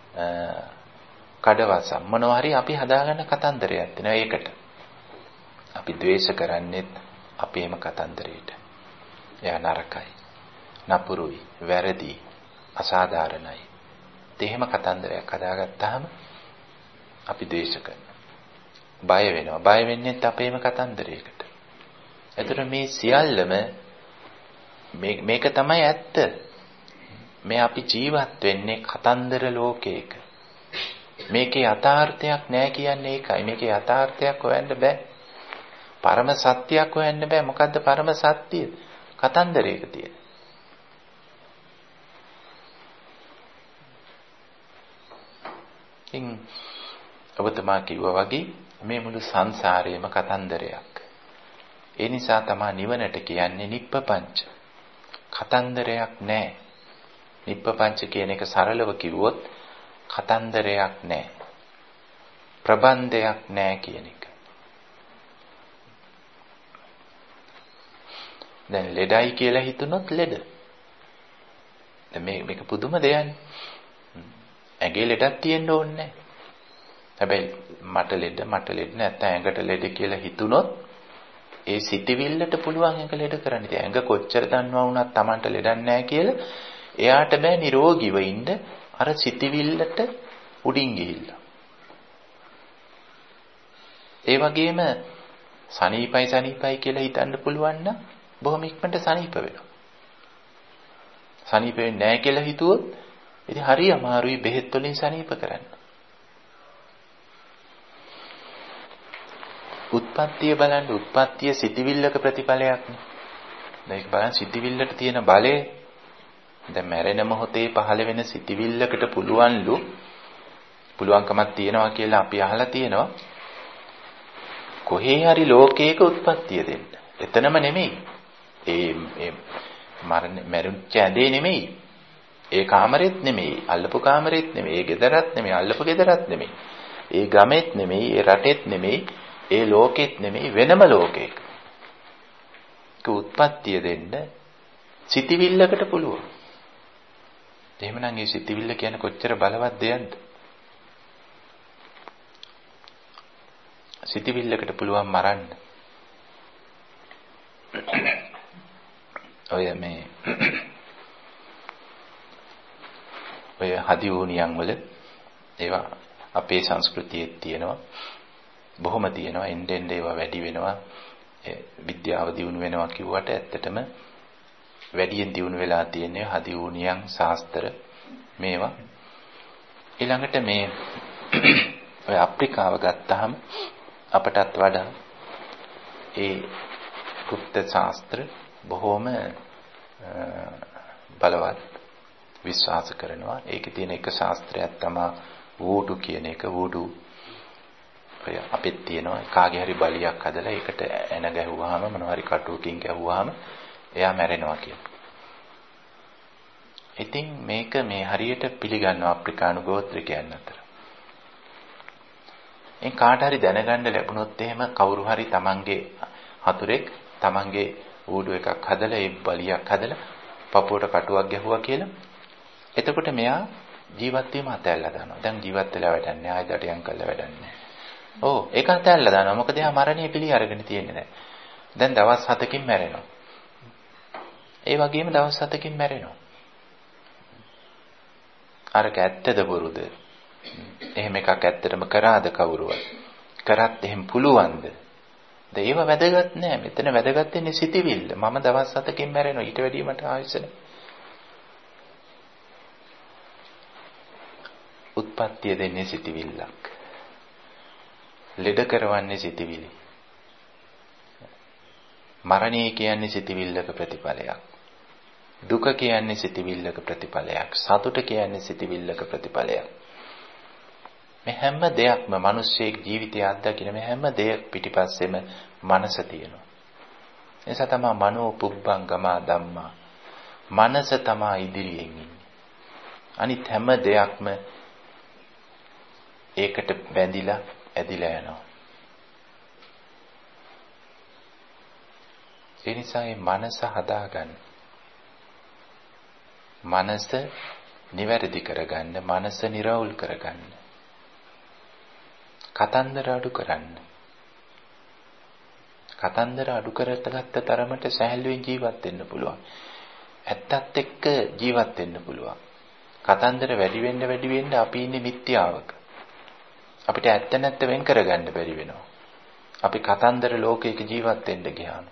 කඩවසම් මොනවා හරි අපි හදාගන්න කතන්දරයක් තියෙනවා ඒකට. අපි ද්වේෂ කරන්නේත් අපේම කතන්දරයට. එයා නරකයි. නපුරුයි. වැරදි. අසාධාරණයි. එහෙම කතන්දරයක් හදාගත්තාම අපි ද්වේෂ කරනවා. බය වෙනවා. බය වෙන්නේත් අපේම කතන්දරයකට. එතකොට මේ සියල්ලම මේක තමයි ඇත්ත. මේ අපි ජීවත් වෙන්නේ කතන්දර ලෝකයක. මේකේ යථාර්ථයක් නැහැ කියන්නේ ඒකයි. මේකේ යථාර්ථයක් හොයන්න බෑ. පරම සත්‍යයක් හොයන්න බෑ. මොකද්ද පරම සත්‍ය? කතන්දරයක තියෙන. ඉතින් ඔබතුමා කිව්වා වගේ මේ මුළු සංසාරයේම කතන්දරයක්. ඒ නිසා තමයි නිවනට කියන්නේ නිප්පපංච. කතන්දරයක් නැහැ. නිප්පපංච කියන එක සරලව කිව්වොත් කතන්දරයක් නැහැ. ප්‍රබන්ධයක් නැහැ කියන එක. දැන් ලෙඩයි කියලා හිතුනොත් ලෙඩ. දැන් මේක පුදුම දෙයක්. ඇඟේ ලෙඩක් තියෙන්න ඕනේ නැහැ. හැබැයි මට ලෙඩ නැත්නම් ඇඟට ලෙඩ කියලා හිතුනොත් ඒ සිතිවිල්ලට පුළුවන් ඇඟ ලෙඩ කරන්න. ඉතින් ඇඟ කොච්චර දන්නවා වුණත් Tamanට ලෙඩක් නැහැ කියලා එයාට බෑ නිරෝගීව ඉන්න අර සිතිවිල්ලට උඩින් ගිහිල්ලා. ඒ වගේම සනීපයි කියලා හිතන්න පුළුවන් නම් බොහොම ඉක්මනට සනීප වෙනවා. සනීප වෙන්නේ නැහැ කියලා හිතුවොත් ඉතින් හරි අමාරුයි බෙහෙත් වලින් සනීප කරන්න. උත්පත්තිය බලන්න. උත්පත්තිය සිතිවිල්ලක ප්‍රතිඵලයක් නේ. මේක බලන්න සිතිවිල්ලට තියෙන බලය. දැන් මැරෙන මොහොතේ පහළ වෙන සිතිවිල්ලකට පුළුවන්කමක් තියෙනවා කියලා අපි අහලා තියෙනවා. කොහේ හරි ලෝකයක උත්පත්තිය දෙන්න. එතනම නෙමෙයි. ඒ මරුච්ච ඇඳේ නෙමෙයි. ඒ කාමරෙත් නෙමෙයි, අල්ලපු කාමරෙත් නෙමෙයි, ඒ ගෙදරත් නෙමෙයි, අල්ලපු ගෙදරත් නෙමෙයි. ඒ ගමෙත් නෙමෙයි, ඒ රටෙත් නෙමෙයි, ඒ ලෝකෙත් නෙමෙයි, වෙනම ලෝකයක. උත්පත්තිය දෙන්න සිටිවිල්ලකට පුළුවන්. එහෙමනම් ඒ සිටිවිල්ල කියන්නේ කොච්චර බලවත් දෙයක්ද? සිටිවිල්ලකට පුළුවන් මරන්න. ඔය හදිවුනියන් වල ඒවා අපේ සංස්කෘතියේ තියෙනවා. බොහොම තියෙනවා. එන්නෙන් ඒවා වැඩි වෙනවා. විද්‍යාව දියුණු වෙනවා කිව්වට ඇත්තටම වැඩියෙන් දියුණු වෙලා තියෙන්නේ හදිවුනියන් ශාස්ත්‍ර මේවා. ඊළඟට මේ ඔය අප්‍රිකාව ගත්තාම අපටත් වඩා ඒ ගුප්ත ශාස්ත්‍ර බොහොම බලවත් විශ්වාස කරනවා. ඒකේ තියෙන එක ශාස්ත්‍රයක් තමයි වූඩු කියන එක. වූඩු ඔය අපිට තියෙනවා කාගේ හරි බලියක් හදලා ඒකට එන ගැහුවාම මොනවා හරි කටුවකින් ගැහුවාම එයා මැරෙනවා කියලා. ඉතින් මේක මේ හරියට පිළිගන්නවා අප්‍රිකානු ගෝත්‍රිකයන් අතර. එන් කාට හරි දැනගන්න ලැබුණොත් එහෙම කවුරු හරි තමන්ගේ හතුරෙක් තමන්ගේ වූඩු එකක් හදලා ඒ බලියක් හදලා පපුවට කටුවක් ගැහුවා කියලා. එතකොට මෙයා ජීවත් වීම අතහැරලා දානවා. දැන් ජීවත් වෙලා වැඩක් නැහැ. ආයෙ දඩයන් කරලා වැඩක් නැහැ. ඔව් ඒක අතහැරලා දානවා. මොකද එයා මරණය පිළි අරගෙන තියෙන්නේ නැහැ. දැන් දවස් 7කින් මැරෙනවා. ඒ වගේම දවස් 7කින් මැරෙනවා. අරක ඇත්තද බොරුද? එහෙම එකක් ඇත්තටම කරාද කවුරුවත්? කරත් එහෙම පුළුවන්ද? ඒව වැදගත් නෑ. මෙතන වැදගත් වෙන්නේ සිටිවිල්ල. මම දවස් 7කින් මැරෙනවා. ඊට වැඩිය මට ආයුෂ නෑ. උත්පත්තිය දෙන්නේ සිටිවිල්ලක්. ලෙඩ කරවන්නේ සිටිවිලි. මරණය කියන්නේ සිටිවිල්ලක ප්‍රතිඵලයක්. දුක කියන්නේ සිටිවිල්ලක ප්‍රතිඵලයක්. සතුට කියන්නේ සිටිවිල්ලක ප්‍රතිඵලයක්. මේ හැම දෙයක්ම මිනිස්සෙක් ජීවිතය අත්දකින මේ හැම දෙයක් පිටිපස්සෙම මනස තියෙනවා. ඒ නිසා තමයි මනෝ පුබ්බංගම ධම්මා. මනස තමයි ඉදිරියෙන් ඉන්නේ. අනිත් හැම දෙයක්ම ඒකට බැඳිලා ඇදිලා යනවා. ඒ නිසා මේ මනස හදාගන්න. මනස නිවැරදි කරගන්න, මනස නිරවුල් කරගන්න. කතන්දර අඩු කරන්න. කතන්දර අඩු කරගත්ත තරමට සැහැල්ලුවෙන් ජීවත් වෙන්න පුළුවන්. ඇත්තත් එක්ක ජීවත් වෙන්න පුළුවන්. කතන්දර වැඩි වෙන්න අපි ඉන්නේ මිත්‍යාවක. අපිට ඇත්ත නැත්ත වෙන් කරගන්න බැරි වෙනවා. අපි කතන්දර ලෝකයක ජීවත් වෙන්න ගියාම.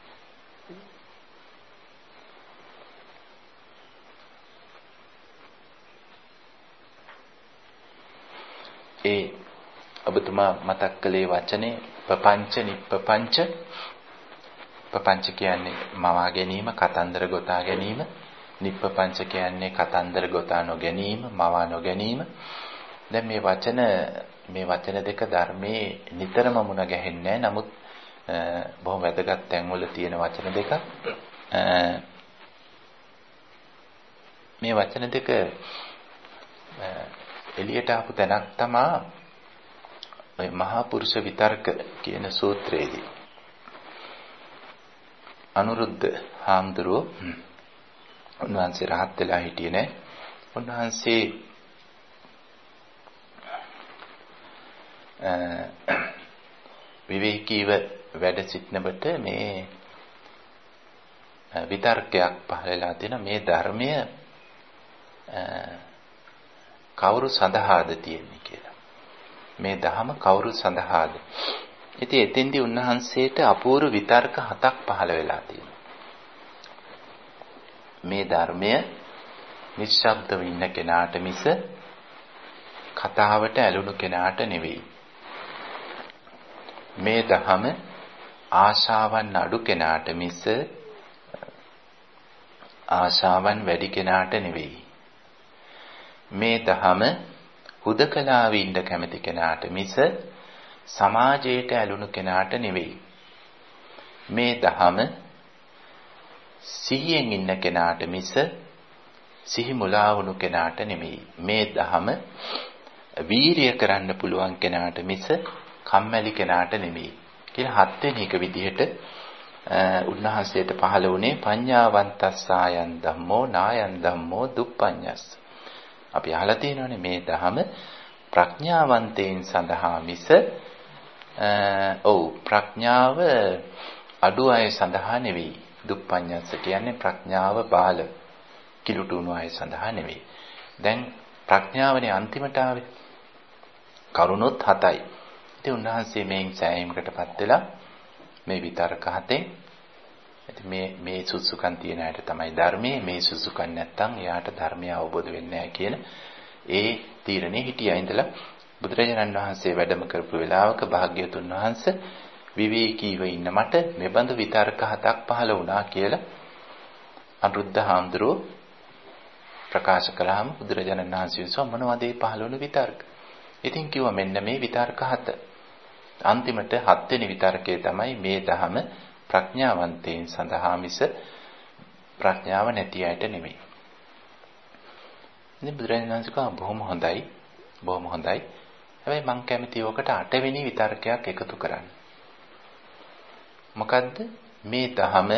ඒ ඔබතුමා මතක් කළේ වචනේ ප්‍රපංච නිප්පංච. ප්‍රපංච කියන්නේ මවා ගැනීම, කතන්දර ගොතා ගැනීම. නිප්පංච කියන්නේ කතන්දර ගොතා නොගැනීම, මවා නොගැනීම. දැන් මේ වචන දෙක ධර්මයේ නිතරම මුණ ගැහෙන්නේ නැහැ. නමුත් බොහොම වැදගත් තැන්වල තියෙන වචන දෙක. මේ වචන දෙක එළියට ආපු තැනක් තමයි ඔය මහා පුරුෂ විතර්ක කියන සූත්‍රයේදී. අනුරුද්ධ හාමුදුරුවෝ උන්වහන්සේ රහත් වෙලා හිටියේ නෑ. උන්වහන්සේ විවේකීව වැඩ සිටනකොට මේ විතර්කයක් පහළලා තියෙන මේ ධර්මය කවුරු සඳහාද තියෙන්නේ කියලා. මේ ධහම කවුරු සඳහාද? ඉතින් එතෙන්දී උන්වහන්සේට අපූර්ව විතර්ක 7ක් පහළ වෙලා තියෙනවා. මේ ධර්මය නිශ්ශබ්දව ඉන්න කෙනාට මිස කතාවට ඇලුණු කෙනාට නෙවෙයි. මේ ධහම ආශාවන් අඩු කෙනාට මිස ආශාවන් වැඩි කෙනාට නෙවෙයි. මේ ධහම හුදකලාවේ ඉන්න කැමති කෙනාට මිස සමාජයට ඇලුණු කෙනාට නෙවෙයි. මේ ධහම සිහියෙන් ඉන්න කෙනාට මිස සිහි මුලා වුණු කෙනාට නෙමෙයි. මේ ධහම වීරිය කරන්න පුළුවන් කෙනාට මිස කම්මැලි කෙනාට නෙමෙයි කියලා හත්වෙනි එක විදිහට උන්වහන්සේට පහළ වුණේ පඤ්ඤාවන්තස්සායන් ධම්මෝ නායන් ධම්මෝ දුප්පඤ්ඤස්ස. අපි අහලා තියෙනවානේ මේ ධහම ප්‍රඥාවන්තයින් සඳහා මිස ප්‍රඥාව අඩු අය සඳහා නෙවෙයි. දුප්පඤ්ඤස්ස කියන්නේ ප්‍රඥාව බාල කිලුටුණු අය සඳහා නෙවෙයි. දැන් ප්‍රඥාවනේ අන්තිමට ආවේ කරුණොත් 7යි. ඉතින් උන්වහන්සේ මේන් සෑහීමකටපත් වෙලා මේ විතරක හතෙන් ඉතින් මේ සුසුකම් තියෙන අයට තමයි ධර්මයේ, මේ සුසුකම් නැත්තම් එයාට ධර්මය අවබෝධ වෙන්නේ නැහැ කියන ඒ තීරණේ හිටියා ඉඳලා බුදුරජාණන් වහන්සේ වැඩම කරපු වෙලාවක භාග්‍යවතුන් වහන්සේ විවේකීව ඉන්න මට මෙබඳු විතරක හතක් පහළ වුණා කියලා අනුරුද්ධ හාමුදුරුවෝ ප්‍රකාශ කළාම බුදුරජාණන් වහන්සේ මොනවද මේ පහළ වුණු විතරක? ඉතින් කිව්වා මෙන්න මේ විතරක හත. අන්තිමට 7 වෙනි විතරකයේ තමයි මේ ධහම ප්‍රඥාවන්තයින් සඳහා මිස ප්‍රඥාව නැති අයට නෙමෙයි. ඉතින් බුදුරජාණන් වහන්සේ කිව්වා බොහොම හොඳයි. බොහොම හොඳයි. හැබැයි මං කැමති ඔකට 8 වෙනි විතරකයක් එකතු කරන්න. මොකද්ද? මේ ධහම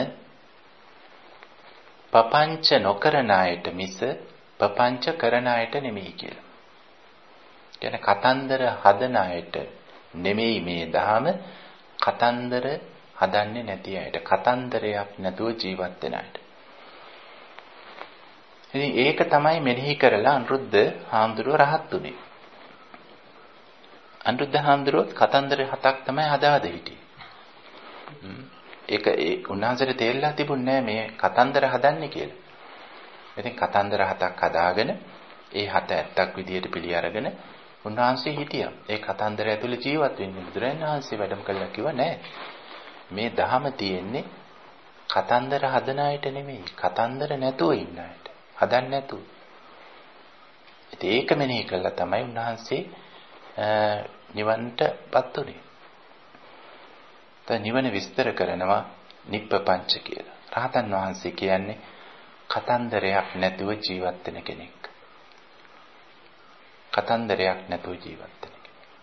පපංච නොකරන අයට මිස පපංච කරන අයට නෙමෙයි කියලා. කියන්නේ කතන්දර හදන අයට නෙමෙයි මේ ධහම, කතන්දර හදන්නේ නැති අයට, කතන්දරයක් නැතුව ජීවත් වෙන අයට. ඉතින් ඒක තමයි මෙනෙහි කරලා අනුරුද්ධ හාමුදුරුව රහත් උනේ. අනුරුද්ධ හාමුදුරුවෝ කතන්දර 7ක් තමයි හදාද හිටියේ. ඒක උන්වහන්සේට තේරෙලා තිබුණේ මේ කතන්දර හදන්නේ කියලා. ඉතින් කතන්දර 7ක් හදාගෙන ඒ 7 ඇත්තක් විදියට පිළි අරගෙන උන්වහන්සේ හිටියා. ඒ කතන්දරය ඇතුළේ ජීවත් වෙන්නේ. බුදුරජාණන් වහන්සේ වැඩම කළා කිව්වා නෑ. මේ ධහම තියෙන්නේ කතන්දර හදන අයට නෙමෙයි. කතන්දර නැතුව ඉන්න අයට. හදන්නේ නැතුව. ඉතින් ඒක මෙනෙහි කළා තමයි උන්වහන්සේ නිවන්ටපත් උනේ. නිවන විස්තර කරනවා නිප්පපංච කියලා. රහතන් වහන්සේ කියන්නේ කතන්දරයක් නැතුව ජීවත් වෙන කෙනෙක්. කතන්දරයක් නැතුව ජීවත් වෙන කෙනෙක්.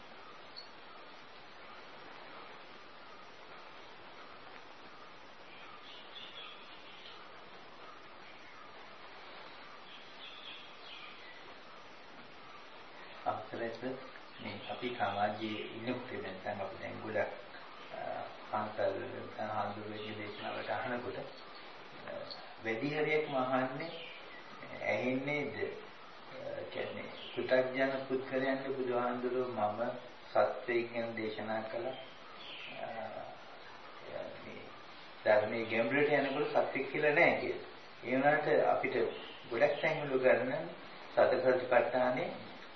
අපතරත් මේ අපි සමාජයේ ඉන්නකොට දැන් අපි දැන් ගොඩක් පන්සල් හාමුදුරුවෝ දේශනාවට අහනකොට වැඩි හරියක්ම අහන්නේ ඇහෙන්නේද කියන්නේ පුතග්ජන පුත්කලයන්ට බුදුහාමුදුරුවෝ මම සත්‍යයෙන් ගැන දේශනා කළා. මේ ධර්මයේ ගැඹුරට යනකොට සත්‍ය කියලා නැහැ කියලා. ඒ වුණාට අපිට ගොඩක් තැන්වල ගන්න සතරපටිපට්ඨානේ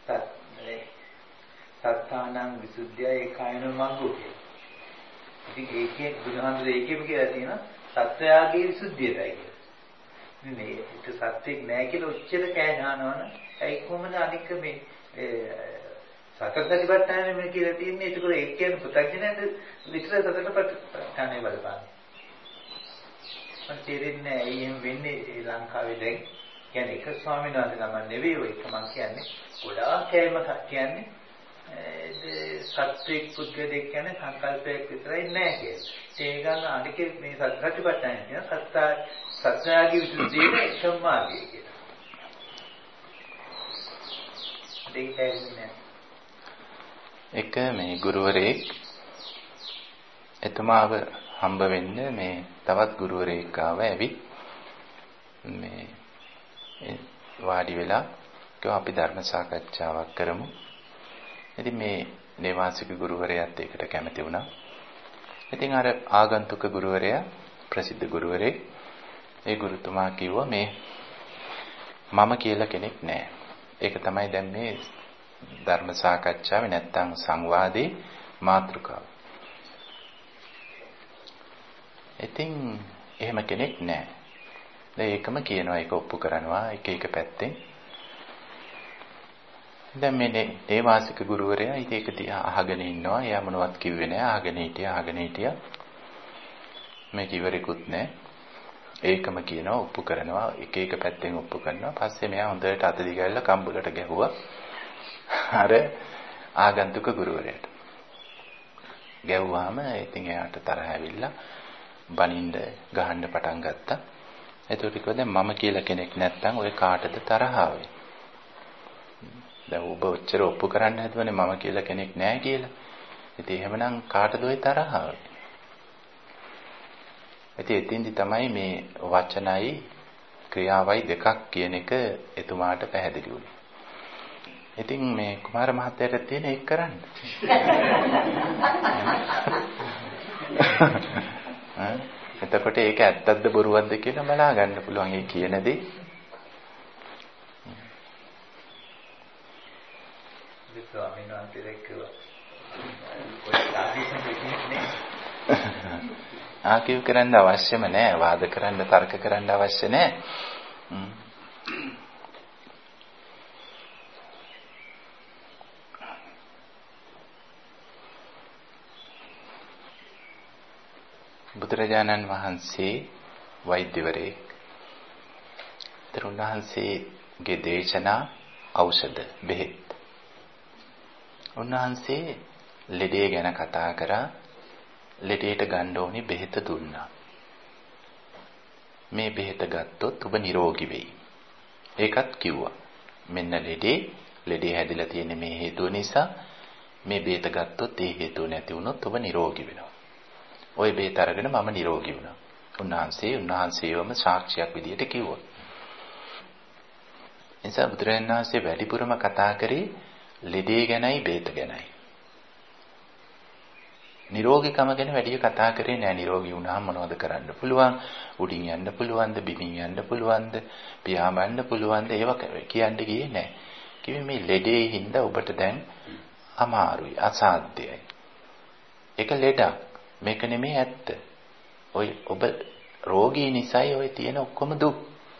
සත්තානං විසුද්ධිය ඒකායන මග්ගෝ කියලා. ඉතින් ඒකේ බුදුහාමුදුරේ ඒකෙම කියලා තියෙනවා සත්‍යයාගේ විසුද්ධියටයි කියලා. මේ ඒක සත්‍යෙක් නෑ කියලා උච්චර කෑ ගන්නවනේ. ඒ කොහොමද අනික මේ සතරපටිපට්ඨානෙ මේ කියලා තියෙන්නේ? ඒක ඒක කියන්නේ පුතග්ජනයට විතර සතරපටිපට්ඨානෙ බලපාන. මම තේරෙන්නේ ඇයි එහෙම වෙන්නේ ලංකාවේ දැන්. කියන්නේ එක ස්වාමීන් වහන්සේ තමයි නෙවෙයි ඔය එක මම කියන්නේ. ගොඩාක් කෑම කියන්නේ සත්‍වික පුද්ගලයෙක් කියන්නේ සංකල්පයක් විතරයි නෑ කියලා. ඒ ගන්න අනිකේ මේ සත්‍යපට්ඨාන කියන සත්‍යයාගේ විසුද්ධියේ එකම මාර්ගය කියලා. එක මේ ගුරුවරයෙක් එතුමාව හම්බ වෙන්න මේ තවත් ගුරුවරයෙක් ආව ඇවිත් මේ වාඩි වෙලා කිව්වා අපි ධර්ම සාකච්ඡාවක් කරමු. ඉතින් මේ නේවාසික ගුරුවරයාත් ඒකට කැමති වුණා. ඉතින් අර ආගන්තුක ගුරුවරයා ප්‍රසිද්ධ ගුරුවරයෙක් ඒ ගුරුතුමා කිව්වා මේ මම කියලා කෙනෙක් නැහැ. ඒක තමයි දැන් මේ ධර්ම සාකච්ඡාවේ නැත්තම් සංවාදේ මාතෘකාව. ඉතින් එහෙම කෙනෙක් නැහැ. දැන් ඒකම කියනවා ඒක ඔප්පු කරනවා එක එක පැත්තෙන්. දැන් මේ නේවාසික ගුරුවරයා ඒක දිහා අහගෙන ඉන්නවා. එයා මොනවත් කිව්වේ නැහැ. අහගෙන හිටියා. මේක ඉවරෙකුත් නැහැ. ඒකම කියනවා ඔප්පු කරනවා එක එක පැත්තෙන් ඔප්පු කරනවා. පස්සේ මෙයා හොඳට අත දිගහැරලා කම්බුලට ගැහුවා. අර ආගන්තුක ගුරුවරයාට. ගැහුවාම ඉතින් එයාට තරහ ඇවිල්ලා බනින්න ගහන්න පටන් ගත්තා. එතකොට කිව්වා දැන් මම කියලා කෙනෙක් නැත්තම් ඔය කාටද තරහ ආවේ? දැන් ඔබ ඔච්චර ඔප්පු කරන්න හදුවනේ මම කියලා කෙනෙක් නැහැ කියලා. ඉතින් එහෙමනම් කාටද ඔය තරහ ආවේ? ඉතින් එතින්දි තමයි මේ වචනයි ක්‍රියාවයි දෙකක් කියන එක එතුමාට පැහැදිලි වුණේ. ඉතින් මේ කුමාර මහත්තයාට තියෙන ඒක කරන්න. එතකොට ඒක ඇත්තක්ද බොරුවක්ද කියලා බලා ගන්න පුළුවන් ඒ කියන දේ. ස්වාමීන් වහන්සේ දැක්කවා. ඔය ආදීසම් දෙන්නේ ආකියු කරන්න අවශ්‍යම නැහැ. වාද කරන්න තර්ක කරන්න අවශ්‍ය නැහැ. බුදුරජාණන් වහන්සේ වෛද්‍යවරයෙක්. උන්වහන්සේගේ දේශනා ඖෂධ බෙහෙත්. උන්වහන්සේ ලෙඩේ ගැන කතා කරා. ලෙඩේට ගන්න ඕනි බෙහෙත දුන්නා. මේ බෙහෙත ගත්තොත් ඔබ නිරෝගී වෙයි. ඒකත් කිව්වා. මෙන්න ලෙඩේ හැදිලා තියෙන්නේ මේ හේතුව නිසා. මේ බෙහෙත ගත්තොත් ඒ හේතුව නැති වුණොත් ඔබ නිරෝගී වෙනවා. ওই බෙහෙත අරගෙන මම නිරෝගී වුණා. උන්වහන්සේවම සාක්ෂියක් විදියට කිව්වා. එනිසා බුදුරජාණන් වහන්සේ වැඩිපුරම කතා කරේ ලෙඩේ ගැනයි බෙහෙත ගැනයි. නිරෝගීකම ගැන වැඩි කතා කරේ නෑ. නිරෝගී වුණාම මොනවද කරන්න පුළුවන්? උඩින් යන්න පුළුවන්ද? බිමින් යන්න පුළුවන්ද? පියාඹන්න පුළුවන්ද? ඒව කියන්න ගියේ නෑ. කිව්වේ මේ ලෙඩේ හින්දා ඔබට දැන් අමාරුයි, අසාධ්‍යයි. ඒක ලෙඩක්. මේක නෙමෙයි ඇත්ත. ඔබ රෝගී නිසායි ඔය තියෙන ඔක්කොම දුක්.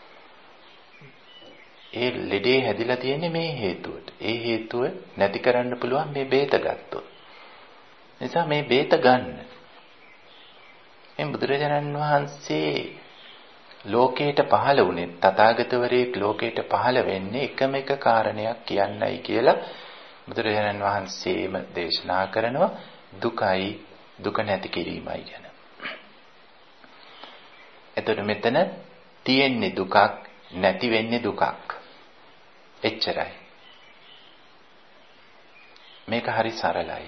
ඒ ලෙඩේ හැදිලා තියෙන්නේ මේ හේතුවට. ඒ හේතුව නැති කරන්න පුළුවන් මේ බේත ගත්තොත්. නිසා මේ බේත ගන්න. එම් බුදුරජාණන් වහන්සේ ලෝකයට පහළ වුණේ තථාගතවරයෙක් ලෝකයට පහළ වෙන්නේ එකම එක කාරණයක් කියන්නයි කියලා බුදුරජාණන් වහන්සේම දේශනා කරනවා දුකයි දුක නැති කිරීමයි ගැන. එතකොට මෙතන තියෙන්නේ දුකක් නැති වෙන්නේ දුකක්. එච්චරයි. මේක හරි සරලයි.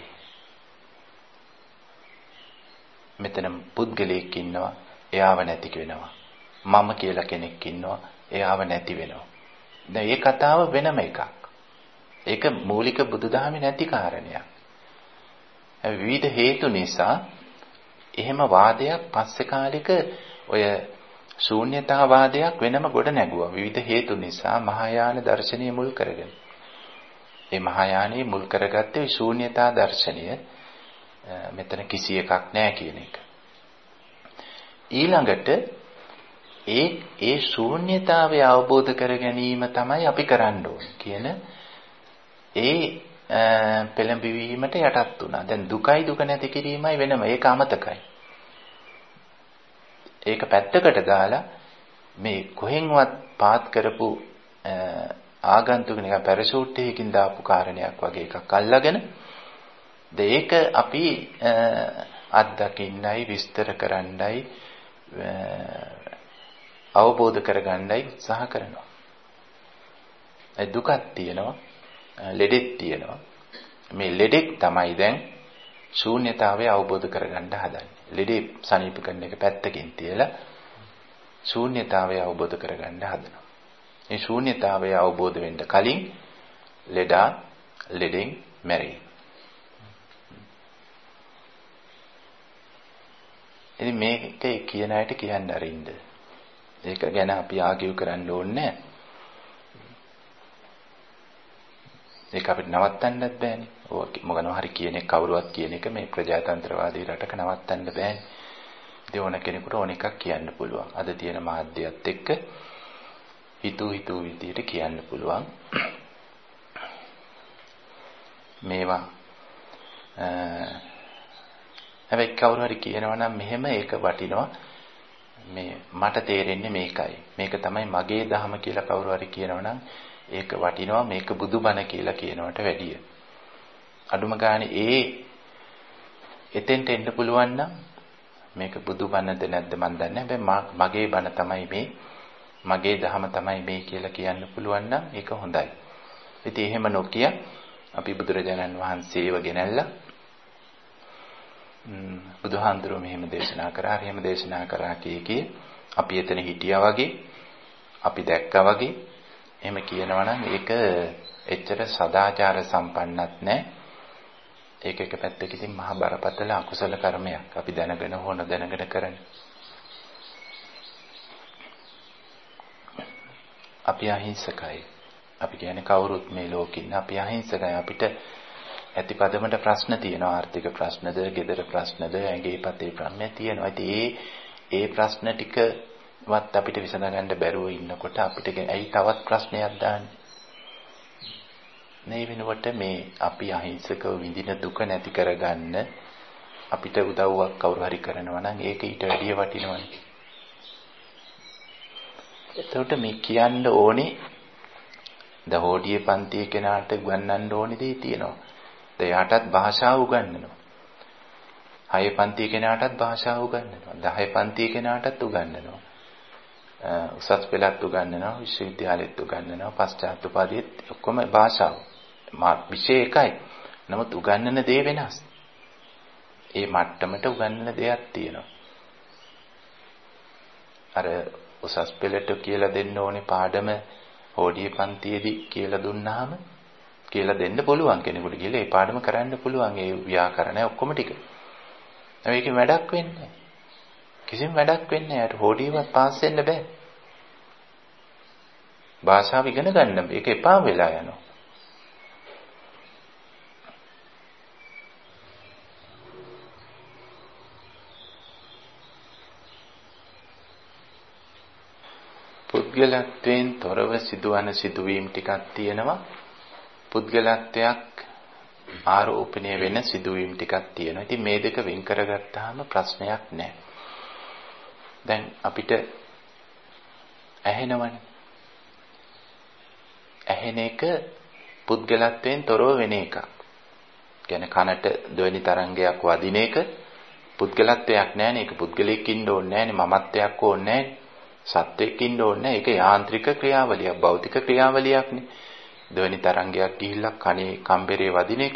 මෙතන පුද්ගලයෙක් ඉන්නවා එයාව නැති වෙනවා. මම කියලා කෙනෙක් ඉන්නවා එයාව නැති වෙනවා. දැන් මේ කතාව වෙනම එකක්. ඒක මූලික බුදුදහමේ නැති කාරණයක්. විවිධ හේතු නිසා එහෙම වාදයක් පස්සේ කාලෙක ඔය ශූන්‍යතාවාදයක් වෙනම ගොඩ නැගුවා. විවිධ හේතු නිසා මහායාන දර්ශනය මුල් කරගෙන. මේ මහායානයේ මුල් කරගත්තේ ශූන්‍යතා දර්ශනය. මෙතන කිසි එකක් නැහැ කියන එක. ඊළඟට ඒ ශූන්‍යතාවය අවබෝධ කර ගැනීම තමයි අපි කරන්න ඕන කියන ඒ පෙළඹවීමට යටත් වුණා. දැන් දුකයි දුක නැති කිරීමයි වෙනම. ඒක අමතකයි. ඒක පැත්තකට දාලා මේ කොහෙන්වත් පාත් කරපු ආගන්තුක නිකන් පැරෂූට් එකකින් දාපු කාරණයක් වගේ එකක් අල්ලගෙන ඒක අපි අත්දකින්නයි විස්තර කරන්නයි අවබෝධ කරගන්නයි උත්සාහ කරනවා. ඒ දුකක් තියෙනවා, ලෙඩෙක් තියෙනවා. මේ ලෙඩෙක් තමයි දැන් ශූන්‍යතාවය අවබෝධ කරගන්න හදන්නේ. ලෙඩේ සනීප කරන එක පැත්තකින් තියලා ශූන්‍යතාවය අවබෝධ කරගන්න හදනවා. මේ ශූන්‍යතාවය අවබෝධ වෙන්න කලින් ලෙඩා ලෙඩෙන් මැරෙයි. ඉතින් මේක කියන අයට කියන්න අරින්න. ඒක ගැන අපි ආගියු කරන්න ඕනේ නැහැ. ඒක අපිට නවත්තන්නත් බෑනේ. මොකනවා හරි කියන එක කවුරුවත් කියන එක මේ ප්‍රජාතන්ත්‍රවාදී රටක නවත්තන්න බෑනේ. ඉතින් ඕන කෙනෙකුට ඕන එකක් කියන්න පුළුවන්. අද තියෙන මාධ්‍යයත් එක්ක හිතු විදියට කියන්න පුළුවන්. මේවා හැබැයි කවුරු හරි කියනවා නම් මෙහෙම ඒක වටිනවා. මේ මට තේරෙන්නේ මේකයි. මේක තමයි මගේ ධහම කියලා කවුරු හරි කියනවනම් ඒක වටිනවා මේක බුදුබණ කියලා කියනවට වැඩිය. අඩුම ගානේ එතෙන්ට එන්න පුළුවන් නම් මේක බුදුබණද නැද්ද මන් දන්නේ නැහැ. හැබැයි මගේ බණ තමයි මේ මගේ ධහම තමයි මේ කියලා කියන්න පුළුවන් නම් ඒක හොඳයි. ඉතින් එහෙම නොකිය අපි බුදුරජාණන් වහන්සේව ගෙනල්ලා බුදුහාඳුරෝ මෙහෙම දේශනා කරා, එහෙම දේශනා කරා කිය අපි එතන හිටියා වගේ, අපි දැක්කා වගේ එහෙම කියනවා නම් ඒක එච්චර සදාචාර සම්පන්නත් නැහැ. ඒක එක පැත්තකින් මහා බරපතල අකුසල කර්මයක්. අපි දැනගෙන හෝ නොදැනගෙන කරන. අපි අහිංසකයි. අපි කියන්නේ කවුරුත් මේ ලෝකෙින් අපි අහිංසකයි. අපිට ඇතිපදමට ප්‍රශ්න තියෙනවා. ආර්ථික ප්‍රශ්නද, ගෙදර ප්‍රශ්නද, ඇඟේ පතේ ප්‍රශ්න තියෙනවා. ඉතින් ඒ ප්‍රශ්න ටිකවත් අපිට විසඳගන්න බැරුව ඉන්නකොට අපිට ඇයි තවත් ප්‍රශ්නයක් දාන්නේ? මේ වෙනකොට මේ අපි අහිංසකව විඳින දුක නැති කරගන්න අපිට උදව්වක් කවුරු හරි කරනවා නම් ඒක ඊට වැඩිය වටිනවනේ. එතකොට මේ කියන්න ඕනේ දහෝඩියේ පන්තියේ කෙනාට උගන්වන්න ඕනේ දේ තියෙනවා. එයාටත් භාෂාව උගන්වනවා. 6 පන්තියේ කෙනාටත් භාෂාව උගන්වනවා. 10 පන්තියේ කෙනාටත් උගන්වනවා. උසස් පෙළත් උගන්වනවා, විශ්වවිද්‍යාලෙත් උගන්වනවා, පශ්චාත් උපාධියෙත් ඔක්කොම භාෂාව. විෂය එකයි. නමුත් උගන්වන දේ වෙනස්. ඒ මට්ටමට උගන්වන දෙයක් තියෙනවා. අර උසස් පෙළට කියලා දෙන්න ඕනේ පාඩම හෝඩියේ පන්තියේදී කියලා දුන්නාම කියලා දෙන්න පුළුවන් කෙනෙකුට කියලා ඒ පාඩම කරන්න පුළුවන්. ඒ ව්‍යාකරණ ඔක්කොම ටික. ඒකෙන් වැඩක් වෙන්නේ නැහැ. කිසිම වැඩක් වෙන්නේ නැහැ. හෝඩියවත් පාස් වෙන්න බෑ. භාෂාව ඉගෙන ගන්න ඒක එපා වෙලා යනවා. පුද්ගලත්වයෙන් තොරව සිදුවන සිදුවීම් ටිකක් තියෙනවා. පුද්ගලත්වයක් ආරෝපණය වෙන සිදුවීම් ටිකක් තියෙනවා. ඉතින් මේ දෙක වෙන් කරගත්තාම ප්‍රශ්නයක් නැහැ. දැන් අපිට ඇහෙනවනේ. ඇහෙන එක පුද්ගලත්වයෙන් තොරව වෙන එකක්. කියන්නේ කනට ධ්වනි තරංගයක් වදින එක පුද්ගලත්වයක් නෑනේ. ඒක පුද්ගලෙක් ඉන්න ඕනේ නෑනේ. මමත්වයක් ඕනේ නෑනේ. සත්වෙක් ඉන්න ඕනේ නෑ. ඒක යාන්ත්‍රික ක්‍රියාවලියක්, භෞතික ක්‍රියාවලියක්නේ. ධ්වනි තරංගයක් ගිහිල්ලා කනේ කම්බරේ වදින එක.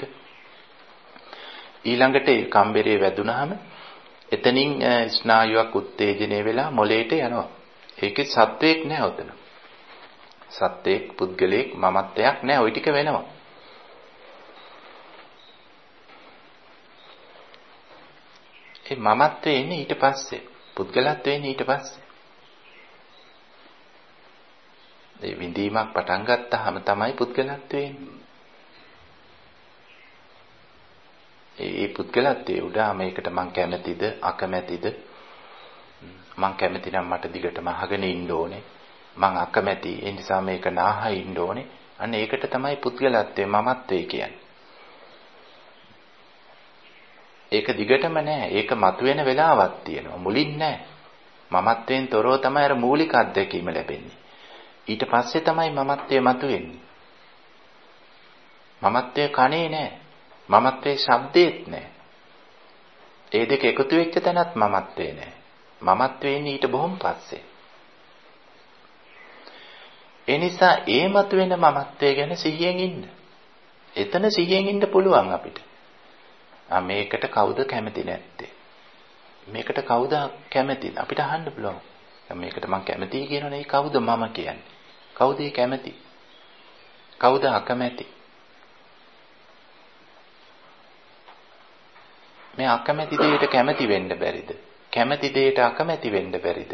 ඊළඟට ඒ කම්බරේ වැදුනහම එතනින් ස්නායුවක් උත්තේජනය වෙලා මොළයට යනවා. ඒකේ සත්වෙක් නෑ උතන. සත්වෙක්, පුද්ගලෙක්, මමත්වයක් නෑ. ওই ටික වෙනවා. ඒ මමත්වේ ඉන්නේ ඊට පස්සේ. පුද්ගලත්වේ ඉන්නේ ඊට පස්සේ. ඒ විඳීමක් පටන් ගත්තාම තමයි පුද්ගලත්වේ එන්නේ. ඒ පුද්ගලත්වයේ උඩා මේකට මං කැමතිද අකමැතිද? මං කැමති නම් මට දිගටම අහගෙන ඉන්න ඕනේ. මං අකමැති ඒ නිසා මේක නාහ ඉන්න ඕනේ. අන්න ඒකට තමයි පුද්ගලත්වයේ මමත්වයේ කියන්නේ. ඒක දිගටම නෑ. ඒක මතුවෙන වෙලාවක් තියෙනවා. මුලින් නෑ. මමත්වයෙන් තොරව තමයි අර මූලික අත්දැකීම ලැබෙන්නේ. ඊට පස්සේ තමයි මමත්වයේ මතුවෙන්නේ. මමත්වයේ කනේ නෑ. මමත්වයේ ශබ්දෙත් නෑ. ඒ දෙක එකතු වෙච්ච තැනත් මමත්වේ නෑ. මමත්වේ ඉන්නේ ඊට බොහොම පස්සේ. ඒ නිසා ඒ මතුවෙන මමත්වයේ ගැන සිහියෙන් ඉන්න. එතන සිහියෙන් ඉන්න පුළුවන් අපිට. මේකට කවුද කැමති නැත්තේ? මේකට කවුද කැමති? අපිට අහන්න පුළුවන්. මේකට මම කැමතියි කියනවනේ. ඒ කවුද මම කියන්නේ? කවුද ඒ කැමති? කවුද අකමැති? මේ අකමැති දෙයට කැමති වෙන්න බැරිද? කැමති දෙයට අකමැති වෙන්න බැරිද?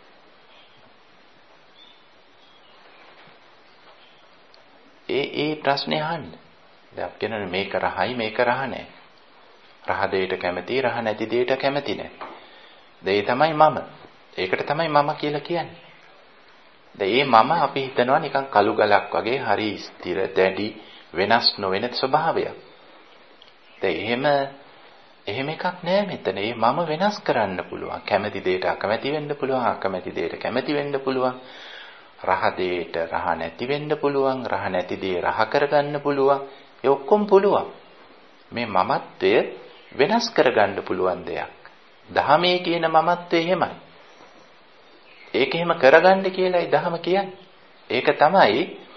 ඒ ප්‍රශ්නේ අහන්න. දැන් අපි කියනනේ මේක රහයි මේක රහ නැහැ. රහ දෙයට කැමති, රහ නැති දෙයට කැමති නැහැ. ඒ තමයි මම. ඒකට තමයි මම කියලා කියන්නේ. දැන් මේ මම අපි හිතනවා නිකන් කළු ගලක් වගේ හරි ස්ථිර, දැඩි, වෙනස් නොවන ස්වභාවයක්. දැන් එහෙම එකක් නෑ මෙතන. ඒ මම වෙනස් කරන්න පුළුවන්. කැමැති දෙයට අකමැති වෙන්න පුළුවන්. අකමැති දෙයට කැමැති වෙන්න පුළුවන්. රහ දෙයට රහ නැති වෙන්න පුළුවන්. රහ නැති දේ රහ කරගන්න පුළුවන්. ඒ ඔක්කොම පුළුවන්. මේ මමත්වය වෙනස් කරගන්න පුළුවන් දෙයක්. දහමේ කියන මමත්වය එහෙමයි. ඒක එහෙම කරගන්න කියලායි දහම කියන්නේ. ඒක තමයි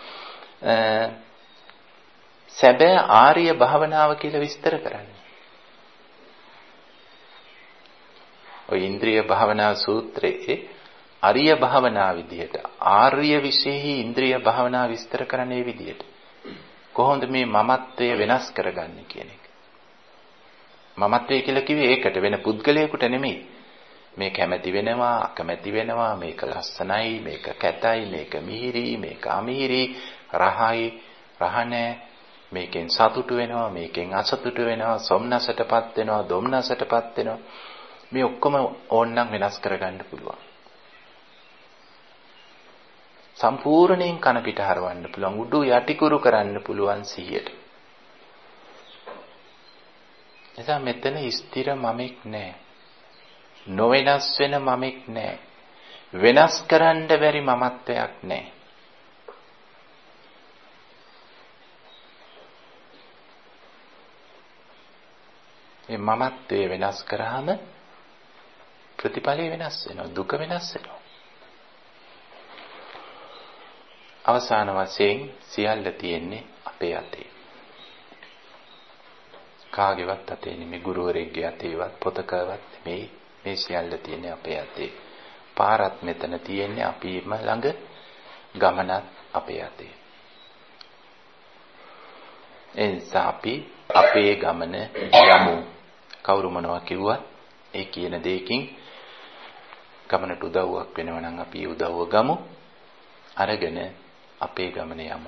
සැබෑ ආර්ය භාවනාව කියලා විස්තර කරන්නේ. ඔය ඉන්ද්‍රිය භාවනා සූත්‍රයේ ආර්ය භාවනා විදියට ආර්ය විශේෂී ඉන්ද්‍රිය භාවනා විස්තර කරන්නේ මේ විදියට. කොහොමද මේ මමත්වය වෙනස් කරගන්නේ කියන එක. මමත්වය කියලා කිව්වේ ඒකට වෙන පුද්ගලයෙකුට නෙමෙයි. මේ කැමැති වෙනවා, අකමැති වෙනවා, මේක ලස්සනයි, මේක කැතයි, මේක මිහිරි, මේක අමිහිරි, රහයි, රහ නැහැ, මේකෙන් සතුටු වෙනවා, මේකෙන් අසතුටු වෙනවා, සොම්නසටපත් වෙනවා, දොම්නසටපත් වෙනවා. මේ ඔක්කොම ඕනනම් වෙනස් කරගන්න පුළුවන්. සම්පූර්ණයෙන් කන පිට හරවන්න පුළුවන්, උඩු යටිකුරු කරන්න පුළුවන් සිහියට. එතන මෙතන ස්ථිර මමෙක් නැහැ. නොවෙනස් වෙන මමෙක් නැහැ. වෙනස් කරන්න බැරි මමත්වයක් නැහැ. මේ මමත්වය වෙනස් කරාම ප්‍රතිඵලය වෙනස් වෙනවා, දුක වෙනස් වෙනවා. අවසාන වශයෙන් සියල්ල තියෙන්නේ අපේ අතේ. කාගේවත් අතේ නෙමෙයි, ගුරුවරයෙක්ගේ අතේවත් පොතකවත් නෙමෙයි. මේ සියල්ල තියෙන්නේ අපේ අතේ. පාරත් මෙතන තියෙන්නේ අපිම ළඟ, ගමනත් අපේ අතේ. එනිසා අපි අපේ ගමන යමු. කවුරු මොනවා කිව්වත් ඒ කියන දෙයකින් ගමනට උදව්වක් වෙනවා නම් අපි උදව්ව ගමු. අරගෙන අපේ ගමන යමු.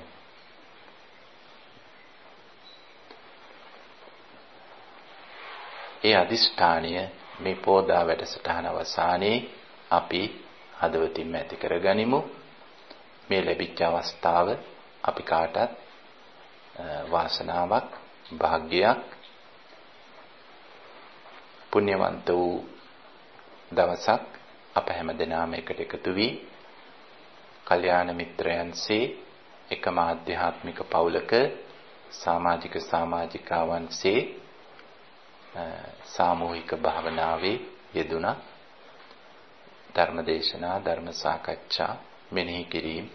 ඒ අදිෂ්ඨානය මේ පෝදා වැඩසටහන අවසානයේ අපි හදවතින්ම ඇති කරගනිමු. මේ ලැබිච්ච අවස්ථාව අපි කාටත් වාසනාවක්, වාග්යයක්, පුණ්‍යවන්ත වූ දවසක් අප හැම දෙනාම එකට එකතු වී කල්යාණ මිත්‍රයන්සේ එකම ආධ්‍යාත්මික පවුලක සමාජික සමාජිකාවන්සේ සාමූහික භාවනාවේ යෙදුණා. ධර්මදේශනා, ධර්ම සාකච්ඡා, මෙනෙහි කිරීම,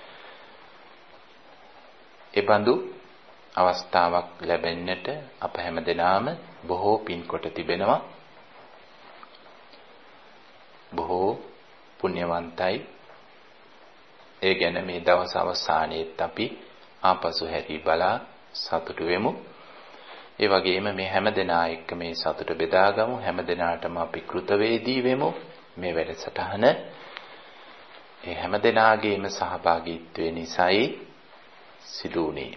එබඳු අවස්ථාවක් ලැබෙන්නට අප හැම දෙනාම බොහෝ පින් කොට තිබෙනවා. බොහෝ පුණ්‍යවන්තයි. ඒ ගැන මේ දවස් අවසානයේත් අපි ආපසු හැරී බලා සතුටු වෙමු. ඒ වගේම මේ හැම දෙනා එක්ක මේ සතුට බෙදාගමු. හැම දෙනාටම අපි කෘතවේදී වෙමු. මේ වැඩසටහන ඒ හැම දෙනාගේම සහභාගීත්වය නිසායි සිදු වුණේ.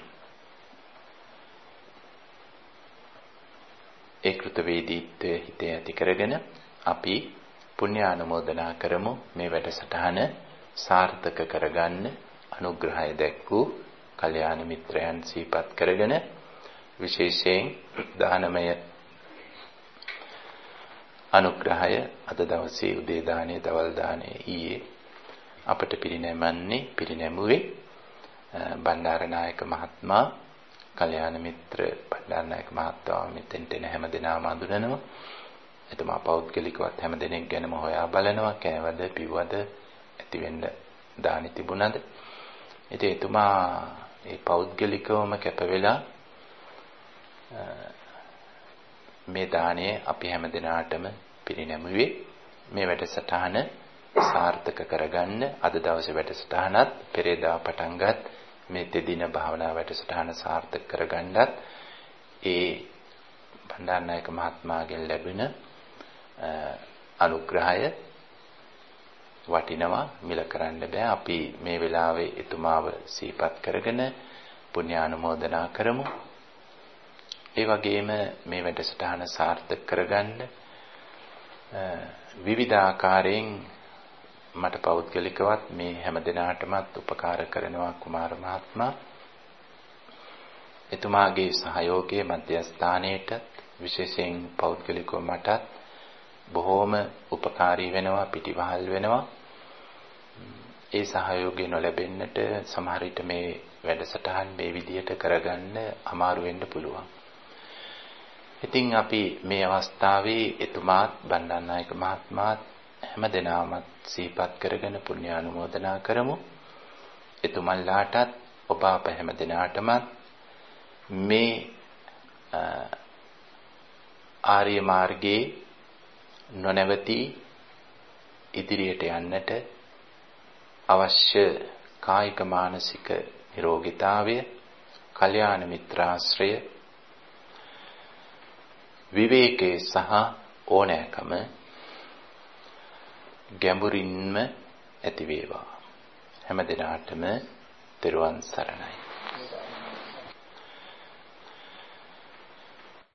ඒ කෘතවේදීත්වය හිතේ ඇති කරගෙන අපි පුණ්‍ය ආනුමෝදනා කරමු. මේ වැඩසටහන සාර්ථක කරගන්න අනුග්‍රහය දැක්වූ කල්යාණ මිත්‍රයන් සිහිපත් කරගෙන විශේෂයෙන් දානමය අනුග්‍රහය අද දවසේ උදේ දානේ, දවල් දානේ ඊයේ අපට පිරිනැමුවේ බණ්ඩාරනායක මහත්මයා, කල්යාණ මිත්‍ර බණ්ඩාරනායක මහත්මයා මෙතෙන්ට එන හැම දෙනාම අඳුරනවා. එතුමා පෞද්ගලිකවත් හැම දෙනෙක් ගැනම හොයා බලනවා. කෑවද, පිව්වද, ඇති වෙන්න දානි තිබුණද. ඉතින් එතුමා ඒ පෞද්ගලිකවම කැප වෙලා මේ දාණය අපි හැම දිනාටම පිරිනැමුවේ. මේ වැඩසටහන සාර්ථක කරගන්න අද දවසේ වැඩසටහනත් පෙරේදා පටන්ගත් මේ දෙදින භාවනා වැඩසටහන සාර්ථක කරගන්නත් ඒ බණ්ඩාරනායක මහත්මයාගෙන් ලැබෙන අනුග්‍රහය වටිනවා, මිල කරන්න බෑ. අපි මේ වෙලාවේ එතුමාව සිහිපත් කරගෙන පුණ්‍ය ආනුමෝදනා කරමු. ඒ වගේම මේ වැඩසටහන සාර්ථක කරගන්න විවිධ ආකාරයෙන් මට පෞද්ගලිකවත් මේ හැම දිනාටමත් උපකාර කරනවා කුමාර මහත්මයා. එතුමාගේ සහයෝගයේ මධ්‍යස්ථානයේට විශේෂයෙන් පෞද්ගලිකව මටත් බොහෝම උපකාරී වෙනවා, පිටිවහල් වෙනවා. ඒ සහයෝගය නොලැබෙන්නට සමහර විට මේ වැඩසටහන් මේ විදියට කරගන්න අමාරු වෙන්න පුළුවන්. ඉතින් අපි මේ අවස්ථාවේ එතුමාත් බණ්ඩාරනායක මහත්මයාත් හැමදෙනාම සිහිපත් කරගෙන පුණ්‍ය ආනුමෝදනා කරමු. එතුමන්ලාටත් ඔබ අප හැමදෙනාටම මේ ආර්ය මාර්ගයේ නොනැවතී ඉදිරියට යන්නට අවශ්‍ය කායික මානසික නිරෝගීතාවය, කල්යාණ මිත්‍රාශ්‍රය, විවේකයේ සහ ඕනෑකම ගැඹුරින්ම ඇති වේවා. හැම දිනාටම තෙරුවන් සරණයි.